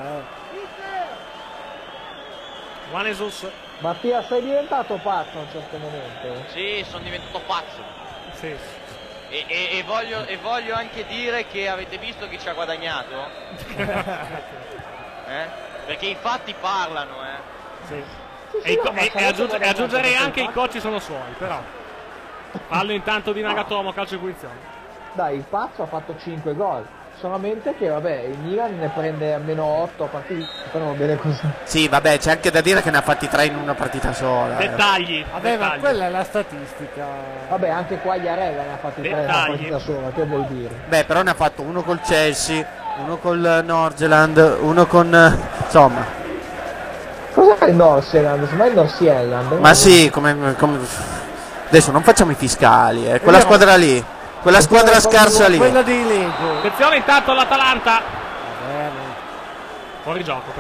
Juan Jesus. Mattia, sei diventato pazzo a un certo momento? Sì, sono diventato pazzo. Sì. E voglio anche dire che avete visto chi ci ha guadagnato? Perché i fatti parlano, Sì. E aggiungerei anche i coach sono suoi, però. Fallo intanto di Nagatomo, calcio di punizione. Dai, il pazzo ha fatto 5 gol. Solamente che vabbè, il Milan ne prende almeno 8 partite, però va bene così. Sì, vabbè, c'è anche da dire che ne ha fatti 3 in una partita sola. Dettagli. Vabbè, ma quella è la statistica. Vabbè, anche qua Iarella ne ha fatti 3 in una partita sola, che vuol dire? Beh, però ne ha fatto uno col Chelsea, uno col Norgeland, uno con... insomma. Cos'è il Norseland? Secondo me il Norsieland. Ma sì, come... Adesso non facciamo i fiscali, quella squadra lì. Quella squadra scarsa lì. Quella dei Lego. Attenzione intanto all'Atalanta. Fuori gioco.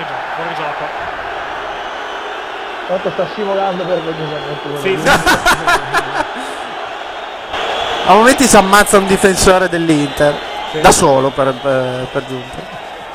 Tanto sta scivolando vergognosamente. Sì. A momenti si ammazza un difensore dell'Inter. Sì. Da solo per giunta.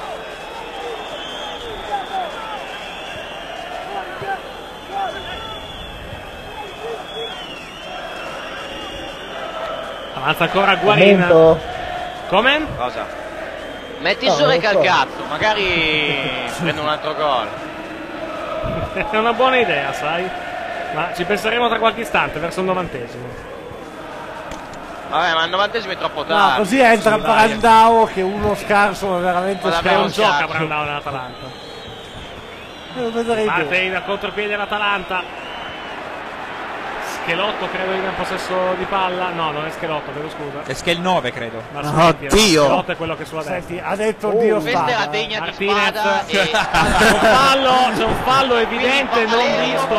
Avanza ancora Guarin. Come? Cosa? Metti su Recalcazzo, magari prende un altro gol. È una buona idea, sai? Ma ci penseremo tra qualche istante, verso il 90esimo. Vabbè, ma il 90esimo è troppo tardi. No, così entra Brandao, che uno scarso, ma veramente Ma scarso. Non gioca Brandao nell'Atalanta. Parte in contropiede l'Atalanta. Schelotto credo in possesso di palla. No, non è Schelotto, vedo scusa. È Schel 9 credo. Oddio. Schelotto è quello che sulla destra. Senti, ha detto Dio questa spada. è la degna di Martinez. spada e... C'è un fallo evidente non visto.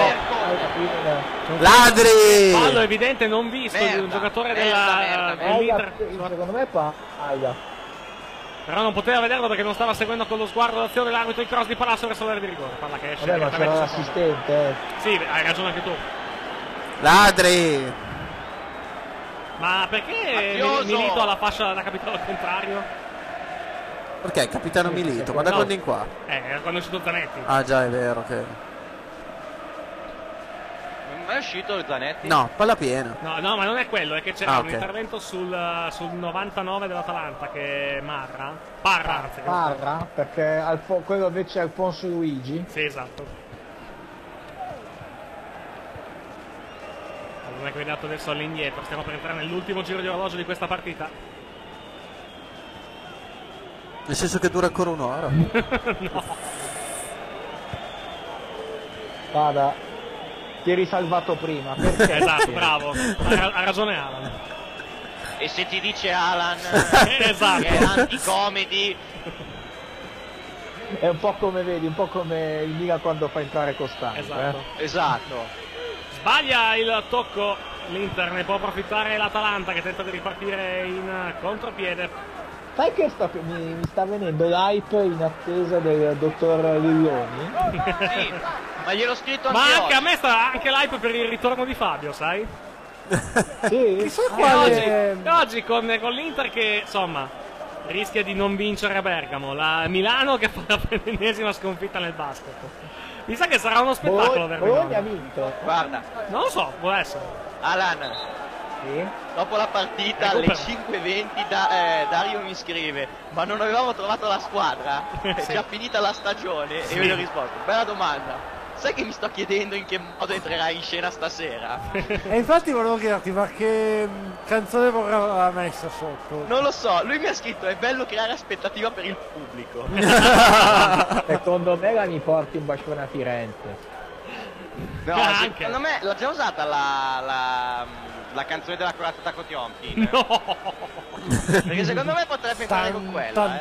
Ladri! Fallo evidente non visto di un giocatore dell'Inter. Secondo me è palla. Però non poteva vederlo perché non stava seguendo con lo sguardo l'azione dell'arbitro. Il cross di Palazzo verso l'area di rigore. Palla che esce. Vabbè, ma c'era l'assistente. Sì, hai ragione anche tu. Ladri! Ma perché Milito ha la fascia da capitano al contrario? Perché capitano Milito? Ma da quando in qua? Era quando è uscito Zanetti. Ah già, è vero che... Ma è uscito il Zanetti? No, palla piena. No, ma non è quello, è che c'era un ok. intervento sul 99 dell'Atalanta che Parra, perché quello invece è Alfonso Luigi. Sì, esatto. Non è che vediamo adesso all'indietro, stiamo per entrare nell'ultimo giro di orologio di questa partita. Nel senso che dura ancora un'ora. No. Guarda, ti eri salvato prima. Perché? Esatto, bravo. Ha ragione Alan. E se ti dice Alan esatto. che è anti-comedy, è un po' come vedi, un po' come il Milan quando fa entrare Costante. Esatto. Esatto. Sbaglia il tocco l'Inter, ne può approfittare l'Atalanta che tenta di ripartire in contropiede. Sai che mi sta venendo l'hype in attesa del dottor Lilloni? Sì, ma gliel'ho scritto anche Ma anche oggi. a me sta anche l'hype per il ritorno di Fabio, sai? Sì? Chissà quale... Oggi con l'Inter che, insomma, rischia di non vincere a Bergamo, la Milano che fa la 30ª sconfitta nel basket. Mi sa che sarà uno spettacolo Bologna ha vinto. Guarda, non lo so, può essere. Alan, sì? dopo la partita alle 5:20 Dario mi scrive: ma non avevamo trovato la squadra? È già finita la stagione? Sì. E io gli ho risposto: bella domanda. Sai che mi sto chiedendo in che modo entrerai in scena stasera? E infatti volevo chiederti, ma che canzone vorrà messa sotto? Non lo so, lui mi ha scritto: è bello creare aspettativa per il pubblico. Secondo me la mi porti un bacione a Firenze. No, secondo me l'ha già usata la canzone della corazzata Kotionkin. No! Perché secondo me potrebbe entrare con quella.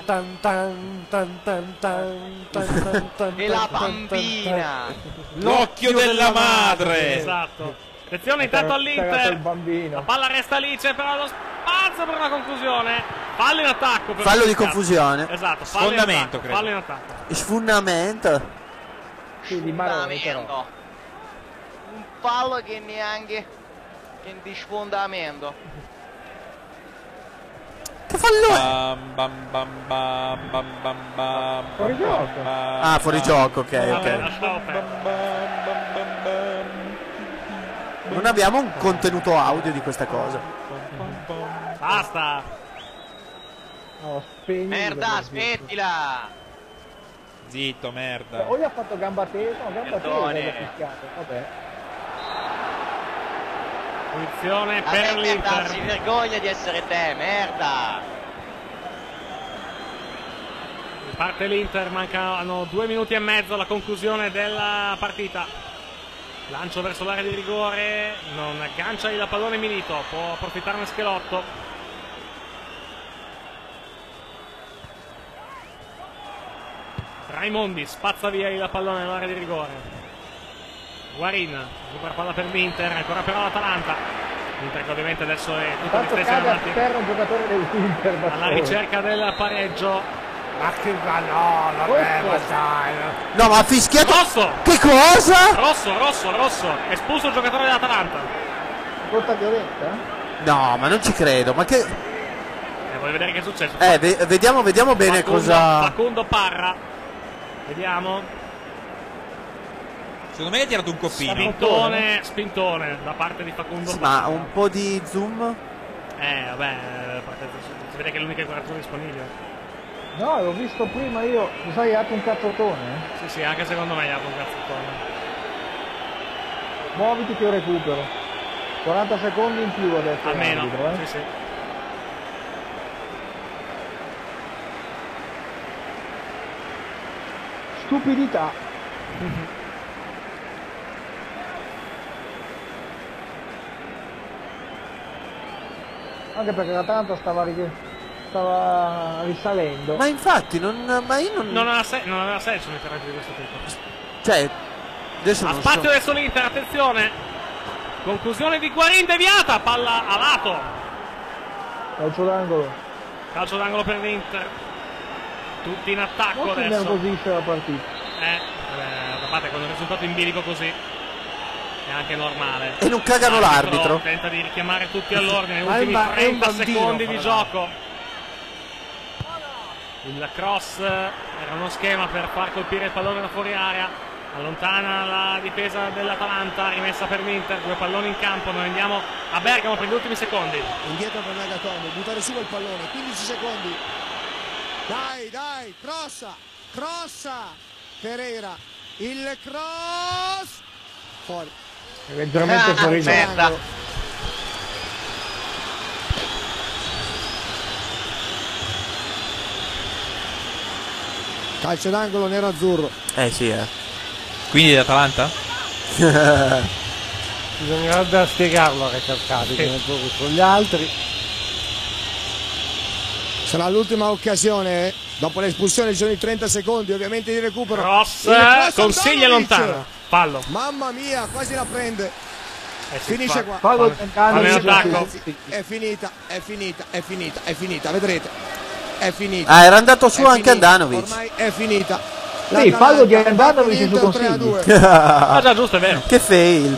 E la bambina! L'occhio della madre! Esatto. Attenzione intanto all'Inter. Bambino. La palla resta lì, c'è però lo spazio per una conclusione. Fallo in attacco. Per Fallo di confusione. Esatto, Sfondamento, credo. Fallo in attacco. Sfondamento. Sì, di Maroni però. Un fallo che neanche di sfondamento. Che fallo è? Fuori gioco. Ah, fuori gioco, ok, ok. Lasciamo perdere. Non abbiamo un contenuto audio di questa cosa. Basta. No, spegni. Merda, smettila! Zitto, merda. O gli ha fatto gamba tesa, o gamba tesa gli ha fischiato. Vabbè. Punizione per l'Inter. Si vergogna di essere te, merda. Parte l'Inter, mancano 2 minuti e mezzo alla conclusione della partita. Lancio verso l'area di rigore, non aggancia il pallone Milito, può approfittarne Schelotto. Raimondi spazza via il pallone nell'area di rigore. Guarin, super palla per l'Inter, ancora però l'Atalanta. L'Inter che ovviamente adesso è tutta Tanto distesa cade a davanti terra un giocatore dell'Inter da alla solo. ricerca del pareggio. Ma che no, vabbè, ma dai. No, ma ha fischiato. Rosso! Che cosa? Rosso. Espulso il giocatore dell'Atalanta. Colpa violenta? No, ma non ci credo. Ma che. Voglio vedere che è successo. Vediamo bene cosa. Facundo Parra. Vediamo. Secondo me hai tirato un coppino. Spintone da parte di Facundo Sì, Parra. ma un po' di zoom. Vabbè, si vede che è l'unica inquadratura disponibile. No, l'ho visto prima io. Mi sa che ha dato un cazzottone? Sì, anche secondo me gli ha dato un cazzottone. Muoviti che io recupero. 40 secondi in più adesso. Almeno, l'arbitro, sì. Stupidità. Anche perché l'Atalanta stava risalendo. Ma infatti, non aveva senso un intervento di questo tipo. Cioè, adesso A non spazio so. verso l'Inter, attenzione. Conclusione di Guarin deviata, palla a lato. Calcio d'angolo. Calcio d'angolo per l'Inter. Tutti in attacco Molto adesso. innervosisce la partita. Da parte con un risultato in bilico così è anche normale. E non cagano l'arbitro. Tenta di richiamare tutti all'ordine. Ma Ultimi è un 30 bambino, secondi di però. gioco. Il cross era uno schema per far colpire il pallone da fuori area. Allontana la difesa dell'Atalanta, rimessa per l'Inter, 2 palloni in campo. Noi andiamo a Bergamo per gli ultimi secondi. Indietro per Nagatomo, buttare su quel pallone, 15 secondi. Dai, crossa. Pereira, il cross. Fuori. Leggermente fuori. Merda. Calcio d'angolo nero-azzurro. Sì. Quindi l'Atalanta? Bisognerebbe spiegarlo a Recalcati con gli altri. Sarà l'ultima occasione. Dopo l'espulsione ci sono i 30 secondi ovviamente di recupero. Cross, Il cross consiglia Andanovic. lontano. Fallo. Mamma mia, quasi la prende. Sì, Finisce qua. Fallo di attacco. È finita, vedrete. È finita. Ah, era andato su È anche finita. Andanovic. Ormai è finita. Sì, fallo di Andanovic su consigli. Ah già, giusto, è vero. Che fail.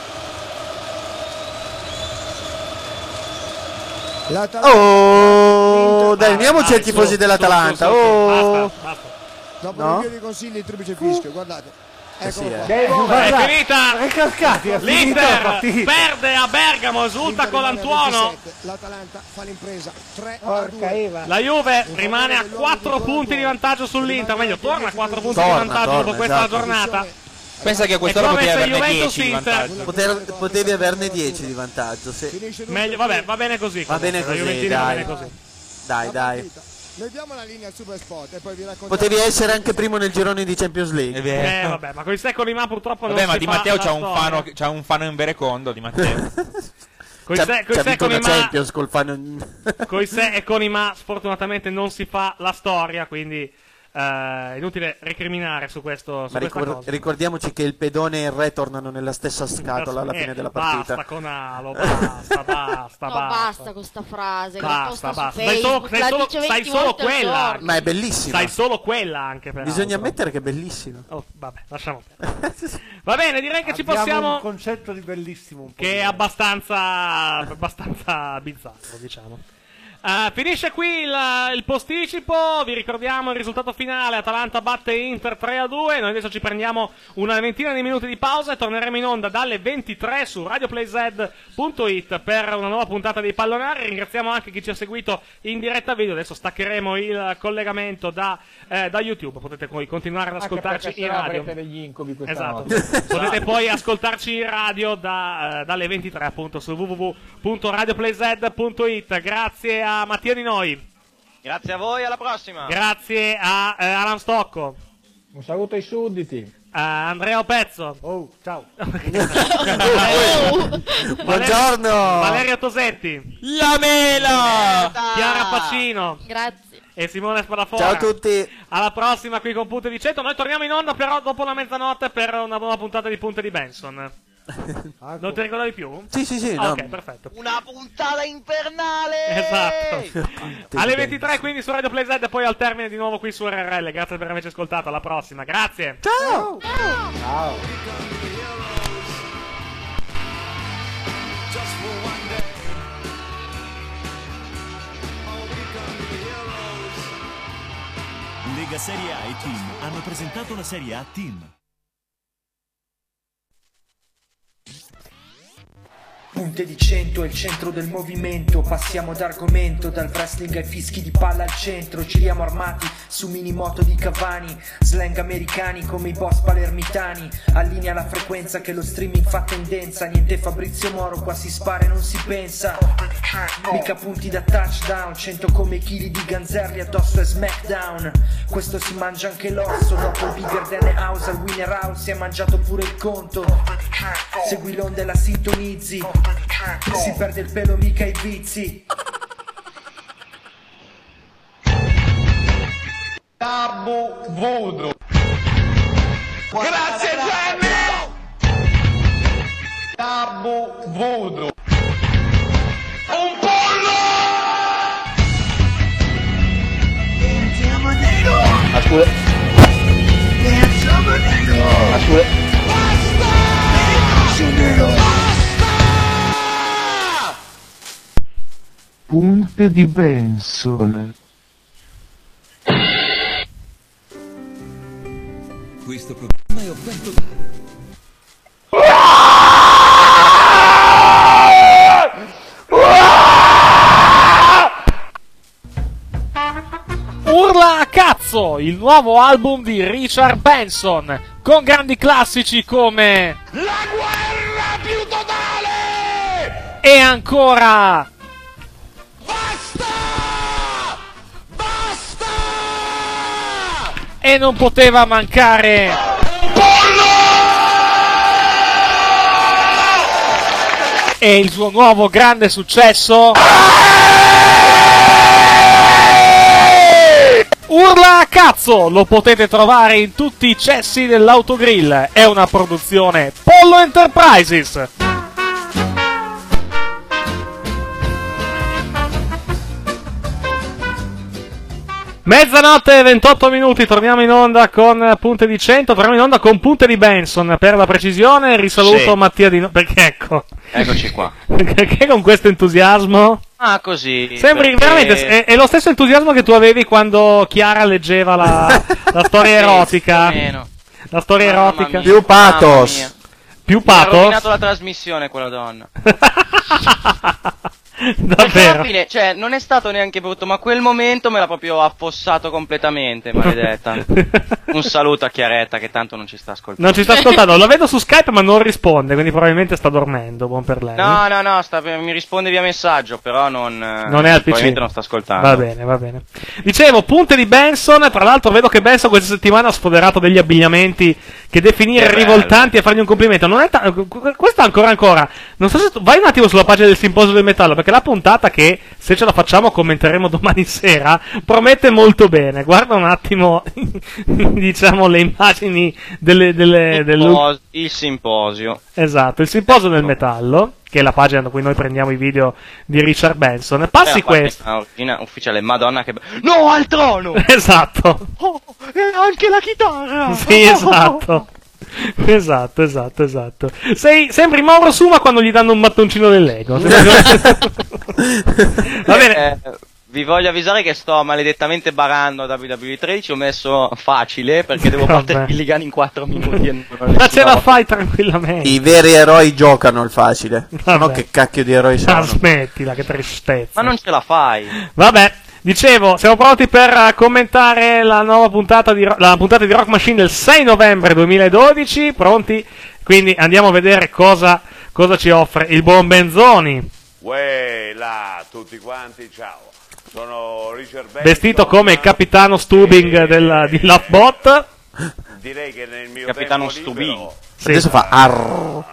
Oh, dai, uniamoci ai tifosi dell'Atalanta. Oh. Basta. Dopo No? l'invio di consigli il triplice fischio, guardate. Eccolo qua. È finita. Recalcati, è finita la L'Inter partita. perde a Bergamo, esulta con l'Antuono. L'Atalanta fa l'impresa 3-2. Porca Eva. La Juve rimane a 4 punti di vantaggio sull'Inter, meglio torna a 4 punti di Torna, vantaggio torna, dopo questa esatto. giornata. Pensa che a È quest'ora come potevi se averne Juventus 10 di Inter. vantaggio. Potevi averne 10 di vantaggio. Sì. Meglio, vabbè, va bene così. Va bene comunque, la così, Juventina va dai. bene così. Dai. Noi diamo la linea al Super Sport e poi vi raccontiamo. Potevi essere anche primo nel girone di Champions League. Vabbè, ma con i secoli ma purtroppo Vabbè, non ma si Di fa Matteo la storia. c'ha un fano in verecondo, Di Matteo. Coi C'ha se vinto con i una ma Champions col fan. coi se e con i ma sfortunatamente non si fa la storia, quindi è inutile recriminare su questo su Ma questa cosa. ricordiamoci che il pedone e il re tornano nella stessa scatola alla fine della partita. Basta con Alo, basta. No, basta con sta frase. che Basta, posta basta. su Sai solo, Facebook, sai la solo, dice sai 20 solo volte al quella. giorno. Ma è bellissima. Sai solo quella anche per Bisogna ammettere che è bellissima. Oh, vabbè, lasciamo perdere. Va bene, direi che ci Abbiamo possiamo un concetto di bellissimo un po' che è diverso. abbastanza bizzarro, diciamo. Finisce qui il posticipo, vi ricordiamo il risultato finale, Atalanta batte Inter 3-2, noi adesso ci prendiamo una ventina di minuti di pausa e torneremo in onda dalle 23 su radioplayz.it per una nuova puntata dei Pallonari. Ringraziamo anche chi ci ha seguito in diretta video, adesso staccheremo il collegamento da YouTube, potete poi continuare ad ascoltarci in radio. Avrete degli incubi questa Esatto. notte. Potete poi ascoltarci in radio dalle 23 appunto su www.radioplayz.it. Grazie a Mattia Di Noi. Grazie a voi, alla prossima. Grazie a Alan Stocco. Un saluto ai sudditi. Andrea Opezzo. Oh, ciao. Buongiorno. Valerio Tosetti. La mela. Chiara Pacino. Grazie. E Simone Spadafora. Ciao a tutti. Alla prossima qui con Punte di 100. Noi torniamo in onda però dopo la mezzanotte per una nuova puntata di Punte di Benson. Non ti ricordavi più? Sì, Ah, no. ok, perfetto. Una puntata infernale. Esatto. Alle 23 quindi su Radio Play Z e poi al termine di nuovo qui su RRL. Grazie per averci ascoltato, alla prossima. Grazie. Ciao. Ciao. Lega Serie A e Team hanno presentato la Serie A Team. Punte di 100 è il centro del movimento, passiamo d'argomento, dal wrestling ai fischi di palla al centro, giriamo armati su minimoto di Cavani, slang americani come i boss palermitani, allinea la frequenza che lo streaming fa tendenza, niente Fabrizio Moro, qua si spara e non si pensa, mica punti da touchdown, 100 come chili di ganzerli addosso e smackdown, questo si mangia anche l'osso, dopo il bigger than house al winner house si è mangiato pure il conto, segui l'onda e la sintonizzi, si perde il pelo mica i vizi. Tabu Voodoo. Grazie Gianni. Tabu Voodoo. Un pollo. Ascule. Ascule. Punte di Benson. Questo programma è offerto da Urla a cazzo, il nuovo album di Richard Benson, con grandi classici come La guerra più totale. e ancora e non poteva mancare e il suo nuovo grande successo Urla a cazzo, lo potete trovare in tutti i cessi dell'autogrill, è una produzione Pollo Enterprises. Mezzanotte e 28 minuti, torniamo in onda con Punte di 100, torniamo in onda con Punte di Benson, per la precisione, risaluto Sì. Mattia Di Noi, perché ecco, Eccoci qua. perché con questo entusiasmo? Ah, così. Sembri perché- veramente, è lo stesso entusiasmo che tu avevi quando Chiara leggeva la storia erotica, Più o meno. la storia Mamma erotica, mia, Più pathos. mamma mia. più Mi ha pathos, rovinato la trasmissione quella donna. Perché alla davvero. fine, cioè, non è stato neanche brutto, ma quel momento me l'ha proprio affossato completamente, maledetta. Un saluto a Chiaretta che tanto non ci sta ascoltando. Non ci sta ascoltando, lo vedo su Skype ma non risponde, quindi probabilmente sta dormendo, buon per lei. No, mi risponde via messaggio, però non Non è al PC. probabilmente non sta ascoltando. Va bene, va bene. Dicevo, punte di Benson, tra l'altro vedo che Benson questa settimana ha sfoderato degli abbigliamenti che definire Che bello. rivoltanti e fargli un complimento. Non è questo ancora. Non so se vai un attimo sulla pagina del Simposio del Metallo, perché la puntata che, se ce la facciamo, commenteremo domani sera, promette molto bene. Guarda un attimo, diciamo, le immagini Il simposio. Esatto, il Simposio del Metallo, che è la pagina da cui noi prendiamo i video di Richard Benson. Passi La pagina questo. ufficiale, Madonna che no, al trono! Esatto. Oh, e anche la chitarra! Sì, esatto. Esatto. Sembri Mauro Suma quando gli danno un mattoncino del Lego. Va bene. Vi voglio avvisare che sto maledettamente barando a WWE 13, ho messo facile perché devo battere Billy Gunn in 4 minuti. E non Ma ce la fai tranquillamente. I veri eroi giocano il facile. No, che cacchio di eroi sono. Smettila, che tristezza. Ma non ce la fai. Vabbè, dicevo, siamo pronti per commentare la nuova puntata di Rock Machine del 6 novembre 2012. Pronti? Quindi andiamo a vedere cosa ci offre il buon Benzoni. Uè, là, tutti quanti, ciao. Sono Richard Benson, vestito come il capitano Stubing di Lovebot. Direi che nel mio capitano tempo Stubing. libero, Sì. Adesso fa arr.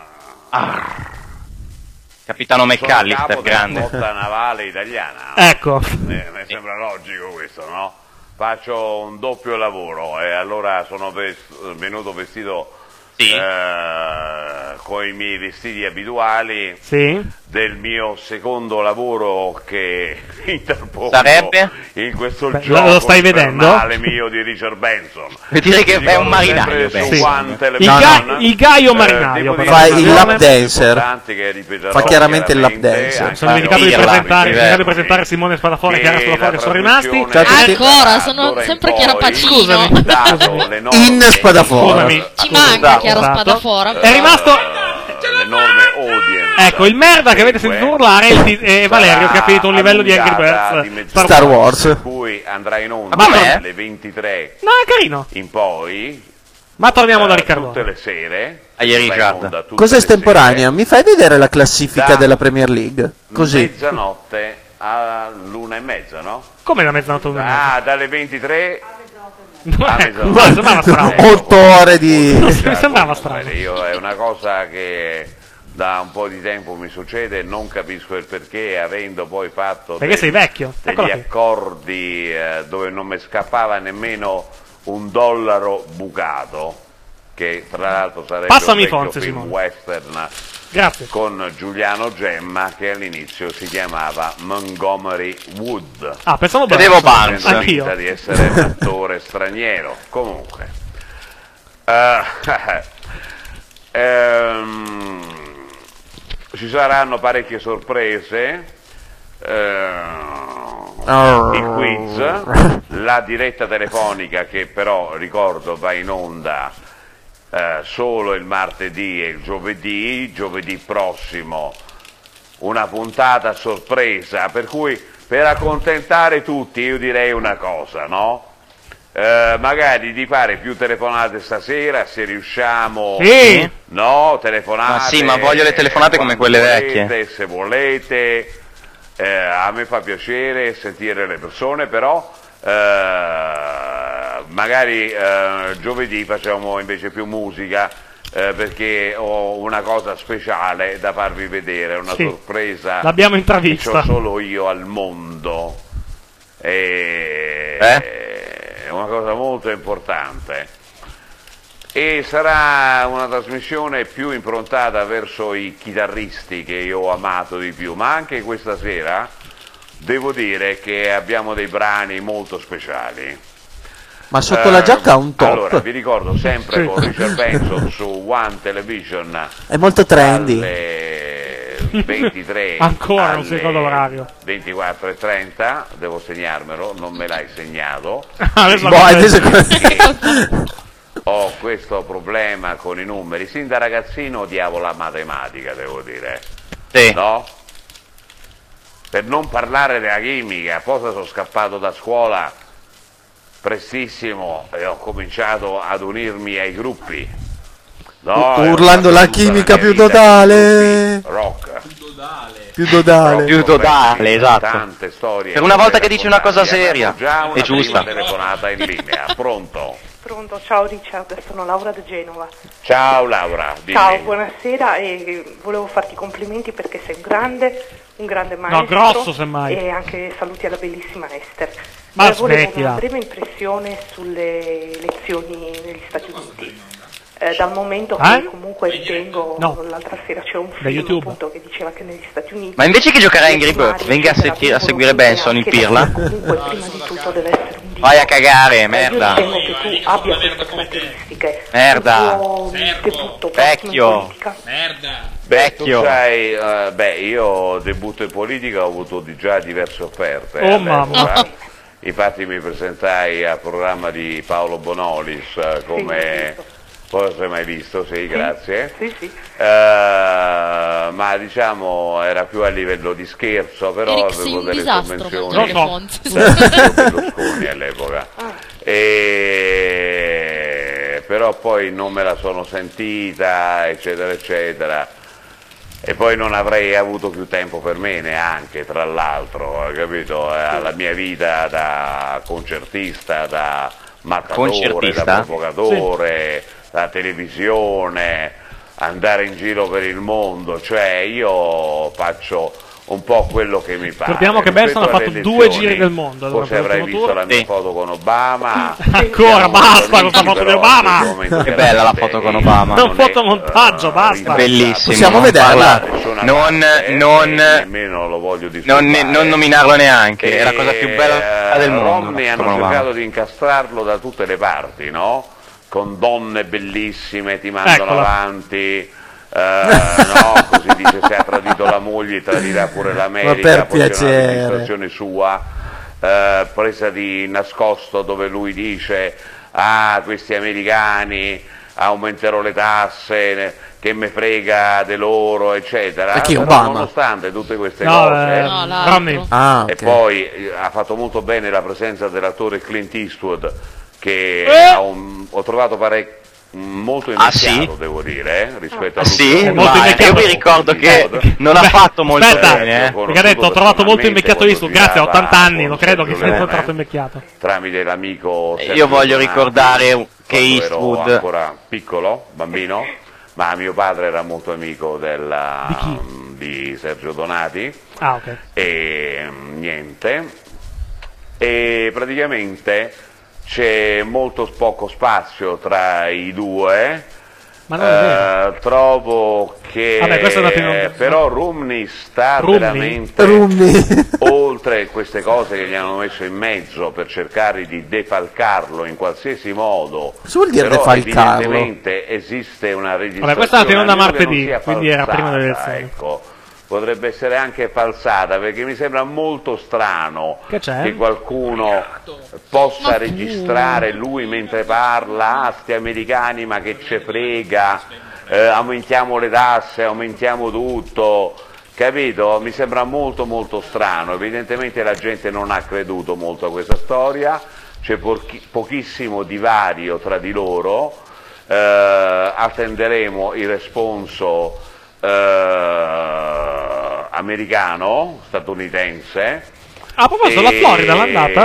Capitano McAllister, sono capo della grande. flotta navale italiana. Ecco. Mi sembra logico questo, no? Faccio un doppio lavoro e allora sono venuto vestito con i miei vestiti abituali del mio secondo lavoro che interpongo in questo gioco lo stai vedendo? mio di Richard Benson. Vuol dire che è un marinaio, il Gaio marinaio. Fa il lap dancer. Fa chiaramente il lap dancer. Sono dimenticato di presentare Simone Spadafora e Chiara Spadafora che sono rimasti. Ancora, sono sempre Chiara Pacino. In Spadafora. Ci manca Chiara Spadafora. È rimasto l'enorme audience. Ecco, il merda che avete sentito urlare è Valerio che ha finito un livello di Angry Birds Star Wars. Per cui andrà in onda alle 23 no, è carino. in poi. Ma torniamo da Riccardo. Tutte le sere. Cos'è estemporanea? Mi fai vedere la classifica della Premier League? Così. Mezzanotte all'1:30, no? Come da mezzanotte all'1:30? Ah, dalle 23 sembrava strano. 8 ore di... Mi sembrava strano. Io è una cosa che da un po' di tempo mi succede, non capisco il perché, avendo poi fatto perché sei vecchio. degli accordi dove non mi scappava nemmeno $1 bucato, che tra l'altro sarebbe passami un vecchio Fonse, film Simone. western. Grazie. Con Giuliano Gemma che all'inizio si chiamava Montgomery Wood. Ah, pensavo vedevo Barnes. Anch'io. Di essere un attore straniero. Comunque. Ci saranno parecchie sorprese. Il quiz, la diretta telefonica che però ricordo va in onda solo il martedì e il giovedì prossimo una puntata sorpresa, per cui per accontentare tutti io direi una cosa, no? Magari di fare più telefonate stasera se riusciamo, no? Telefonate, ma sì, ma voglio le telefonate come quelle vecchie, se volete. A me fa piacere sentire le persone, però magari giovedì facciamo invece più musica, perché ho una cosa speciale da farvi vedere, una sorpresa. L'abbiamo intravista. Che ho solo io al mondo. È una cosa molto importante. E sarà una trasmissione più improntata verso i chitarristi che io ho amato di più, ma anche questa sera devo dire che abbiamo dei brani molto speciali. Ma sotto la giacca ha un top. Allora, vi ricordo sempre con Richard Benson su One Television. È molto trendy. Alle 23 ancora non si ricorda l'orario. 24:30, devo segnarmelo, non me l'hai segnato. Ho questo problema con i numeri, sin da ragazzino odiavo la matematica, devo dire. No? Per non parlare della chimica, poi sono scappato da scuola prestissimo e ho cominciato ad unirmi ai gruppi. No, urlando la chimica più totale. Rock. Più totale, esatto. Tante storie. Per una volta che dici una cosa seria, è giusta. Telefonata in linea. Pronto? Pronto, ciao Richard, sono Laura da Genova. Ciao Laura, dimmi. Ciao, buonasera e volevo farti complimenti perché sei un grande maestro. No, grosso semmai. E anche saluti alla bellissima Esther. Ma volevo una breve impressione sulle elezioni negli Stati Uniti. Dal momento che comunque ritengo, l'altra sera c'è un film appunto che diceva che negli Stati Uniti... Ma invece che giocare a Angry Birds, venga a seguire Benson, il pirla. Comunque prima di tutto deve essere un dio. Vai a cagare, merda. Io ritengo che tu abbia queste caratteristiche. Merda. Debutto, vecchio. merda. Beh, tu sai, io debutto in politica, ho avuto già diverse offerte. Oh mamma. Infatti mi presentai al programma di Paolo Bonolis come... Forse mai visto, sì, grazie. Sì. Ma diciamo era più a livello di scherzo, però avevo delle convenzioni con Berlusconi all'epoca. Però poi non me la sono sentita, eccetera, eccetera. E poi non avrei avuto più tempo per me neanche, tra l'altro, capito? La mia vita da concertista, da marcatore, da provocatore, da televisione, andare in giro per il mondo, cioè io faccio un po' quello che mi pare. Ricordiamo che Benson ha fatto 2 giri del mondo. Forse avrai visto la mia foto con Obama. Ancora, basta con la foto di Obama. Che bella la foto con Obama. È un fotomontaggio, basta. Bellissimo. Possiamo vederla? Nemmeno lo voglio disturbare. Non nominarlo neanche, è la cosa più bella del mondo. Romney hanno cercato di incastrarlo da tutte le parti, no? Con donne bellissime, ti mandano avanti. No, così dice, se ha tradito la moglie tradirà pure l'America. Ma per piacere. Un'amministrazione sua presa di nascosto, dove lui dice questi americani aumenterò le tasse, che me frega de loro, eccetera. E chi, però Obama? Nonostante tutte queste cose, okay. E poi ha fatto molto bene la presenza dell'attore Clint Eastwood, che ho trovato molto invecchiato, devo dire, rispetto a io mi ricordo che non ha fatto molto bene. Perché ha detto, ho trovato molto invecchiato Eastwood, grazie, a 80 anni, non credo che sia trovato invecchiato. Tramite l'amico io voglio ricordare che Eastwood, ero ancora piccolo, bambino, ma mio padre era molto amico di Sergio Donati. Ok. E niente, e praticamente c'è molto poco spazio tra i due. Ma non è vero. Trovo che però Romney sta veramente oltre queste cose che gli hanno messo in mezzo per cercare di defalcarlo in qualsiasi modo. Cosa vuol dire però defalcarlo? Evidentemente esiste una registrazione. Vabbè, questa è la tenuta martedì, quindi era prima delle elezioni. Ecco. Potrebbe essere anche falsata, perché mi sembra molto strano che qualcuno possa registrare lui mentre parla, sti americani ma che ce frega, aumentiamo le tasse, aumentiamo tutto, capito? Mi sembra molto molto strano, evidentemente la gente non ha creduto molto a questa storia, c'è pochissimo divario tra di loro, attenderemo il responso americano, statunitense. A proposito, la Florida l'ha andata?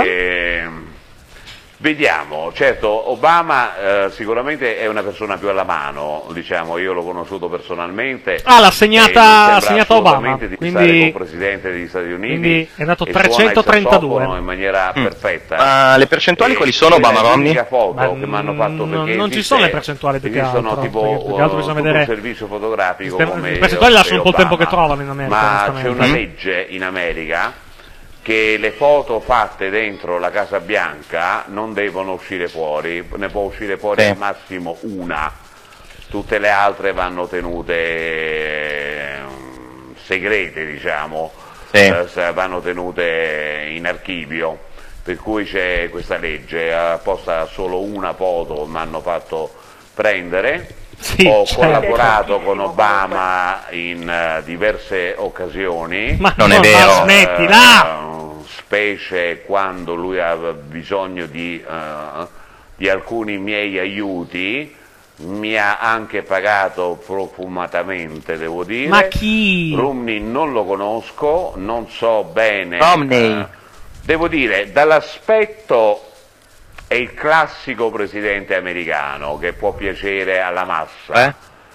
Vediamo, certo, Obama sicuramente è una persona più alla mano, diciamo, io l'ho conosciuto personalmente. L'ha segnata Obama, quindi presidente degli Stati Uniti. Quindi è dato 332 in maniera perfetta. Le percentuali quali sono, Obama Romney? Foto che mi hanno fatto, perché non ci sono le percentuali più che altro. Tipo bisogna vedere un servizio fotografico. Le percentuali lasciano un po' il tempo che trovano in America. Ma c'è una legge in America che le foto fatte dentro la Casa Bianca non devono uscire fuori, ne può uscire fuori al massimo una, tutte le altre vanno tenute segrete, diciamo, vanno tenute in archivio, per cui c'è questa legge, apposta solo una foto mi hanno fatto prendere. Ho collaborato con Obama in diverse occasioni. Ma non è vero, smettila! Specie quando lui aveva bisogno di alcuni miei aiuti, mi ha anche pagato profumatamente, devo dire. Ma chi? Romney non lo conosco, non so bene. Romney. Devo dire, dall'aspetto è il classico presidente americano che può piacere alla massa.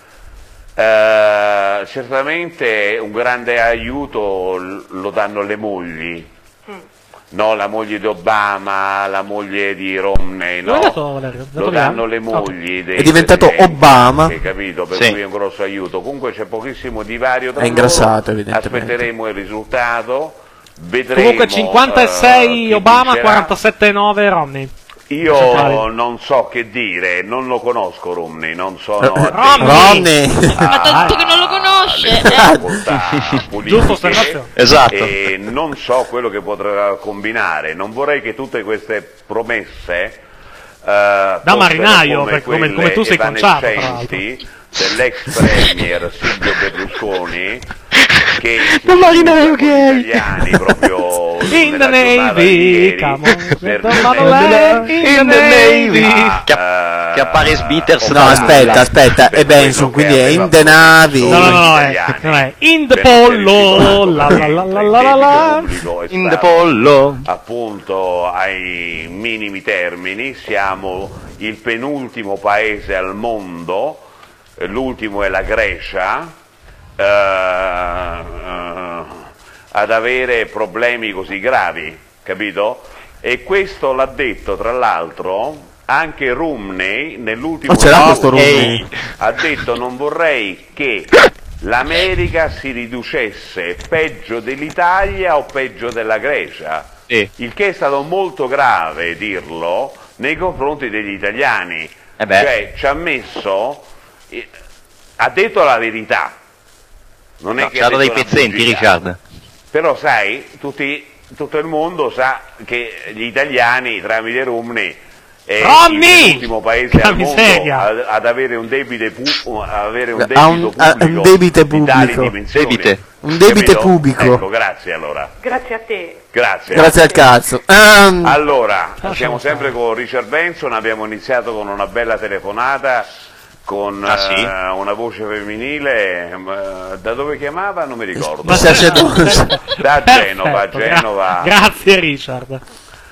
Certamente un grande aiuto lo danno le mogli, no? La moglie di Obama, la moglie di Romney, no? Lo danno le mogli dei è diventato presidenti, Obama, capito? Per cui è un grosso aiuto. Comunque c'è pochissimo divario tra è ingrassato, loro. evidentemente. Aspetteremo il risultato, vedremo. Comunque 56 Obama, 47,9 Romney. Io non so che dire, non lo conosco Romney, non sono Romney. Ma tanto che non lo conosce. Giusto, esatto. E non so quello che potrà combinare. Non vorrei che tutte queste promesse da marinaio, come tu sei conciato, tra l'altro, dell'ex premier Silvio Berlusconi, che da marinaio gli italiani proprio in the Navy, che appare Smithers. No, aspetta, è Benson, quindi è in the Navy. No, è in the pollo, in the pollo. Appunto, ai minimi termini, siamo il penultimo paese al mondo, l'ultimo è la Grecia, ad avere problemi così gravi, capito? E questo l'ha detto tra l'altro anche Romney nell'ultimo ha detto: non vorrei che l'America si riducesse peggio dell'Italia o peggio della Grecia, il che è stato molto grave dirlo nei confronti degli italiani, cioè ci ha messo, ha detto la verità. Non è che c'ha dato dei pezzenti, Richard. Però sai, tutto il mondo sa che gli italiani tramite Romney è l'ultimo paese al mondo ad avere un debito pubblico di tali dimensioni. Un debito pubblico. Ecco, grazie allora. Grazie a te. Grazie al cazzo. Allora, siamo sempre con Richard Benson, abbiamo iniziato con una bella telefonata con una voce femminile. Da dove chiamava? Non mi ricordo. Da Genova. Grazie Richard.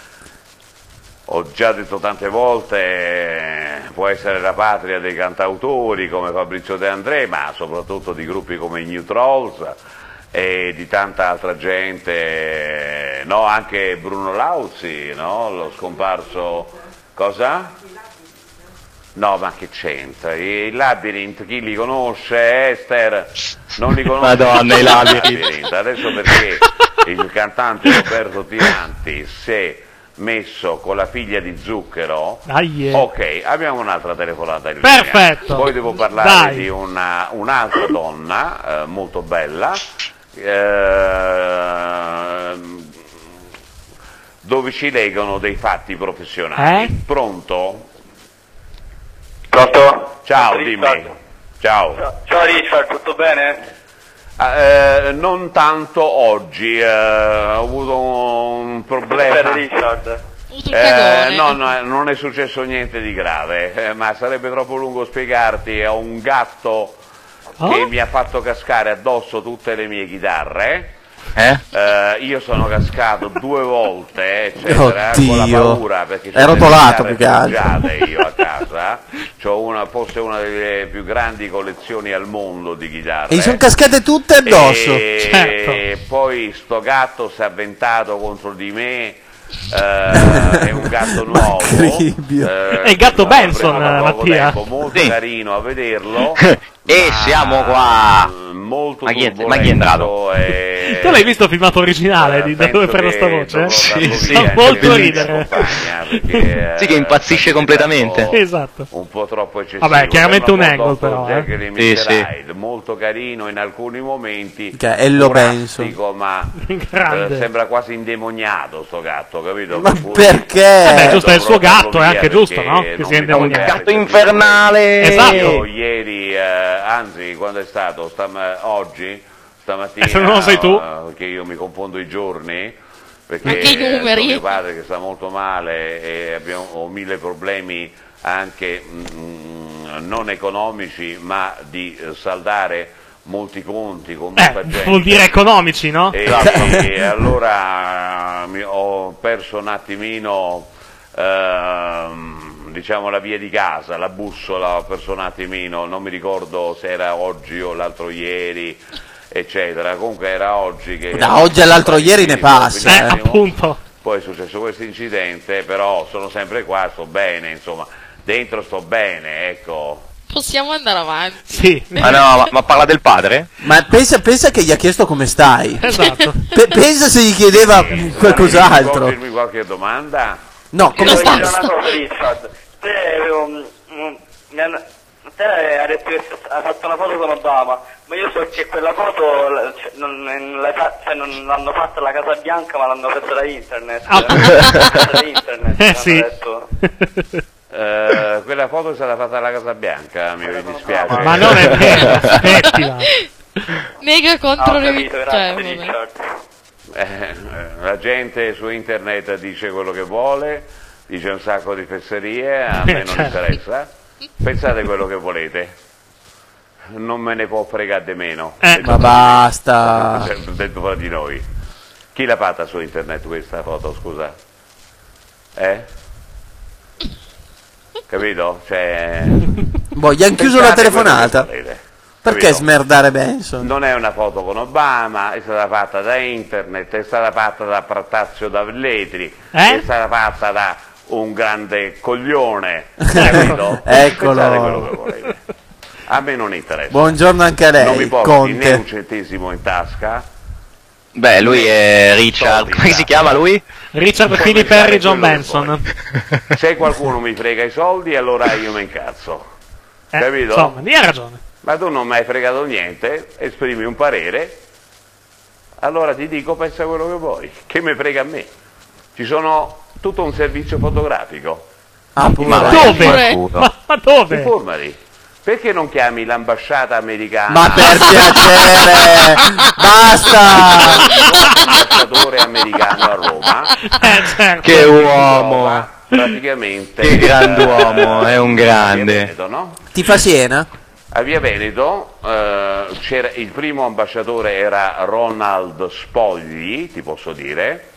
Ho già detto tante volte, può essere la patria dei cantautori come Fabrizio De André, ma soprattutto di gruppi come i New Trolls e di tanta altra gente, no? Anche Bruno Lauzi, no? Lo scomparso, cosa? No, ma che c'entra? I Labyrinth, chi li conosce? Esther? Non li conosce? Madonna, i Labyrinth. Adesso perché il cantante Roberto Tiranti si è messo con la figlia di Zucchero. Ok, abbiamo un'altra telefonata in linea. Perfetto. Poi devo parlare di un'altra donna molto bella, dove ci legano dei fatti professionali. Pronto? Pronto? Ciao, dimmi. Ciao. Ciao Richard, tutto bene? Non tanto oggi, ho avuto un problema. Richard? No, non è successo niente di grave, ma sarebbe troppo lungo spiegarti. Ho un gatto che mi ha fatto cascare addosso tutte le mie chitarre. Io sono cascato 2 volte, eccetera, con la paura, perché ero rotolato più che altro. Io a casa c'ho forse una delle più grandi collezioni al mondo di chitarre. E gli sono cascate tutte addosso. E poi sto gatto si è avventato contro di me. È un gatto nuovo, è il gatto Benson, Mattia. Molto carino a vederlo. E siamo qua. Molto ma chi è entrato? Tu l'hai visto il filmato originale da dove prende sta voce? Sì, fa molto ridere. Sì, che impazzisce completamente. Esatto. Un po' troppo eccessivo. Vabbè, chiaramente un angle però. Molto carino in alcuni momenti. Che è Ello Benson. Ma sembra quasi indemoniato sto gatto, capito? Ma perché? Giusto, è il suo gatto, è anche giusto, no? Che sia indemoniato. Un gatto infernale. Esatto. Io ieri, anzi, quando è stato? Oggi? Stamattina, non lo sei tu? Che io mi confondo i giorni, perché anche i numeri. mio padre che sta molto male e ho 1000 problemi anche non economici, ma di saldare molti conti con molta gente. Vuol dire economici, no? E allora ho perso un attimino diciamo la via di casa, la bussola, ho perso un attimino, non mi ricordo se era oggi o l'altro ieri, eccetera. Comunque era oggi che... Da oggi all'altro ieri ne passa. Appunto. Poi è successo questo incidente, però sono sempre qua, sto bene, insomma, dentro sto bene, ecco. Possiamo andare avanti. Sì. Ma parla del padre? Ma pensa che gli ha chiesto come stai. Esatto. Pensa se gli chiedeva qualcos'altro. Puoi dirmi qualche domanda? No, come sta? sta? Una cosa, Richard. Te hai detto che hai fatto una foto con Obama, ma io so che quella foto non l'hanno fatta alla Casa Bianca, ma l'hanno presa da internet. Sì. Quella foto è stata fatta alla Casa Bianca, mi dispiace. Ma non è vero, aspettila. Mega contro Richard. La gente su internet dice quello che vuole, dice un sacco di fesserie, a me non interessa. Pensate quello che volete, non me ne può fregare di meno. Ma basta. Detto fra di noi. Chi l'ha fatta su internet questa foto, scusa? Capito? Cioè... Boh, gli hanno chiuso la telefonata. Perché smerdare Benson? Non è una foto con Obama, è stata fatta da internet, è stata fatta da Pratazio da Velletri, è stata fatta da un grande coglione, capito? Eccolo. Pensate quello che volete. A me non interessa. Buongiorno anche a lei, non mi porti Conte. né un centesimo in tasca. Beh, lui è Richard, come si chiama lui? Richard Philly Perry John Benson. Se qualcuno mi frega i soldi, allora io mi incazzo, capito? Insomma, hai ragione. Ma tu non mi hai fregato niente, esprimi un parere, allora ti dico pensa quello che vuoi, che mi frega a me. Ci sono tutto un servizio fotografico. Ma dove? Ma dove? Informati. Perché non chiami l'ambasciata americana? Ma per piacere! Basta! L'ambasciatore americano a Roma. Certo. Che uomo! Praticamente. Che grand'uomo, è un grande. Veneto, no? Ti fa Siena? A Via Veneto c'era il primo ambasciatore, era Ronald Spogli, ti posso dire,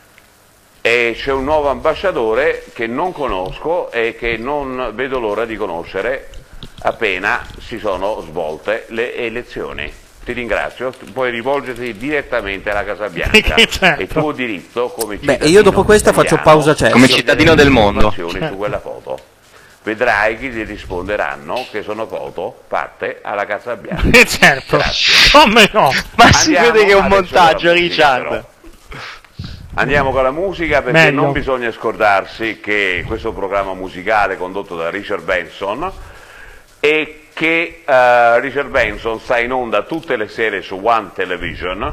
e c'è un nuovo ambasciatore che non conosco e che non vedo l'ora di conoscere appena si sono svolte le elezioni. Ti ringrazio, puoi rivolgerti direttamente alla Casa Bianca. Certo. È tuo diritto come Beh, cittadino io dopo questa faccio pausa cesso. Come cittadino del mondo. Su quella foto. Vedrai che ti risponderanno che sono foto fatte alla Casa Bianca. Certo. Grazie. Come no? Ma si vede che è un montaggio, Richard. Andiamo con la musica, perché Meglio. non bisogna scordarsi che questo programma musicale è condotto da Richard Benson e che Richard Benson sta in onda tutte le sere su One Television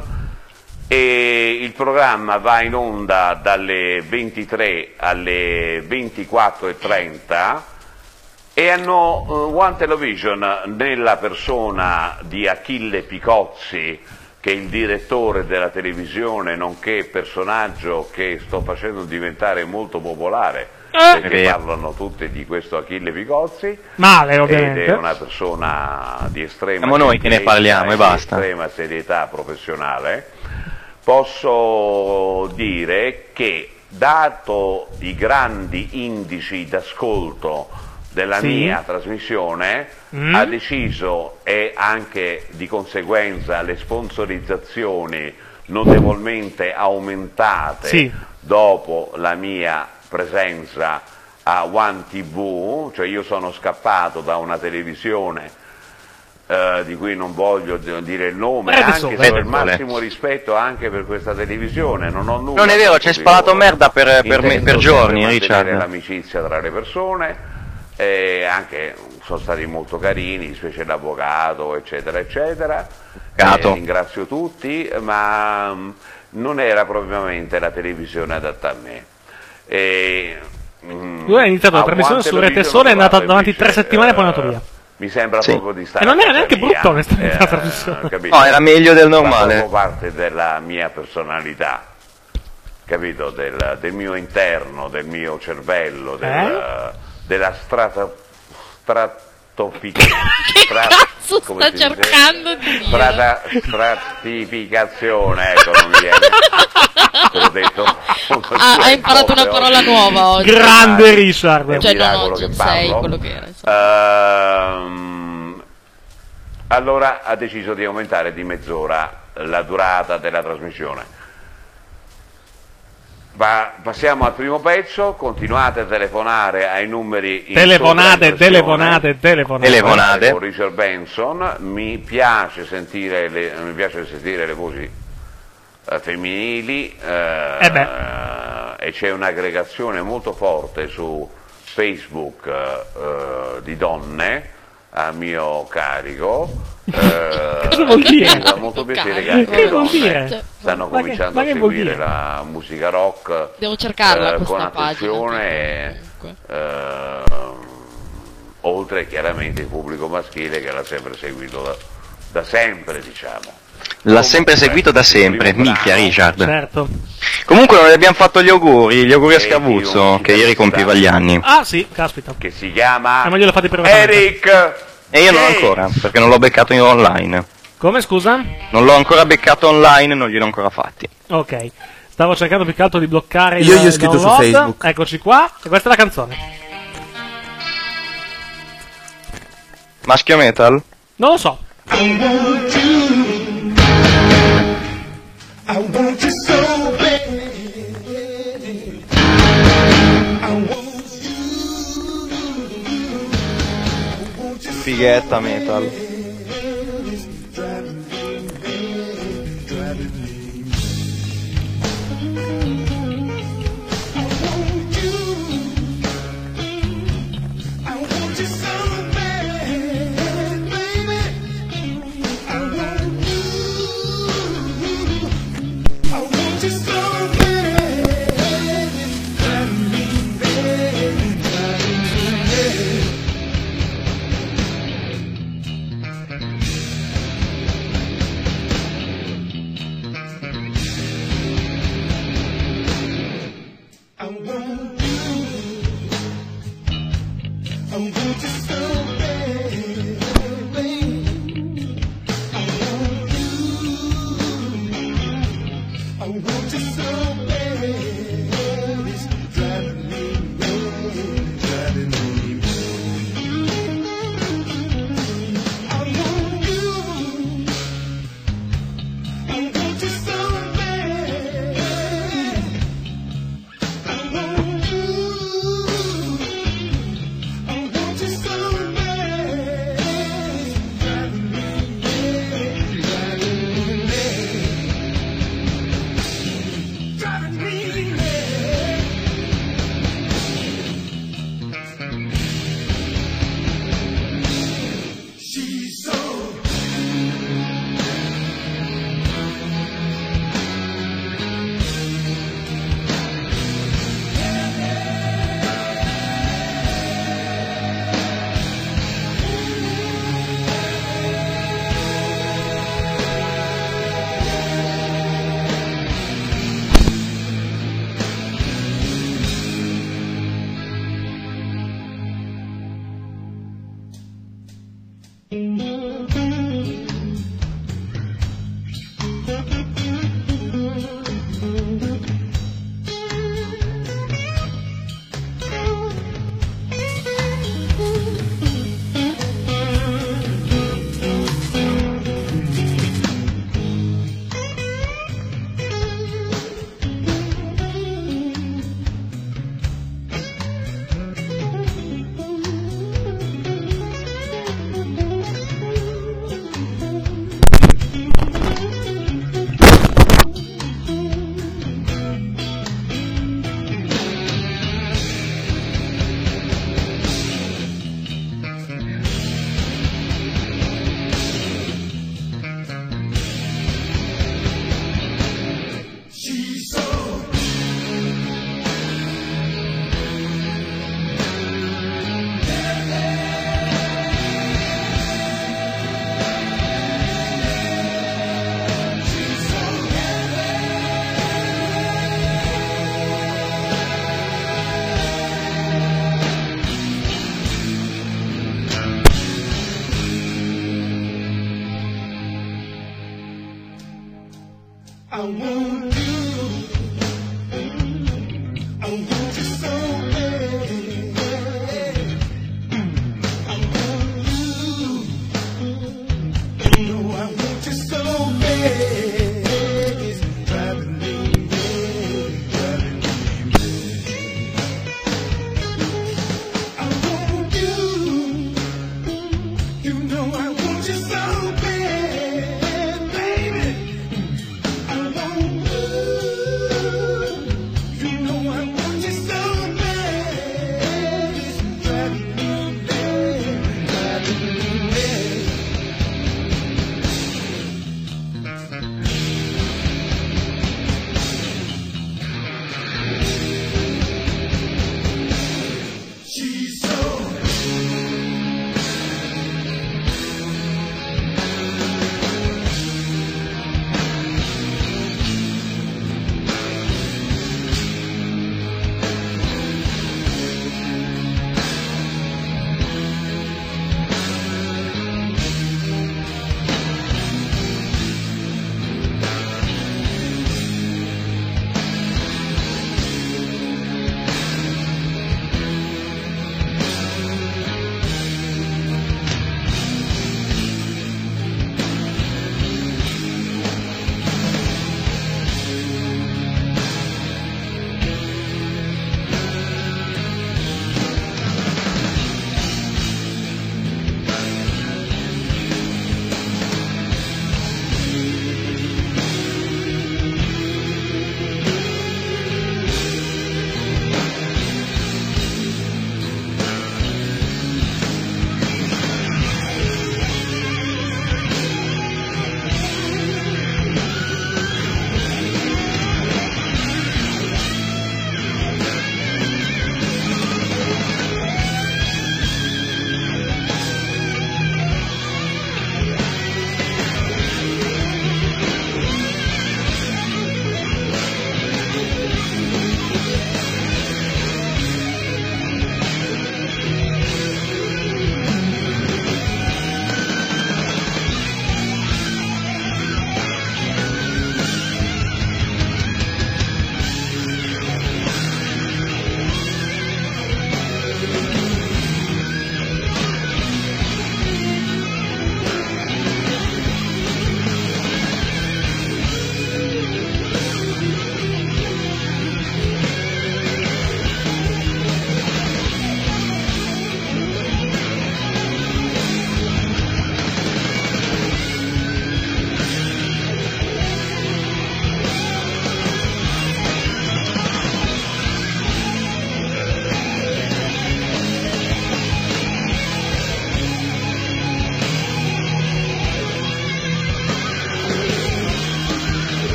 e il programma va in onda dalle 23 alle 24:30 e hanno One Television nella persona di Achille Picozzi, che è il direttore della televisione, nonché personaggio che sto facendo diventare molto popolare, perché parlano tutti di questo Achille Picozzi. Male, ovviamente. Ed è una persona di estrema Siamo noi che ne parliamo e basta. estrema serietà professionale. Posso dire che, dato i grandi indici d'ascolto della mia trasmissione, ha deciso, e anche di conseguenza le sponsorizzazioni notevolmente aumentate dopo la mia presenza a One TV, cioè io sono scappato da una televisione di cui non voglio dire il nome, anche se ho il massimo rispetto anche per questa televisione, non ho nulla. Non è vero, ci hai sparato merda per giorni, Richard. L'amicizia tra le persone. Anche sono stati molto carini, specie l'avvocato, eccetera, eccetera. Ringrazio tutti, ma non era propriamente la televisione adatta a me. Lui ha iniziato la trasmissione su Rete Sole, è andata davanti 3 settimane e poi è andato via. Mi sembra proprio di stare. E non era neanche brutto, onestamente, la trasmissione. No, era meglio del normale. Fa proprio parte della mia personalità, capito? Del mio interno, del mio cervello, della Cazzo sta cercando di dire? stratificazione, ecco, non mi viene. Te l'ho detto. Ha imparato una parola nuova oggi. Grande Richard. Cioè no, non sei quello che era. Allora ha deciso di aumentare di mezz'ora la durata della trasmissione. Passiamo al primo pezzo, continuate a telefonare ai numeri in telefonate con Richard Benson. Mi piace sentire le voci femminili e e c'è un'aggregazione molto forte su Facebook di donne a mio carico. Cosa vuol dire? Mi fa molto piacere che anche le donne dire? stanno cominciando a seguire la musica rock. Devo cercarla con questa attenzione, oltre chiaramente il pubblico maschile che l'ha sempre seguito da sempre, diciamo. L'ha sempre seguito da sempre, minchia Richard. Certo. Comunque non le abbiamo fatto gli auguri a Scavuzzo, che ieri compiva gli anni. Ah sì, caspita. Che si chiama ma glielo fate privatamente. Eric. E io non ancora, perché non l'ho beccato in online. Come, scusa? Non l'ho ancora beccato online, non gliel'ho ancora fatti. Ok. Stavo cercando più che altro di bloccare Io gli ho scritto download. su Facebook. Eccoci qua, e questa è la canzone. Maschio metal? Non lo so. Fighetta metal.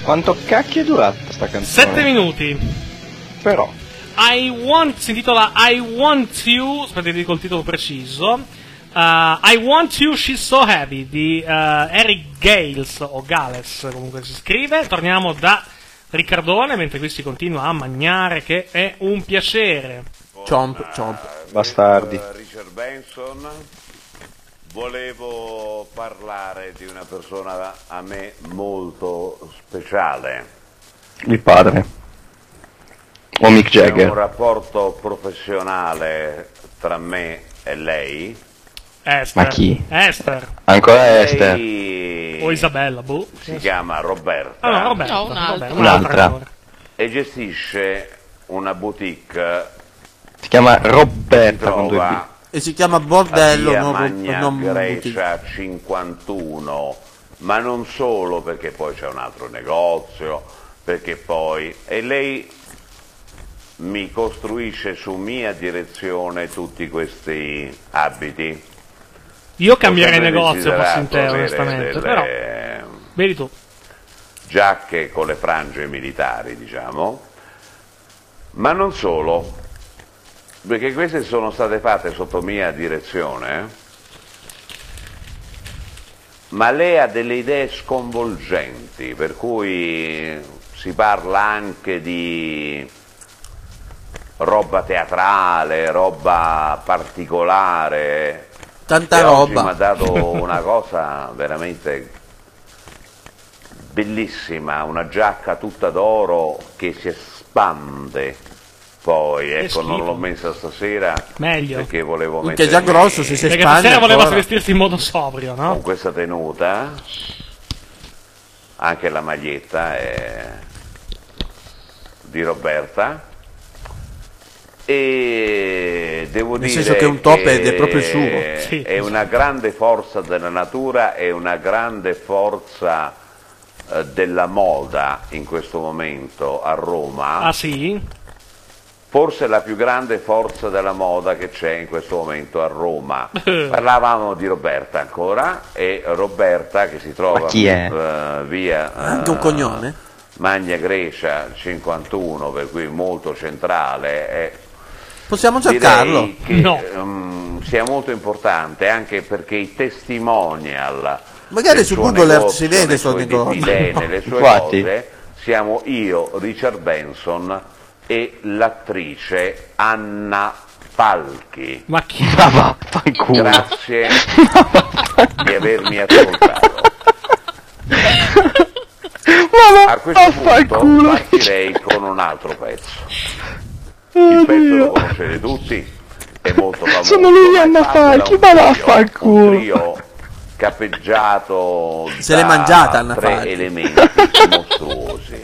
Quanto cacchio è durata sta canzone? 7 minuti. Però. Si intitola I Want You, aspetta, dico il titolo preciso. I Want You, She's So Heavy di Eric Gales, o Gales comunque si scrive. Torniamo da Riccardone, mentre qui si continua a mangiare, che è un piacere. Chomp. Bastardi. Richard Benson, volevo parlare di una persona a me molto speciale. Il padre. O Mick Jagger. C'è un rapporto professionale tra me e lei. Esther. Ma chi? Esther. Ancora Esther. O Isabella, boh. Si chiama Roberta. Ah no, Roberta. No, un'altra. Un'altra. E gestisce una boutique. Si chiama Roberta con 2 B. E si chiama Bordello, via non Magna boutique. Grecia 51. Ma non solo, perché poi c'è un altro negozio, perché poi... E lei mi costruisce su mia direzione tutti questi abiti. Io cambierei negozio, fossi in te, onestamente, però vedi tu. Giacche con le frange militari, diciamo, ma non solo, perché queste sono state fatte sotto mia direzione, ma lei ha delle idee sconvolgenti, per cui si parla anche di roba teatrale, roba particolare. Tanta e roba. Oggi mi ha dato una cosa veramente bellissima, una giacca tutta d'oro che si espande. Poi, ecco, non l'ho messa stasera. Meglio. Perché volevo Che è già grosso, se si espande. Perché stasera voleva vestirsi in modo sobrio, no? Con questa tenuta, anche la maglietta è di Roberta. E devo Nel dire senso che un top è proprio il suo. Sì. È una grande forza della natura, è una grande forza della moda in questo momento a Roma. Ah sì? Forse la più grande forza della moda che c'è in questo momento a Roma. Parlavamo di Roberta ancora, e Roberta che si trova Ma chi è? via Anche un cognome? Magna Grecia 51, per cui molto centrale. Possiamo cercarlo? Direi che sia molto importante, anche perché i testimonial Magari del su suo Google negozio, si vede nei il suo suoi negozio. défilé, nelle sue Infatti. cose, siamo io, Richard Benson, e l'attrice Anna Falchi. Ma chi? Grazie di avermi ascoltato. A questo punto partirei con un altro pezzo. Il pezzo lo conoscete tutti, è molto famoso. Sono lui Anna Falchi, ma vaffanculo. Un trio capeggiato Se l'è da mangiata Anna 3 Falchi. elementi mostruosi.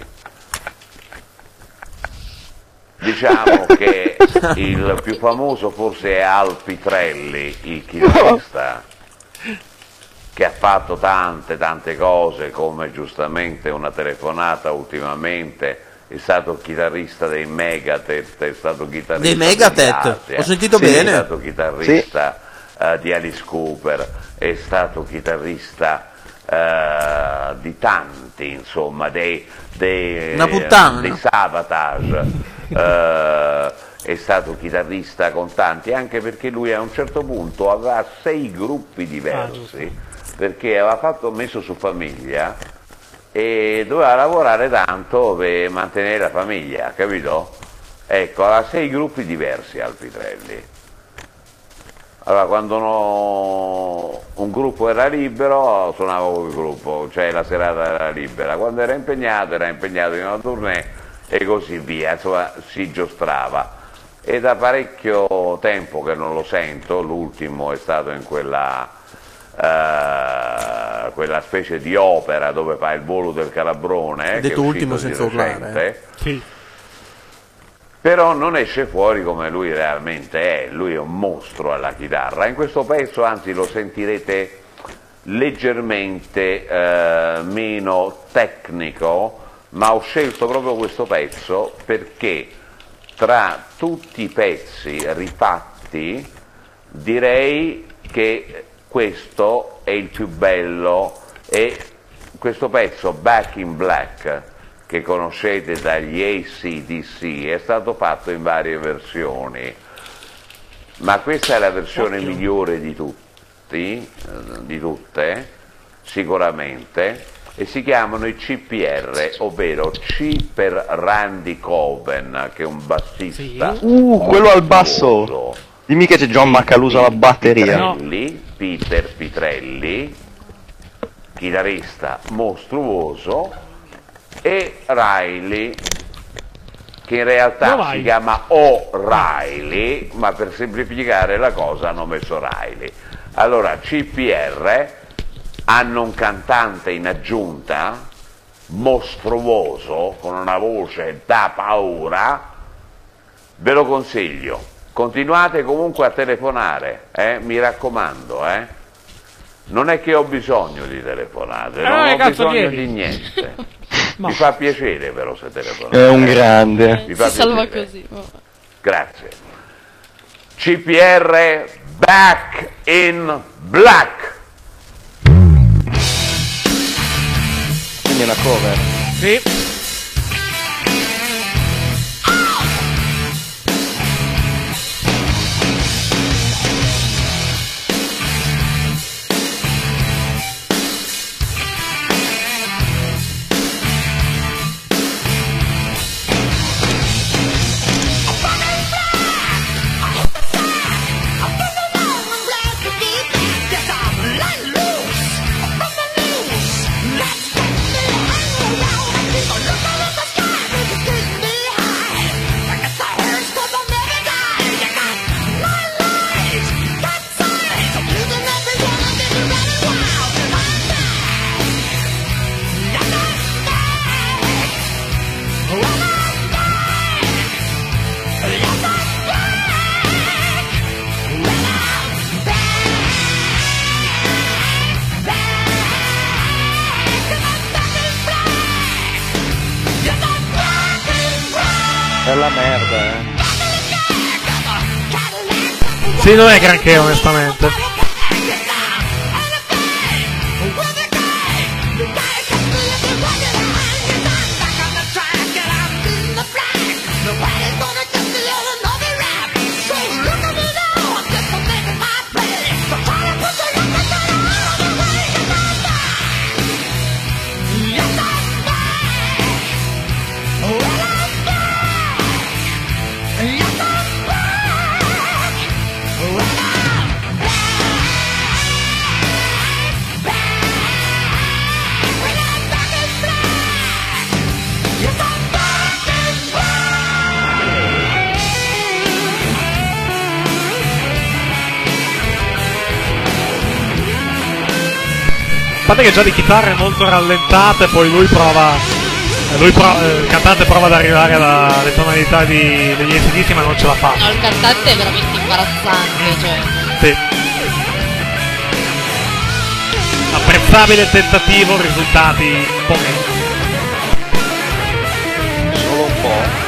Diciamo che il più famoso forse è Al Pitrelli, il chitarrista, che ha fatto tante cose, come giustamente una telefonata ultimamente, è stato chitarrista dei Megadeth, è stato chitarrista Dei Megadeth? Asia, Ho sentito è bene. stato chitarrista di Alice Cooper, è stato chitarrista di tanti, insomma, Una puttana. dei Savatage, è stato chitarrista con tanti, anche perché lui a un certo punto aveva 6 gruppi diversi, perché aveva messo su famiglia e doveva lavorare tanto per mantenere la famiglia, capito? Ecco, aveva 6 gruppi diversi al Pitrelli. Allora, quando un gruppo era libero, suonava quel gruppo, cioè la serata era libera. Quando era impegnato in una tournée e così via, insomma, si giostrava. E da parecchio tempo che non lo sento, l'ultimo è stato in quella specie di opera dove fa Il volo del Calabrone, che è ultimo uscito senza di recente. urlare. Sì. Però non esce fuori come lui realmente è, lui è un mostro alla chitarra. In questo pezzo anzi lo sentirete leggermente meno tecnico, ma ho scelto proprio questo pezzo perché tra tutti i pezzi rifatti direi che questo è il più bello e questo pezzo Back in Black, che conoscete dagli AC/DC, è stato fatto in varie versioni, ma questa è la versione migliore di tutte, sicuramente, e si chiamano i CPR, ovvero C per Randy Coven, che è un bassista. Quello al basso. Dimmi che c'è John Macaluso alla batteria. Peter Pitrelli, chitarrista mostruoso, e Riley, che in realtà si chiama O'Reilly, ma per semplificare la cosa hanno messo Riley. Allora, CPR hanno un cantante in aggiunta mostruoso, con una voce da paura, ve lo consiglio. Continuate comunque a telefonare, mi raccomando, non è che ho bisogno di telefonate, non ho bisogno di niente. Mi fa piacere però se telefonate. È un grande. Mi fa si salva piacere. così. Grazie. CPR Back in Black. Quindi è una cover. Sì. È la merda, Sì, non è granché, onestamente. A parte che già di chitarre molto rallentate, poi il cantante prova ad arrivare alle tonalità degli AC/DC, ma non ce la fa. No, il cantante è veramente imbarazzante, cioè. Sì. Apprezzabile il tentativo, risultati pochi. Solo un po'.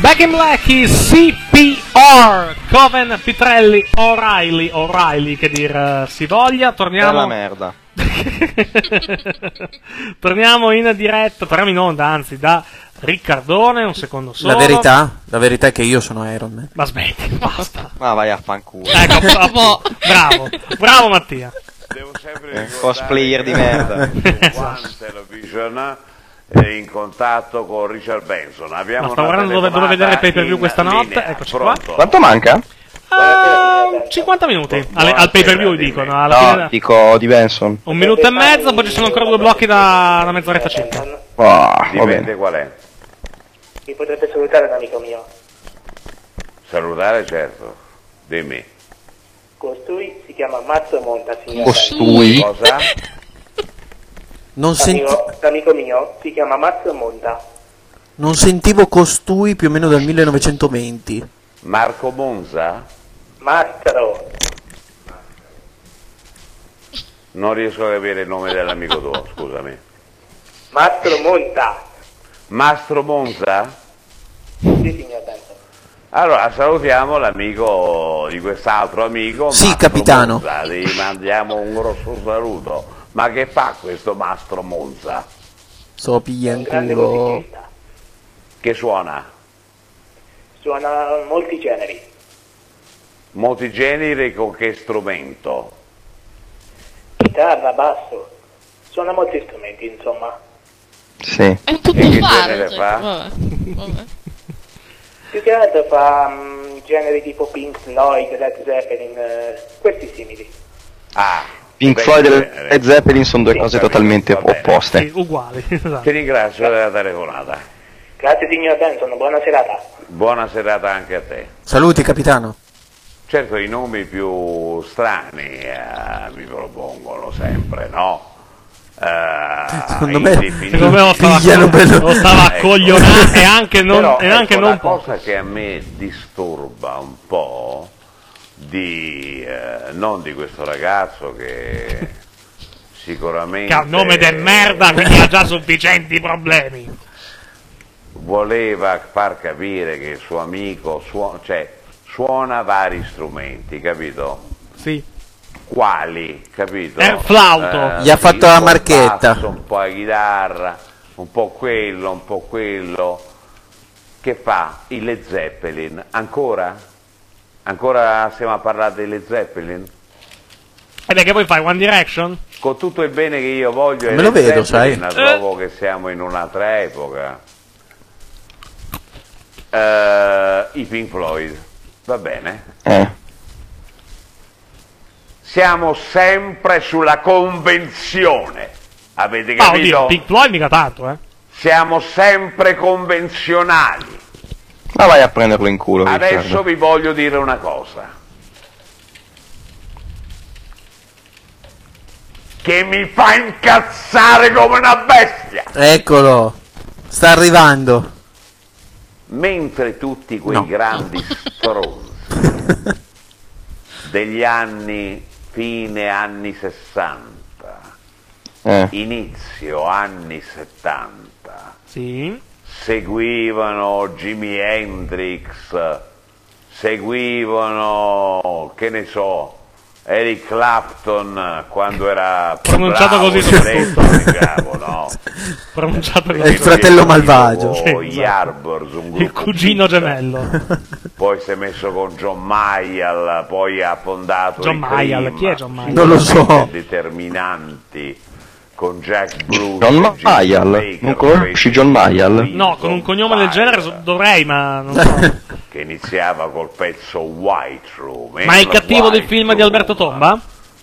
Back in Black is CPR, Coven, Pitrelli, O'Reilly, che dir si voglia. Torniamo. È la merda. Torniamo in diretta, torniamo in onda, anzi, da Riccardone, un secondo solo. La verità è che io sono Iron Man. Ma smetti, basta. Ma vai a fanculo. Ecco, bravo Mattia. Devo sempre cosplayer di merda. One Television è in contatto con Richard Benson. Abbiamo sto guardando dove vedere il pay per view questa notte. Eccoci qua. Quanto manca? 50 minuti al pay per view, dicono. Alla fine dico di Benson. 1 minuto e mezzo, poi ci sono ancora 2 blocchi da una mezz'oretta circa. Dipende qual è. Mi potrebbe salutare un amico mio. Salutare, certo. Dimmi. Costui si chiama Mazzo Monta, signore. Costui? Cosa? Non L'amico mio si chiama Mazzo Monta. Non sentivo costui più o meno dal 1920. Marco Monza? Mastro. Non riesco a capire il nome dell'amico tuo, scusami. Mastro Monta. Mastro Monza? Sì, signor Benson. Allora salutiamo l'amico di quest'altro amico. Sì, Mastro capitano. Monza. Gli mandiamo un grosso saluto. Ma che fa questo Mastro Monza? So piglia in culo. Che suona? Suona molti generi. Molti generi con che strumento? Chitarra, basso. Suona molti strumenti, insomma. Sì. È un E che genere fa? Vabbè. Più che altro fa generi tipo Pink Floyd, Led Zeppelin, questi simili. Pink Floyd e Led Zeppelin sono due cose totalmente opposte. Sì, uguali. Esatto. Ti ringrazio della telefonata. Grazie signor Benson, buona serata. Buona serata anche a te. Saluti, capitano. Certo, i nomi più strani mi propongono sempre, no? Secondo me lo stava a coglionare e anche non, Però, anche ecco, non la poco. cosa che a me disturba un po' di non di questo ragazzo che sicuramente Che ha un nome del merda, quindi ha già sufficienti problemi. Voleva far capire che il suo amico suona vari strumenti, capito? Sì. Quali, capito? È il flauto. Gli ha fatto la marchetta. Basso, un po' la chitarra, un po' quello, un po' quello. Che fa? I Led Zeppelin. Ancora? Ancora stiamo a parlare dei Led Zeppelin? Ed è che poi fai One Direction? Con tutto il bene che io voglio ai Me lo Led vedo, Zeppelin, sai? trovo che siamo in un'altra epoca. I Pink Floyd, va bene? Siamo sempre sulla convenzione, avete capito? Oddio, Pink Floyd mica tanto, Siamo sempre convenzionali. Ma vai a prenderlo in culo, Adesso Riccardo. vi voglio dire una cosa. Che mi fa incazzare come una bestia. Eccolo. Sta arrivando. Mentre tutti quei grandi stronzi degli anni, fine anni 60, inizio anni 70, seguivano Jimi Hendrix, seguivano, che ne so, Eric Clapton quando era pronunciato bravo, così bravo, no? Pronunciato È così. il fratello malvagio. Gli Yardbirds, un gruppo Il cugino gemello. Poi si è messo con John Mayall, poi ha fondato John i Mayall, Cream, chi è John Mayall? Non lo so. Determinanti con Jack Bruce. John Mayall? Non conosci John Mayall? No, con un cognome del genere dovrei, ma non so. Che iniziava col pezzo White Room. Ma è il cattivo del film di Alberto Tomba?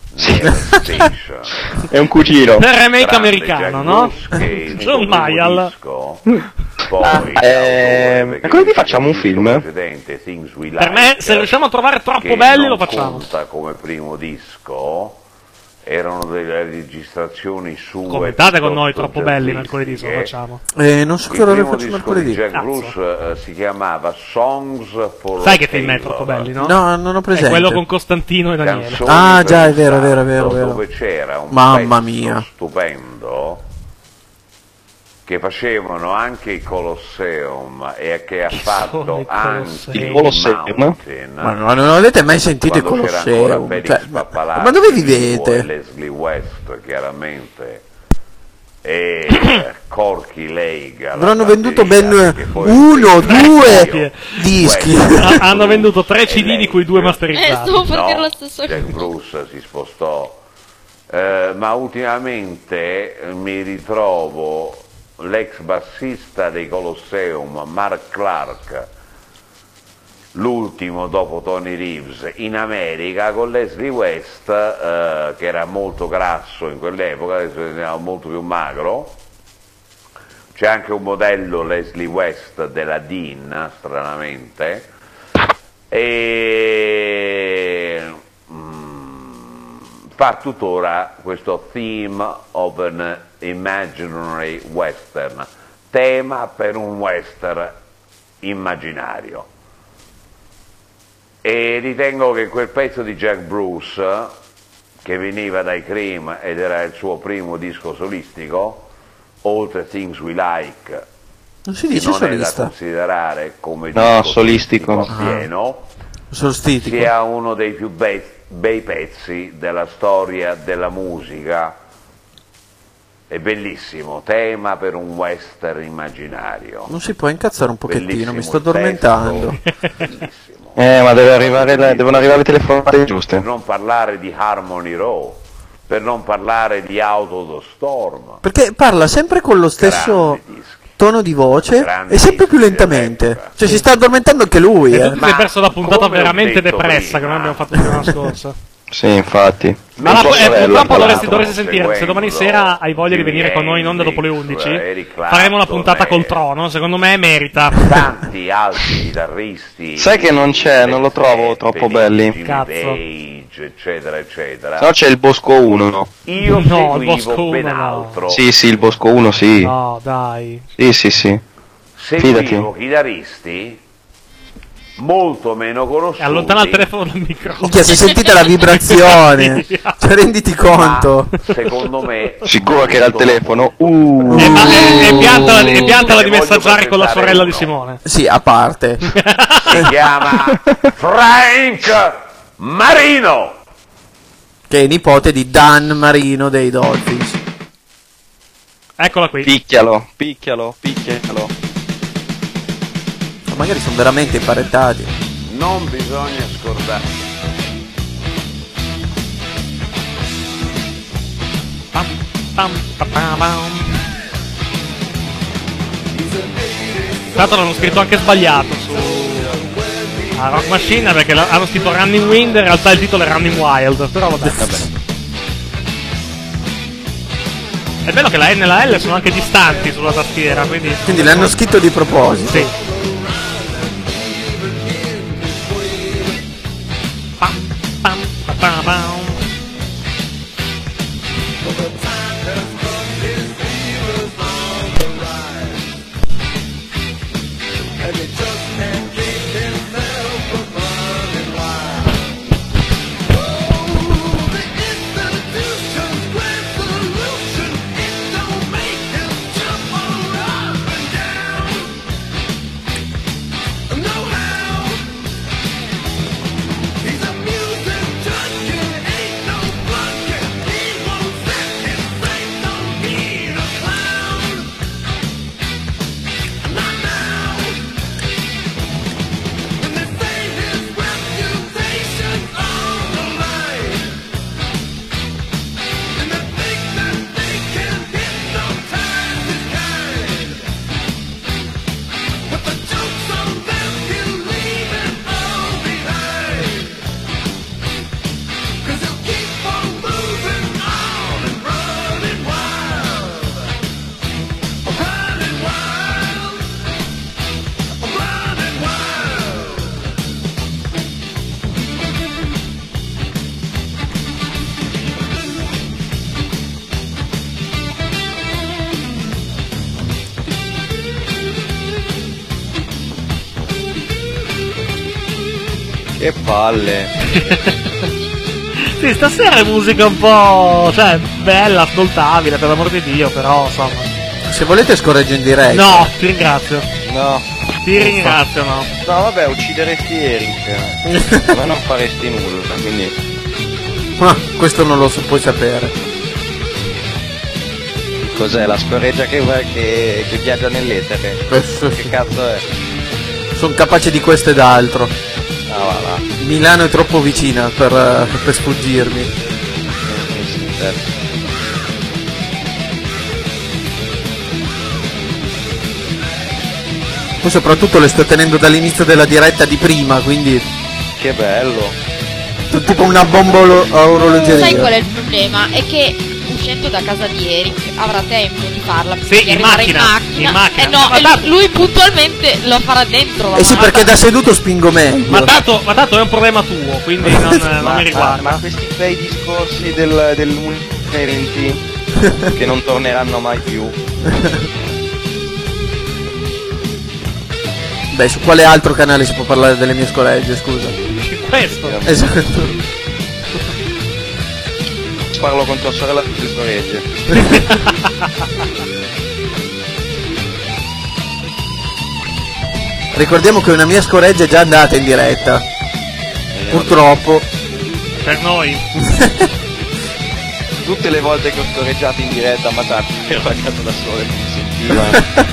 È un cugino. Del remake americano, no? John Mayall. Poi come vi facciamo un film? Per me, se riusciamo a trovare troppo belli, lo facciamo. Come primo disco erano delle registrazioni su. Commentate con noi, troppo belli, mercoledì se lo facciamo. Non so che ora lo faccio mercoledì. Jack Bruce si chiamava Songs for Sai che film è troppo belli, no? No, non ho presente. È quello con Costantino e Daniele. Ah, già, è vero. Dove c'era un Mamma pezzo mia. stupendo che facevano anche il Colosseum e che ha fatto anche il Colosseum? Ma non avete mai sentito il Colosseum? Ma dove vivete? Leslie West, chiaramente, e Corky Lake. Avranno venduto ben 1-2 dischi. Hanno venduto 3 CD di cui 2 masterizzati. Stavo per dire lo stesso. Jack Bruce si spostò, ma ultimamente mi ritrovo l'ex bassista dei Colosseum, Mark Clark, l'ultimo dopo Tony Reeves, in America con Leslie West, che era molto grasso in quell'epoca, adesso era molto più magro. C'è anche un modello Leslie West della Dean, stranamente, e fa tuttora questo Theme of an Imaginary Western, tema per un western immaginario. E ritengo che quel pezzo di Jack Bruce, che veniva dai Cream ed era il suo primo disco solistico, All the Things We Like, non si dice non solista, è da considerare come no, disco solistico pieno, solistico, sia uno dei più bei pezzi della storia della musica. È bellissimo, tema per un western immaginario. non si può incazzare un pochettino, Bellissimo mi sto il testo, addormentando. ma devono arrivare le telefonate giuste. Per non parlare di Harmony Row, per non parlare di Out of the Storm. Perché parla sempre con lo stesso tono di voce e sempre più lentamente. Cioè si sta addormentando anche lui. E tu ti sei perso la puntata come ho veramente detto depressa prima, che noi abbiamo fatto la settimana scorsa. Sì, infatti. Ma purtroppo dovresti sentire, se domani sera hai voglia di venire con noi in onda dopo le 11, faremo una puntata col trono, secondo me merita. Tanti altri chitarristi. Sai che non c'è, non lo trovo troppo belli. Cazzo. Eccetera, eccetera. Se no c'è il Bosco 1. Io No, il seguivo Bosco 1 ben no. altro. Sì, il Bosco 1 sì. No, dai. Sì. Seguivo Fidati. chitarristi molto meno conosciuti. Allontana il telefono dal microfono. Minchia, si è sentita la vibrazione. Cioè, renditi conto. Secondo me Sicuro che era il telefono. E piantala di messaggiare con la sorella di Simone. Sì, a parte. si chiama Frank Marino, Che è nipote di Dan Marino dei Dolphins. Eccola qui. Picchialo. Ma magari sono veramente imparentate. non bisogna scordare. Tra l'altro l'hanno scritto anche sbagliato su Rock Machine, perché hanno scritto Running Wind, in realtà il titolo è Running Wild, però vabbè. È bello che la N e la L sono anche distanti sulla tastiera, quindi l'hanno scritto di proposito. Sì. Che palle. Sì, stasera è musica un po', cioè, bella, ascoltabile, per l'amor di Dio, però, insomma. Se volete scorreggio in diretta. No, ti ringrazio. No. Ti ringrazio, no. No, vabbè, uccideresti Eric. Ma non faresti nulla, quindi... Ma questo non lo puoi sapere. Cos'è, la scorreggia che viaggia nell'etere? Che cazzo è? Sono capace di questo ed altro. Ah, va là. Milano è troppo vicina per sfuggirmi. Poi soprattutto le sto tenendo dall'inizio della diretta di prima, quindi... Che bello. Tipo una bomba a orologeria. Sai qual è il problema? È che uscendo da casa di Eric avrà tempo di farla. Sì, in macchina. No, lui puntualmente lo farà dentro. Eh sì, perché da seduto spingo meglio. Ma tanto è un problema tuo, quindi non mi riguarda. Ma questi bei discorsi del che non torneranno mai più. Beh, su quale altro canale si può parlare delle mie scoregge, scusa? Questo. Esatto. Parlo con tua sorella tutte le scoregge. Ricordiamo che una mia scoreggia è già andata in diretta. Purtroppo. Per noi. Tutte le volte che ho scorreggiato in diretta, ma tanto ero a casa da solo e non mi sentiva.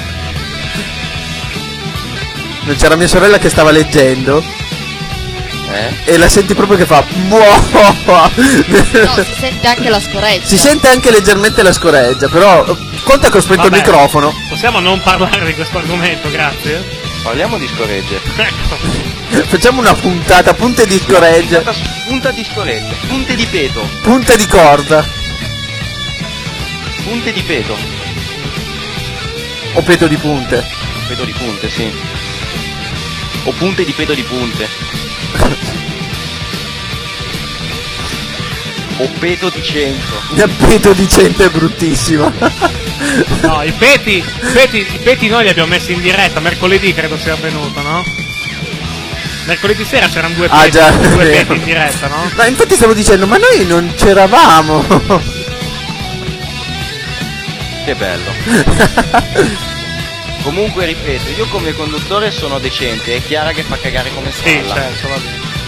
Non c'era mia sorella che stava leggendo. E la senti proprio che fa no, si sente anche la scoreggia. Si sente anche leggermente la scoreggia, però conta che ho spento il microfono. Possiamo non parlare di questo argomento, grazie. Parliamo di scoregge. Ecco. Facciamo una puntata, punte di scoreggia. Punta di scoreggia, punte di peto. Punte di corda. Punte di peto. O peto di punte. Peto di punte, sì. O punte di peto di punte. O peto di 100. Peto di 100 è bruttissimo. No, i peti noi li abbiamo messi in diretta. Mercoledì credo sia avvenuto, no? Mercoledì sera c'erano due peti in diretta, no? Ma infatti stavo dicendo, ma noi non c'eravamo. Che bello. Comunque ripeto, io come conduttore sono decente, è Chiara che fa cagare come spalla. Sì, certo, va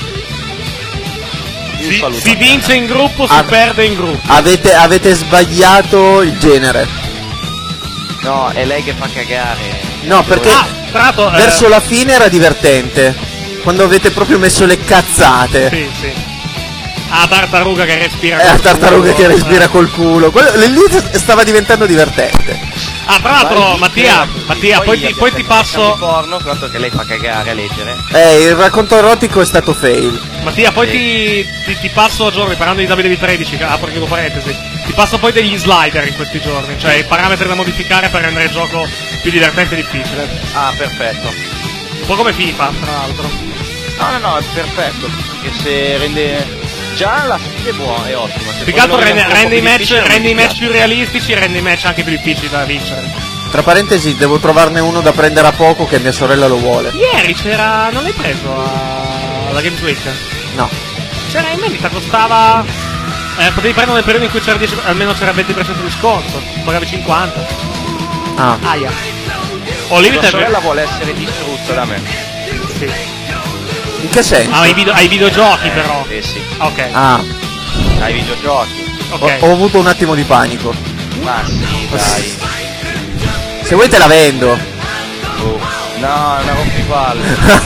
bene. Si vince in gruppo, si perde in gruppo. Avete sbagliato il genere. No, è lei che fa cagare. No, perché verso la fine era divertente. Quando avete proprio messo le cazzate. Sì, sì. Tartaruga che respira col culo. Tartaruga che respira col culo. Lì stava diventando divertente. Tra l'altro, Mattia, poi ti passo. Porno, tanto che lei fa cagare a leggere. Il racconto erotico è stato fail. Mattia, poi ti passo giorni, parlando di WD13, apro chiudo parentesi. Ti passo poi degli slider in questi giorni, cioè i parametri da modificare per rendere il gioco più divertente e difficile. Ah, perfetto. Un po' come FIFA, tra l'altro. No, è perfetto. Perché se rende. Già la sfida è buona, è ottima. Più che altro rende i match più realistici e rende i match anche più difficili da vincere. Tra parentesi, devo trovarne uno da prendere a poco che mia sorella lo vuole. Ieri c'era. Non l'hai preso alla Games Week? No. C'era in vendita, costava. Potevi prendere nel periodo in cui c'era almeno c'era 20% di sconto. Pagavi 50. Ah. Aia. Tua sorella vuole essere distrutta da me. Sì. In che senso? Ai videogiochi però. Sì. Ok. Ah. Ai videogiochi. Okay. Ho avuto un attimo di panico. Ma sì, dai. Se vuoi te la vendo. No, è una rompipalle.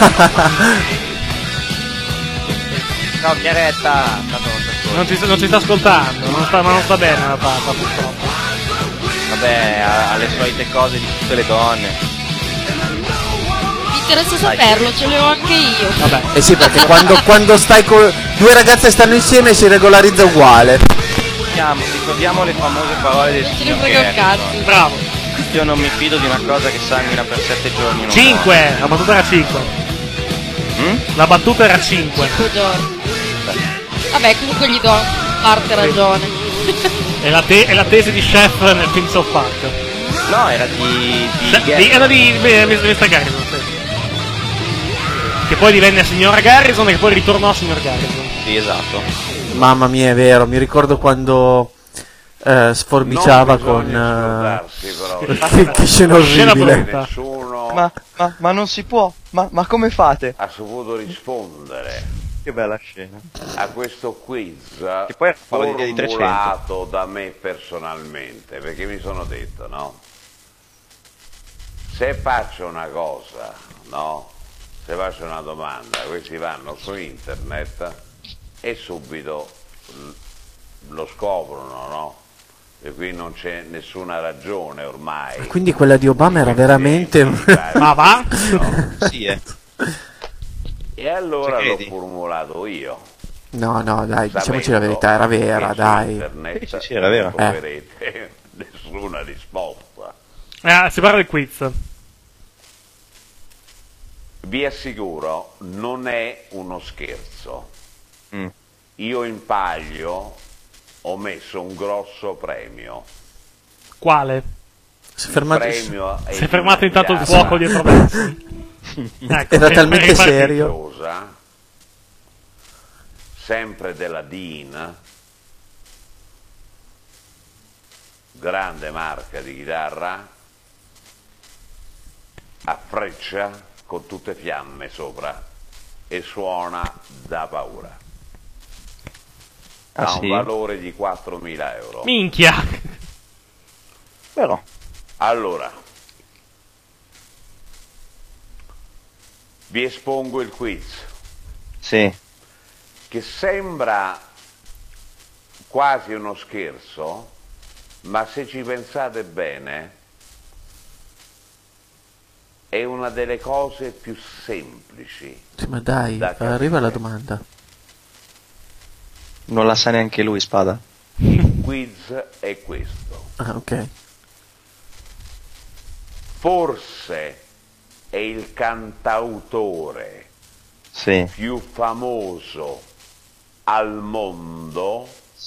No, Chiaretta. Non ci sta ascoltando, non sta bene la papa purtroppo. Vabbè, ha le solite cose di tutte le donne. Mi interessa saperlo, ce le ho anche io. Vabbè. Eh sì, perché quando stai con due ragazze stanno insieme si regolarizza uguale. Ricordiamo le famose parole del signor Ce ne frega un cazzo. Bravo. Io non mi fido di una cosa che sanguina per 7 giorni. 5, la battuta era 5. La battuta era 5. 5 giorni. Vabbè, comunque gli do parte ragione. È la tesi di Chef nel film South Park. No, era di Mr. Garrison, sì. Che poi divenne signora Garrison e che poi ritornò a signor Garrison. Sì, esatto. Mamma mia, è vero, mi ricordo quando sforbiciava con che scena orribile. Ma non si può, ma come fate? Ha saputo rispondere che bella scena a questo quiz che poi di 300 formulato da me personalmente, perché mi sono detto, no, se faccio una cosa, no, se faccio una domanda, questi vanno su internet e subito lo scoprono, no? E qui non c'è nessuna ragione ormai. Quindi quella di Obama era veramente... Ma va? No? Sì, E allora l'ho formulato io. No, dai, diciamoci la verità, era vera, dai. Internet sì, era vera. Non troverete nessuna risposta. Si parla del quiz. Vi assicuro, non è uno scherzo. Io in palio ho messo un grosso premio. Quale? Si è fermato intanto il fuoco dietro me. Ecco, era talmente serio. Sempre della Dean, grande marca di chitarra, a freccia con tutte fiamme sopra e suona da paura. Ha un valore di 4.000 euro. Minchia! Però allora vi espongo il quiz. Sì. Che sembra quasi uno scherzo, ma se ci pensate bene è una delle cose più semplici. Sì, ma dai, arriva la domanda. Non la sa neanche lui, Spada. Il quiz è questo. Ah, ok. Forse è il cantautore più famoso al mondo,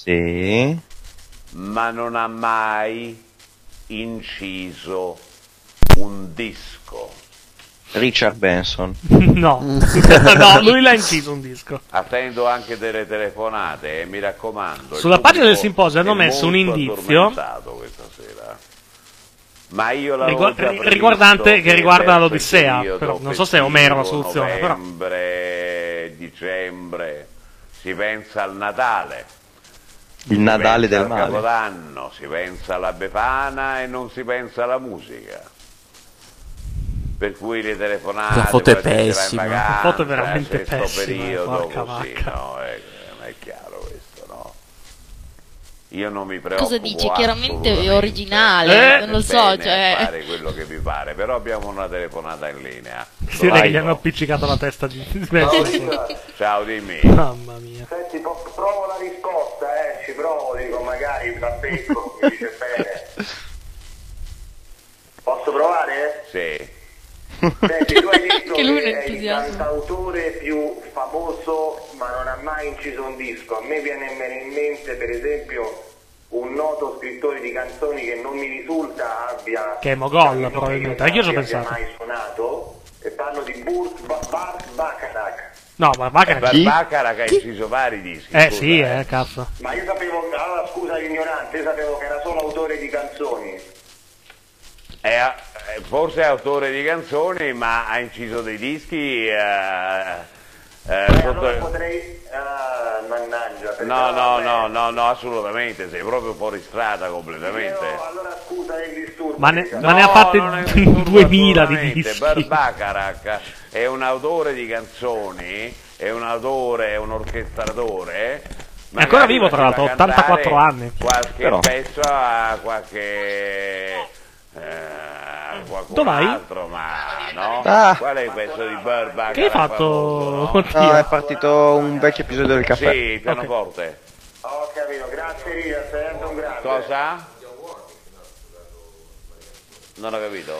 ma non ha mai inciso un disco. Richard Benson. No, no, lui l'ha inciso un disco. Attendo anche delle telefonate e mi raccomando. Sulla pagina del simposio hanno messo un indizio questa sera. Ma io riguardante che riguarda l'Odissea, però non so se è Omero la soluzione, però. Novembre, dicembre, si pensa al Natale. Il Natale del male. Si pensa al Capodanno, si pensa alla Befana e non si pensa alla musica. Per cui le telefonate, la foto è pessima. La foto è veramente pessima. Periodo così, no? È chiaro questo, no? Io non mi preoccupo. Cosa dice? Chiaramente è originale, non lo so, cioè. Fare quello che vi pare, però abbiamo una telefonata in linea. Si vede che gli hanno appiccicato la testa di Ciao, dimmi. Mamma mia. Senti, provo la risposta, ci provo, dico, magari la becco, mi dice bene. Posso provare? Sì. Senti, tu hai detto che è il cantautore più famoso ma non ha mai inciso un disco. A me viene in mente per esempio un noto scrittore di canzoni che non mi risulta abbia, che è Mogol probabilmente, anche io ci ho pensato, mai suonato, e parlo di Burt Bacharach. No, ma Bacharach ha inciso vari dischi. Sì, cazzo. Ma io sapevo, allora scusa l'ignorante, io sapevo che era solo autore di canzoni. Forse è autore di canzoni, ma ha inciso dei dischi. Allora potrei. Mannaggia. No, assolutamente. Sei proprio fuori strada completamente. Allora scusa il disturbo. Ma ne ha fatte 2000 di dischi. Burt Bacharach è un autore di canzoni, è un orchestratore. È ancora vivo, tra l'altro, 84 anni. Qualche pezzo a qualche. Qualcun altro, ma no? Qual è questo di Burt Bacharach? Che hai fatto? No, è partito un vecchio episodio del caffè. Sì, il pianoforte. Ho capito, grazie Ria, sei un grande. Cosa? Non ho capito.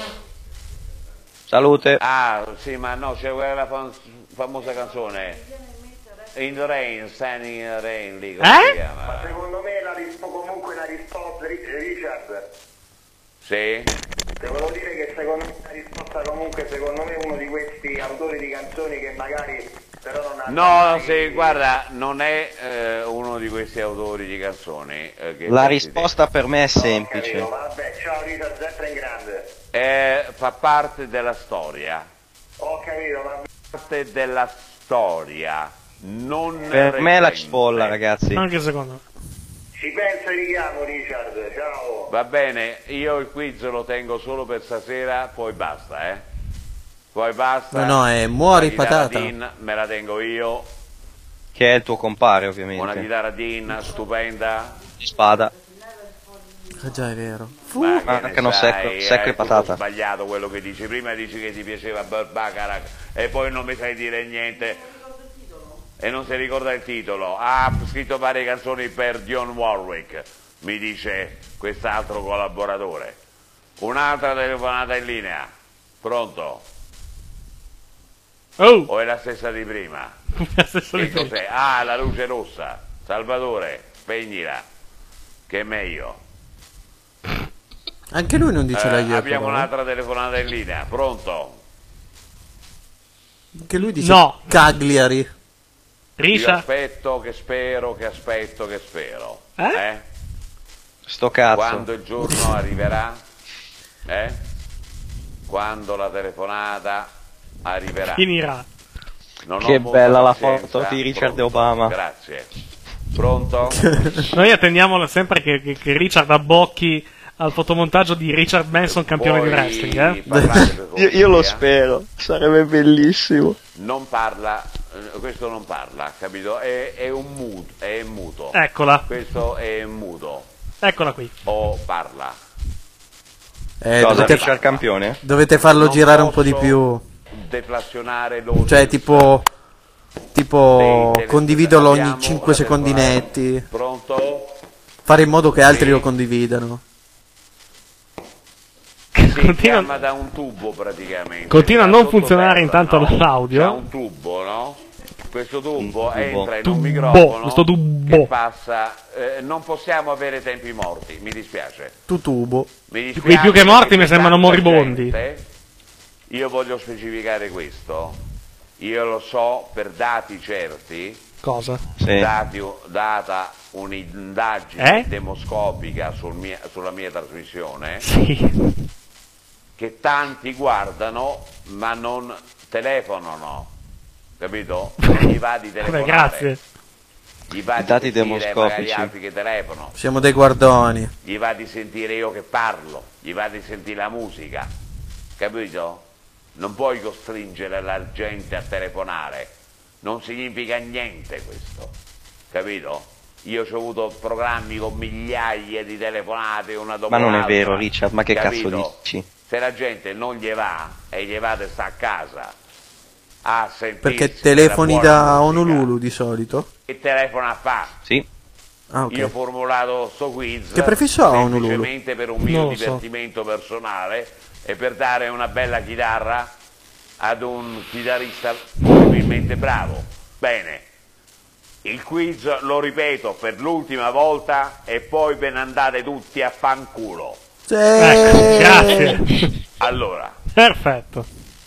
Salute. Ah, sì, ma no, c'è quella famosa canzone In the Rain, Standing in the Rain, lì, come si chiama? Ma secondo me comunque la risposta, Richard. Sì? Devo dire che secondo me la risposta comunque, secondo me uno di questi autori di canzoni che magari No, se guarda, non è uno di questi autori di canzoni. La risposta per me è semplice. Vabbè, ciao Richard, sempre in grande. Fa parte della storia. Ho capito, ma Parte della storia. Non Per me è la cipolla, ragazzi. Anche secondo me. ci penso e richiamo Richard, ciao. Va bene, io il quiz lo tengo solo per stasera, poi basta, Poi basta. No, muori La chitarra patata. Dean me la tengo io. Che è il tuo compare, ovviamente. Una chitarra Dean stupenda. Di spada. Già è vero. Ma che non secco e patata. Ho sbagliato quello che dici. Prima dici che ti piaceva Barbacarac e poi non mi sai dire niente. E non si ricorda il titolo. Ha scritto varie canzoni per Dionne Warwick, mi dice quest'altro collaboratore. Un'altra telefonata in linea. Pronto? Oh. O è la stessa di prima? La stessa di Che prima. cos'è? Ah, la luce rossa. Salvatore, spegnila. Che è meglio. Anche lui non dice la io. Abbiamo però. un'altra telefonata in linea. Pronto? Anche lui dice No. Cagliari. Io aspetto, che spero, che aspetto, che spero. Sto cazzo. Quando il giorno arriverà? Quando la telefonata arriverà? Finirà. Non ho Che molta bella la pazienza. foto di Richard Pronto? Obama. Grazie. Pronto? Noi attendiamo sempre che Richard abbocchi al fotomontaggio di Richard Benson, campione di wrestling. Io lo spero, sarebbe bellissimo. Non parla, questo non parla, capito? È un muto, è muto. Eccola. Questo è muto. Eccola qui. O parla. Cosa, Richard campione? Dovete farlo girare un po' di più. Deflazionare l'audio. Cioè, tipo condividolo ogni 5 secondi netti. Pronto? Fare in modo che altri lo condividano. Si chiama da un tubo praticamente. Continua a non Sottoterra, funzionare intanto no? l'audio. C'è un tubo, no? Questo tubo entra in un Tubo, microfono questo tubo. che passa. Non possiamo avere tempi morti, mi dispiace. Tu tubo. Mi dispiace Quei più che morti mi c'è sembrano tanta moribondi. gente. Io voglio specificare questo. Io lo so per dati certi. Cosa? Data un'indagine demoscopica sulla mia trasmissione. Sì. Che tanti guardano ma non telefonano, capito? Gli va di telefonare. Vabbè, grazie. Gli va di Dati sentire demoscopici. magari altri che telefono. Siamo dei guardoni. Gli va di sentire io che parlo, gli va di sentire la musica, capito? Non puoi costringere la gente a telefonare, non significa niente questo, capito? Io ho avuto programmi con migliaia di telefonate, una dopo Ma non è l'altra, vero, Richard, ma che capito? cazzo dici? Se la gente non gli va e gli va sta a casa a sentirsi Perché telefoni della buona da musica, Honolulu di solito? che telefona a fa? Sì. Ah, ok. Io ho formulato sto quiz Che prefisso ha Honolulu? semplicemente per un mio Non lo so. divertimento personale e per dare una bella chitarra ad un chitarrista probabilmente bravo. Bene, il quiz lo ripeto per l'ultima volta e poi ve ne andate tutti a fanculo. Ecco, grazie. Allora, Perfetto.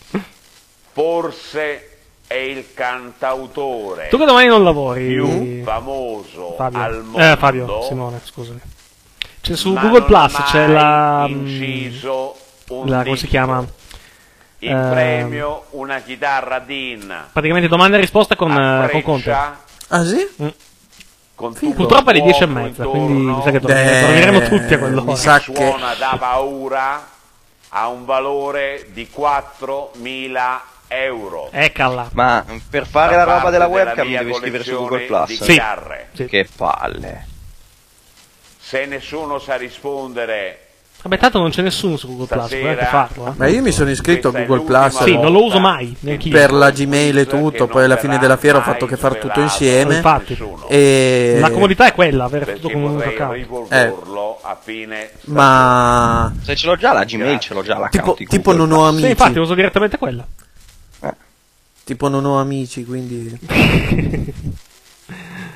forse è il cantautore Tu che domani non lavori? più famoso Fabio. al mondo. Fabio, Simone, scusami. C'è su Ma Google non Plus ha c'è mai inciso un come si disco. chiama? Il premio una chitarra Dean Praticamente domande e risposte con Freccia, Conte. Ah sì? con Purtroppo alle 10:30, quindi mi sa che dormiremo tutti a quell'ora. mi sa che suona da paura, ha un valore di 4.000 euro. Eccala. Ma per fare Da la roba parte della della webcam mia devi scrivere su Google collezione Plus. di chitarre. Sì. Che palle. Se nessuno sa rispondere, Vabbè, tanto non c'è nessuno su Google Plus, Stasera- potete farlo. Ma io mi sono iscritto a Questa è Google Plus. Sì, non lo uso mai, neanch'io. Per la Gmail e tutto, poi alla fine della fiera ho fatto che far tutto insieme. Infatti. E... La comodità è quella, avere tutto perché con un unico potrei account. riprodurlo a fine Ma Se ce l'ho già la Gmail, ce l'ho già l'account di tipo Google non ho Plus. amici. Sì, infatti uso direttamente quella. Tipo non ho amici, quindi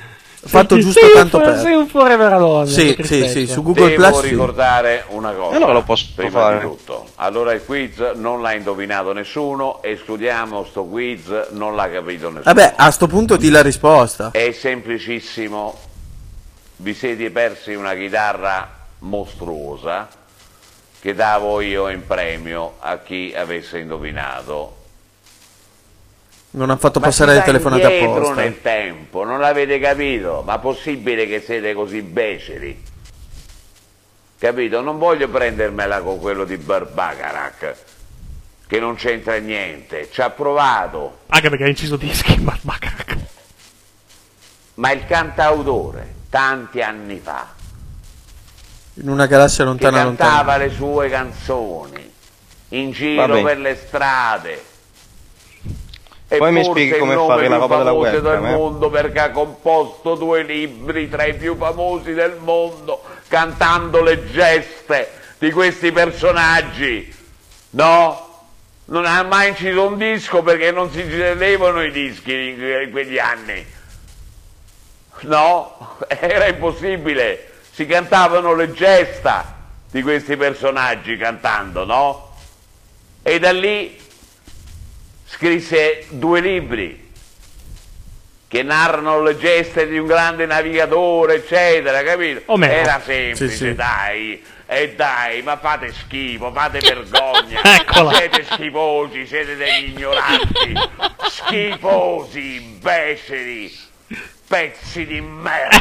fatto giusto tanto per. Sei un forever alone. Sì, su Google Devo Plus. ricordare una cosa. Allora lo posso prima fare. di tutto. Allora il quiz non l'ha indovinato nessuno, escludiamo sto quiz, non l'ha capito nessuno. Vabbè, a sto punto di la risposta. È semplicissimo. Vi siete persi una chitarra mostruosa che davo io in premio a chi avesse indovinato. Non ha fatto passare le telefonate indietro apposta. nel tempo, non l'avete capito? Ma possibile che siete così beceri? Capito? Non voglio prendermela con quello di Barbacarac, che non c'entra niente, ci ha provato. Anche perché ha inciso dischi, Barbacarac. Ma il cantautore, tanti anni fa, In una galassia che lontana cantava lontana. le sue canzoni in giro Vabbè. per le strade. E Poi mi forse spieghi il come nome fare la più roba della famoso webcam, del mondo, perché ha composto 2 libri tra i più famosi del mondo, cantando le geste di questi personaggi. No? Non ha mai inciso un disco perché non si vendevano i dischi in quegli anni. No? Era impossibile. Si cantavano le gesta di questi personaggi cantando, no? E da lì scrisse 2 libri che narrano le geste di un grande navigatore, eccetera, capito? Omero. Era semplice, Sì, sì. dai. E dai, ma fate schifo, fate vergogna. Eccola. Siete schifosi, siete degli ignoranti. Schifosi, beceri, pezzi di merda.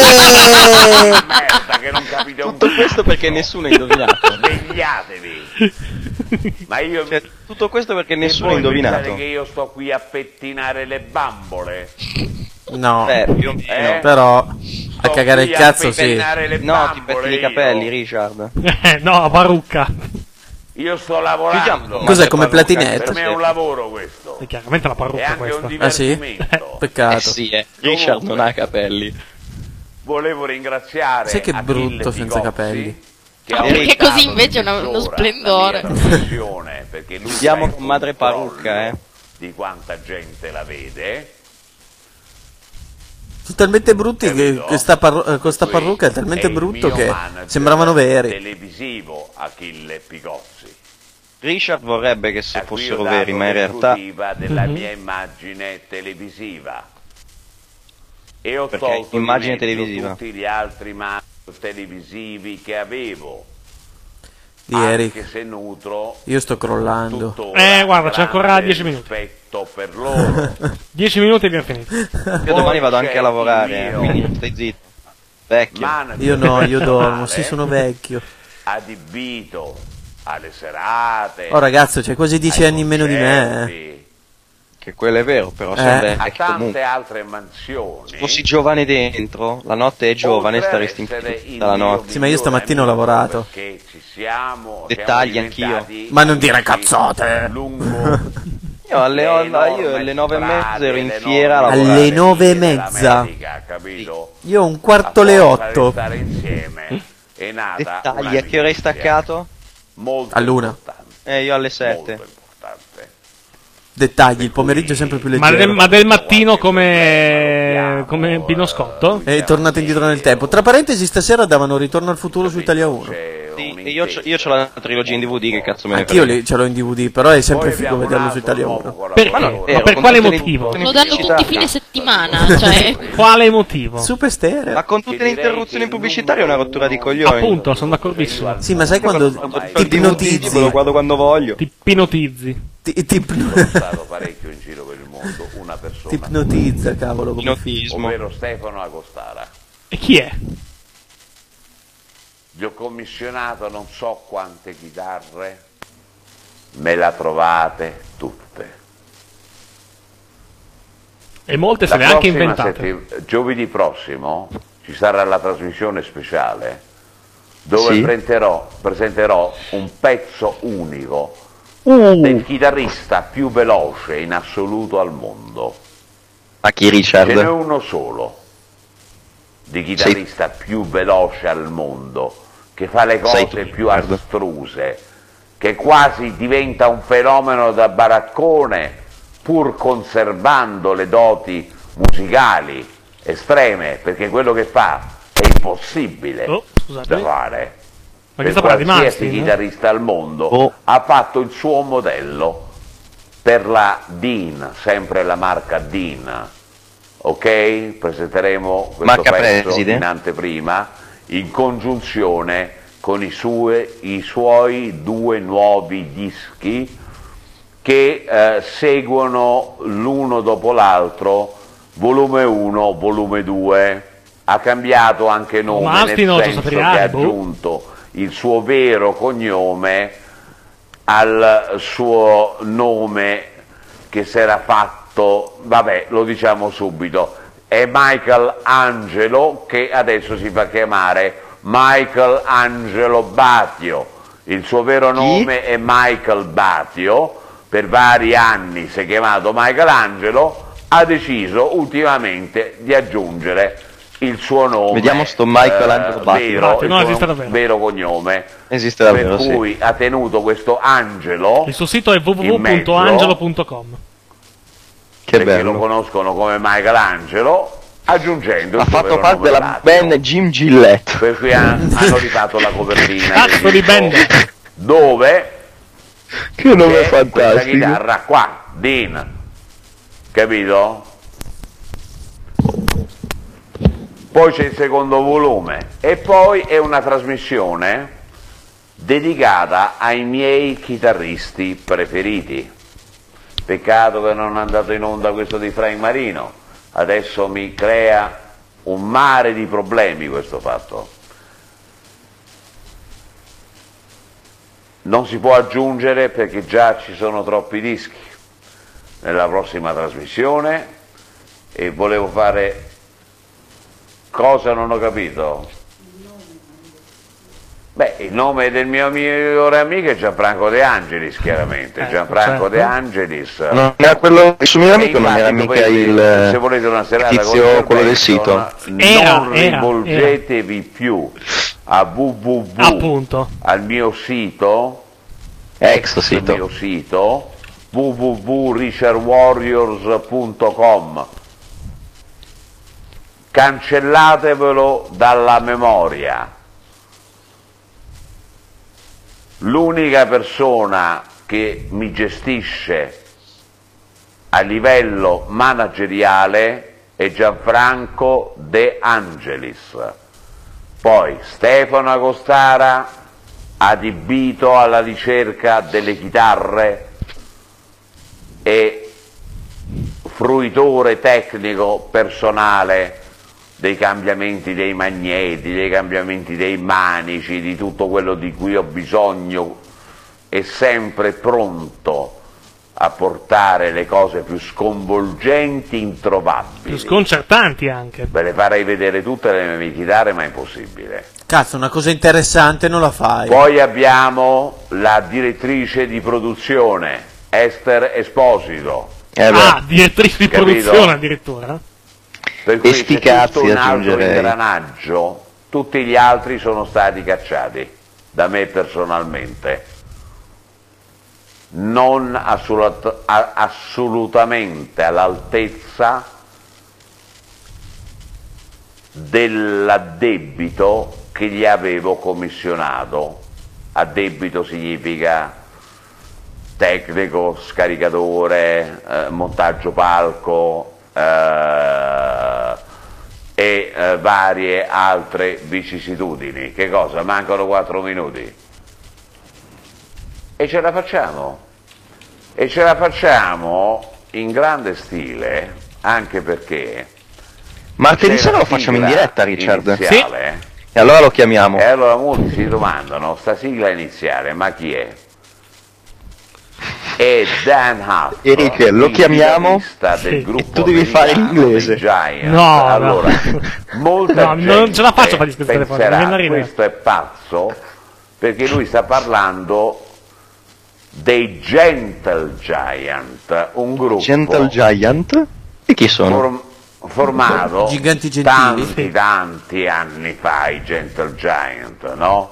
Merda che non capite un Tutto questo perché nessuno ha indovinato. Svegliatevi. Ma io Cioè, tutto questo perché nessuno ha voi indovinato. pensate che io sto qui a pettinare le bambole? No, Più o meno. però a Sto cagare il qui a cazzo sì. pettinare le No, ti bambole pettini i io. capelli, Richard. No, a Barucca. Io sto lavorando. Cos'è, come platinetto? Per me è un lavoro questo. E chiaramente la È parrucca anche un questa. Ah sì? divertimento. Peccato. Sì, Richard non ha capelli. Volevo ringraziare Sai che Achille brutto senza Picozzi, capelli. che Ah, ha perché aumentato così invece è di uno mezz'ora splendore. la mia trasmissione, perché lui Andiamo ha il con madre controllo parrucca, di quanta gente la vede. Sono talmente brutti che con sta parrucca è È talmente il brutto mio che manager sembravano veri. televisivo Achille Picozzi. Richard vorrebbe che se A cui ho fossero dato veri, ma in realtà l'esclusiva della mia immagine televisiva. E ho Perché tolto immagine di mezzo televisiva. tutti gli altri televisivi che avevo. Di Eric. Anche se nutro Io sto crollando. tuttora Guarda, c'è ancora grande 10 minuti. rispetto per loro. 10 minuti e abbiamo finito. io domani vado anche c'è a lavorare, il mio quindi stai zitto. Vecchio. manager Io no, io dormo, personale, sì, sono vecchio. adibito alle serate, Oh ragazzo, c'hai quasi 10 anni in meno di me. concerti, Che quello è vero, però sei a vecchio tante comunque. altre mansioni. Se fossi giovane dentro, la notte è giovane, Oltre staresti in ad essere piedi il tutta la mio notte. Sì, ma io stamattina ho migliore lavorato. amico, perché ci siamo Dettagli siamo anch'io. diventati Ma non dire amici cazzate. lungo Io alle, le io alle 9:30 ero in strade, fiera a le lavorare. Alle 9:30. dell'America, capito? Io ho un quarto La le forza di 8. stare insieme è nata Dettagli, a che ora hai staccato? molto All'una. importante, Io alle molto 7. importante. Dettagli, il pomeriggio è sempre più Ma leggero. del mattino come Pino Scotto? È tornato indietro nel tempo. Tra parentesi, stasera davano Ritorno al futuro su Italia 1. Sì, e io c'ho la trilogia in DVD, che cazzo me ne Anch'io frega. ce l'ho in DVD, però è sempre Poi figo abbiamo vederlo un su altro Italia nuovo 1. collaboratore. Perché? Ma Vero, per con quale tutte le- motivo? Lo danno tutti fine settimana, cioè. Quale motivo? Super stereo. Ma con tutte le interruzioni pubblicitarie è una rottura di coglioni. Appunto, sono d'accordissimo. Sì, ma sai quando ti ipnotizzi? Me lo guardo quando voglio. Ti ipnotizzi. Sono stato parecchio in giro per il mondo, una persona Ti ipnotizza, cavolo. Come Ipnotismo. ovvero Stefano Agostara. E chi è? Vi ho commissionato non so quante chitarre, me la trovate tutte. E molte se le ha anche inventate. Giovedì prossimo ci sarà la trasmissione speciale dove Sì. presenterò un pezzo unico del chitarrista più veloce in assoluto al mondo. A chi, Ce n'è Richard? uno solo di chitarrista più veloce al mondo, che fa le Sei cose tu, più Riccardo. astruse, che quasi diventa un fenomeno da baraccone pur conservando le doti musicali estreme, perché quello che fa è impossibile da fare. Ma per qualsiasi chitarrista al mondo ha fatto il suo modello per la Dean, sempre la marca Dean. Ok? Presenteremo questo pezzo in anteprima in congiunzione con i suoi 2 nuovi dischi che seguono l'uno dopo l'altro, volume 1, volume 2. Ha cambiato anche nome, nel senso che ha aggiunto il suo vero cognome al suo nome che si era fatto, vabbè, lo diciamo subito, è Michael Angelo, che adesso si fa chiamare Michael Angelo Batio. Il suo vero nome è Michael Batio, per vari anni si è chiamato Michael Angelo, ha deciso ultimamente di aggiungere il suo nome. Vediamo sto Michael Angelo Batio. Vero cognome. Esiste davvero, per cui ha tenuto questo Angelo. Il suo sito è www.angelo.com. Che perché bello. lo conoscono come Michael Angelo, aggiungendo ha fatto parte della band Jim Gillette, per cui hanno rifatto la copertina cazzo di band, dove che nome fantastico, questa chitarra qua, Dean, capito? Poi c'è il secondo volume e poi è una trasmissione dedicata ai miei chitarristi preferiti. Peccato che non è andato in onda questo di Frank Marino, adesso mi crea un mare di problemi questo fatto. Non si può aggiungere perché già ci sono troppi dischi nella prossima trasmissione e volevo fare... Cosa non ho capito? Beh, il nome del mio migliore amico è Gianfranco De Angelis, chiaramente. Gianfranco De Angelis. Non era quello, il suo migliore amico non era mica il se volete una serata tizio, quello del sito. Non rivolgetevi più a www, appunto, al mio sito, il mio sito www.richardwarriors.com. Cancellatevelo dalla memoria. L'unica persona che mi gestisce a livello manageriale è Gianfranco De Angelis. Poi Stefano Agostara, adibito alla ricerca delle chitarre e fruitore tecnico personale dei cambiamenti dei magneti, dei cambiamenti dei manici, di tutto quello di cui ho bisogno, è sempre pronto a portare le cose più sconvolgenti, introvabili. Più sconcertanti anche. Ve le farei vedere tutte le mie chitarre, ma è impossibile. Cazzo, una cosa interessante non la fai. Poi abbiamo la direttrice di produzione, Esther Esposito. Direttrice di produzione addirittura? Per cui c'è tutto un altro ingranaggio, tutti gli altri sono stati cacciati da me personalmente, non assolutamente all'altezza dell'addebito che gli avevo commissionato. Addebito significa tecnico, scaricatore, montaggio palco, e varie altre vicissitudini. Che cosa? Mancano 4 minuti e ce la facciamo, in grande stile, anche perché martedì sera lo facciamo in diretta, Richard. Sì. E allora lo chiamiamo. E allora molti si domandano, sta sigla iniziale, ma chi è? E Dan Huff, Eric, lo chiamiamo del gruppo e tu devi fare l'inglese. No, allora, molta gente non ce la faccio a fare discorsi telefonici, questo è pazzo, perché lui sta parlando dei Gentle Giant, un gruppo Gentle Giant? E chi sono? Formato Giganti gentili. tanti anni fa, i Gentle Giant, no?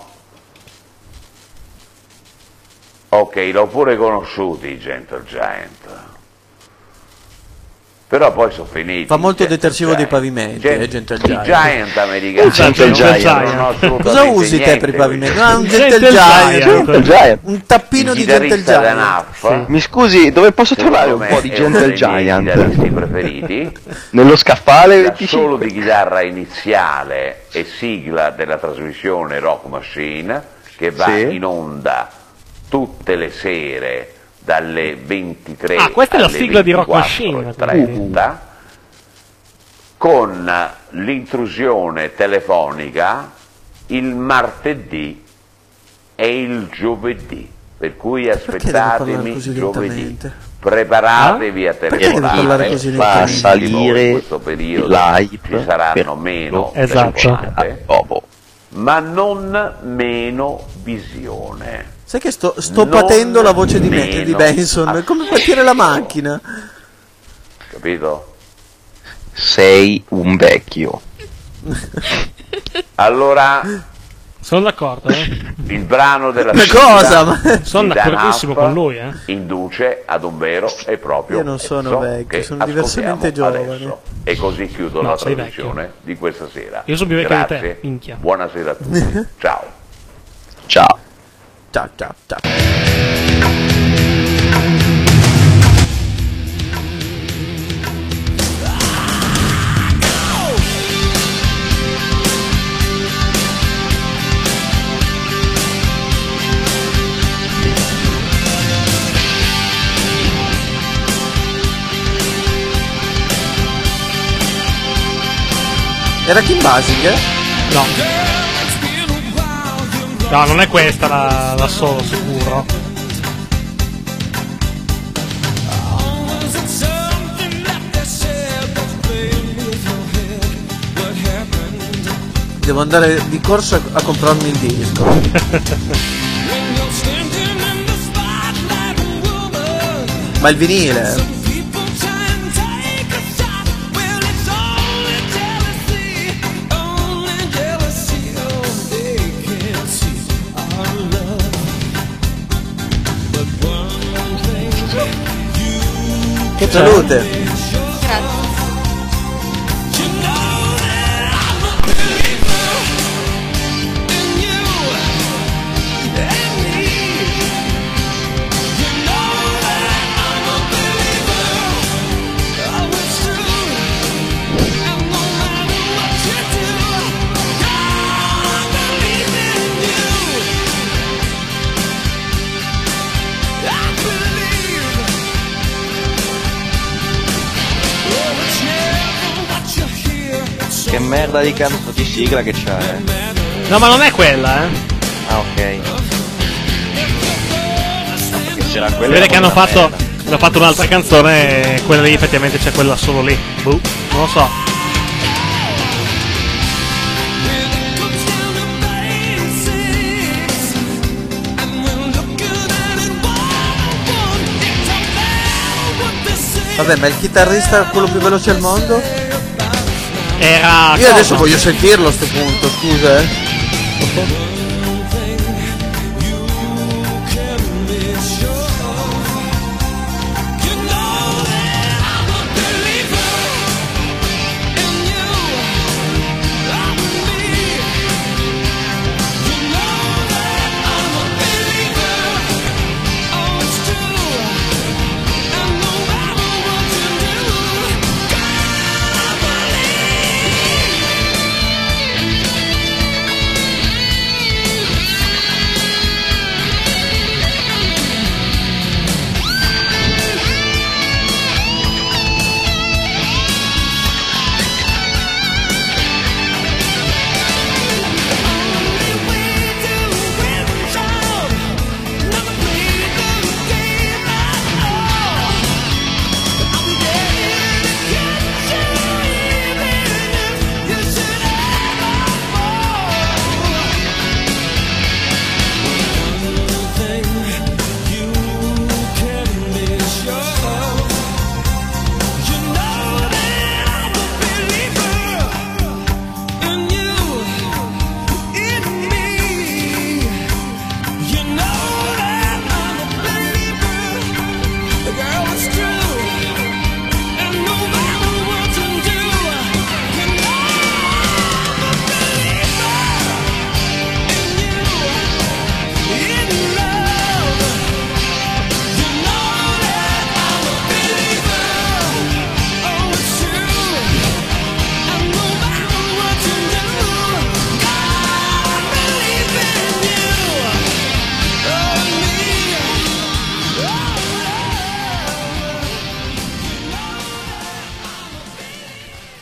Ok, l'ho pure conosciuti i Gentle Giant. Però poi sono finiti. Fa molto detersivo dei pavimenti, Gentle Giant. I Giant americani. Gentle Giant. Cosa usi te per i pavimenti? No, un Gentle Giant. Un tappino di Gentle Giant. Mi scusi, dove posso trovare un po' di Gentle Giant? I preferiti? Nello scaffale 25. Solo di chitarra iniziale e sigla della trasmissione Rock Machine, che va in onda tutte le sere dalle 23 questa è la sigla di Rock 30, con l'intrusione telefonica il martedì e il giovedì, per cui aspettatemi giovedì. Preparatevi a telefonare, fa salire questo periodo ci saranno meno telefonate, ma non meno visione. Sai che sto patendo la voce di Benson, è come partire la macchina. Capito? Sei un vecchio. Allora, sono d'accordo, il brano della sono d'accordissimo con lui, induce ad un vero e proprio. Io non sono vecchio, sono diversamente giovane. E così chiudo la trasmissione di questa sera. Io sono più vecchio di te, Grazie. minchia. Buonasera a tutti. Ciao. Ciao. Ciao, ciao, ciao. Era Kim Basinger? No. No, non è questa la solo, sicuro. Devo andare di corsa a comprarmi il disco. Ma il vinile? Che salute! Grazie. Che merda di canto di sigla che c'è. No, ma non è quella, Ah, ok. Si vede che hanno fatto un'altra canzone e quella lì effettivamente c'è quella solo lì. Non lo so. Vabbè, ma il chitarrista quello più veloce al mondo? Era. Io adesso voglio sentirlo a sto punto, scusa,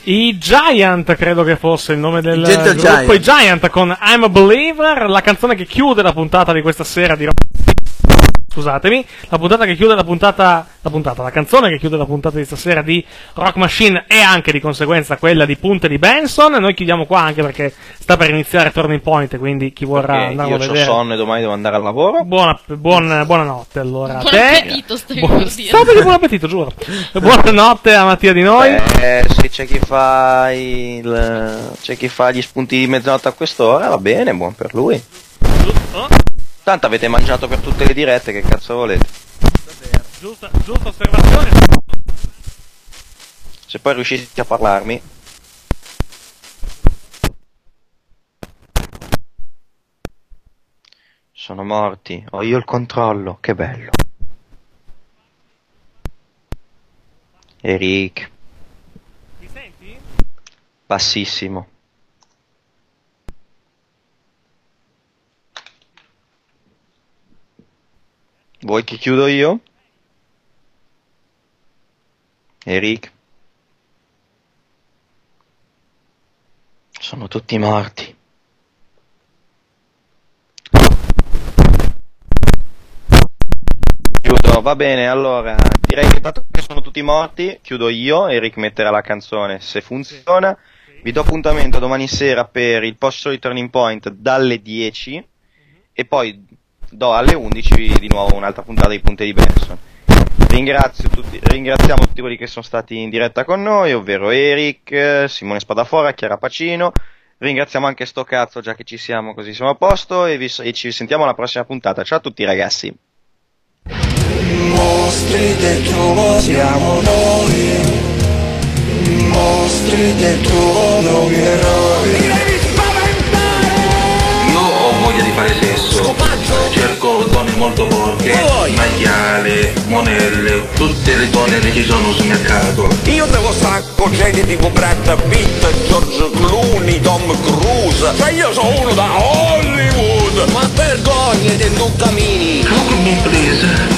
I Giant, credo che fosse il nome del Gentle gruppo. Giant. I Giant con I'm a Believer, la canzone che chiude la puntata di questa sera di Scusatemi, la canzone che chiude la puntata di stasera di Rock Machine e anche di conseguenza quella di Punte di Benson. Noi chiudiamo qua anche perché sta per iniziare Turning Point, quindi chi vorrà andare a vedere. Io ho sonno e domani devo andare al lavoro. Buonanotte allora. Buon appetito, stai per dire. Stavo di buon appetito, giuro. Buonanotte a Mattia di noi. Se c'è chi fa gli spunti di mezzanotte a quest'ora, va bene, buon per lui. Tanto avete mangiato per tutte le dirette, che cazzo volete? Giusta osservazione. Se poi riuscite a parlarmi. Sono morti, ho io il controllo, che bello. Eric. Mi senti? Bassissimo. Vuoi che chiudo io? Eric? Sono tutti morti. Chiudo, va bene, allora, direi che dato che sono tutti morti, chiudo io, Eric metterà la canzone se funziona. Vi do appuntamento domani sera per il post show di Turning Point dalle 10 e poi do alle 11 di nuovo un'altra puntata di Punte di Benson. Ringraziamo tutti quelli che sono stati in diretta con noi, ovvero Eric, Simone Spadafora, Chiara Pacino. Ringraziamo anche sto cazzo, già che ci siamo, così siamo a posto, e ci sentiamo alla prossima puntata. Ciao a tutti ragazzi. Mostri dentro siamo noi, mostri dentro noi eroi. Io ho voglia di fare sesso, cerco donne molto porche, maiale, monelle, tutte le donne che ci sono sul mercato. Io devo sacco gente tipo Brad Pitt, George Clooney, Tom Cruise. Cioè io sono uno da Hollywood. Ma vergognate tu cammini. Fuck me please.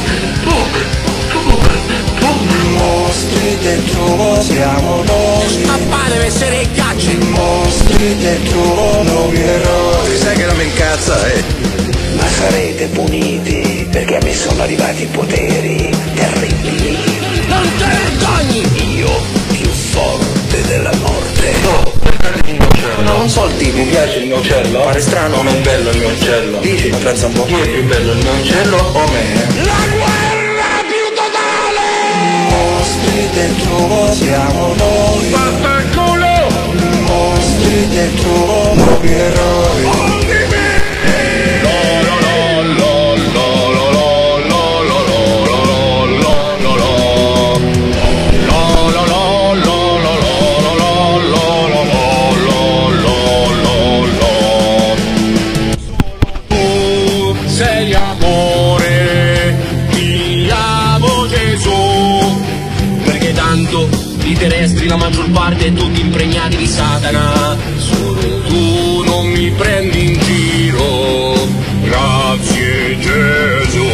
Mostri dentro siamo noi. Scappare deve essere i ghiacci. Mostri dentro noi eroi. Sai che non mi incazza, Ma sarete puniti perché a me sono arrivati i poteri terribili. Non te vergogni! Io più forte della morte. No, perché il mio uccello? No, non so il tipo. Mi piace il mio uccello? Pare strano. Non è bello il mio uccello. Dici, ma pensa un po'. Chi è più bello, il mio uccello o me? La guerra più totale! Mostri dentro siamo noi. Vaffanculo! Mostri dentro noi eroi. Sei amore, ti amo Gesù, perché tanto di terrestri la maggior parte è tutti impregnati di Satana, solo tu non mi prendi in giro, grazie Gesù,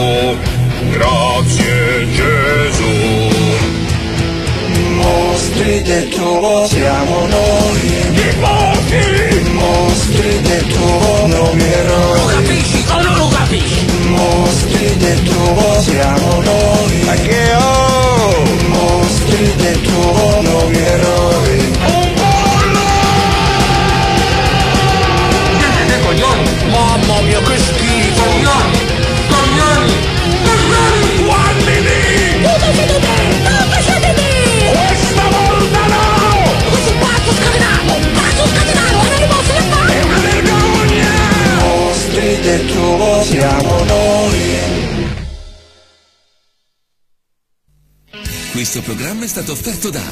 grazie Gesù. Mostri dentro siamo noi, i morti, mostri dentro noi eroi. Lo capisci o non lo capisci? Mostri dentro siamo noi. Ma che ho? Mostri dentro noi eroi. Un pollo! Siete coglioni! Mamma mia che schifo! Coglioni! Coglioni! Coglioni! Guardini! Non facete te! Non facete te! Questa volta no! Questo pazzo scatenato! Pazzo scatenato! Non è posso fare! È una vergogna! Mostri dentro siamo noi. Questo programma è stato offerto da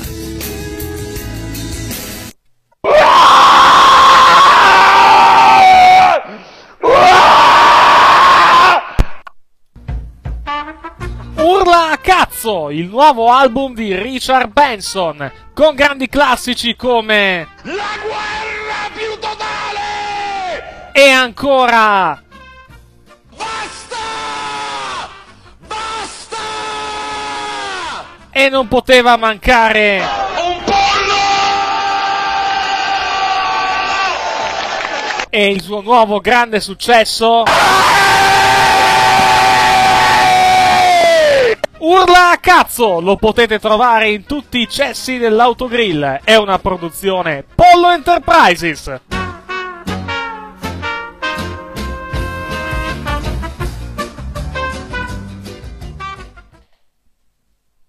Urla a cazzo, il nuovo album di Richard Benson, con grandi classici come La guerra più totale! E ancora Basta! E non poteva mancare Un pollo! e il suo nuovo grande successo. Urla a cazzo! Lo potete trovare in tutti i cessi dell'autogrill. È una produzione Pollo Enterprises.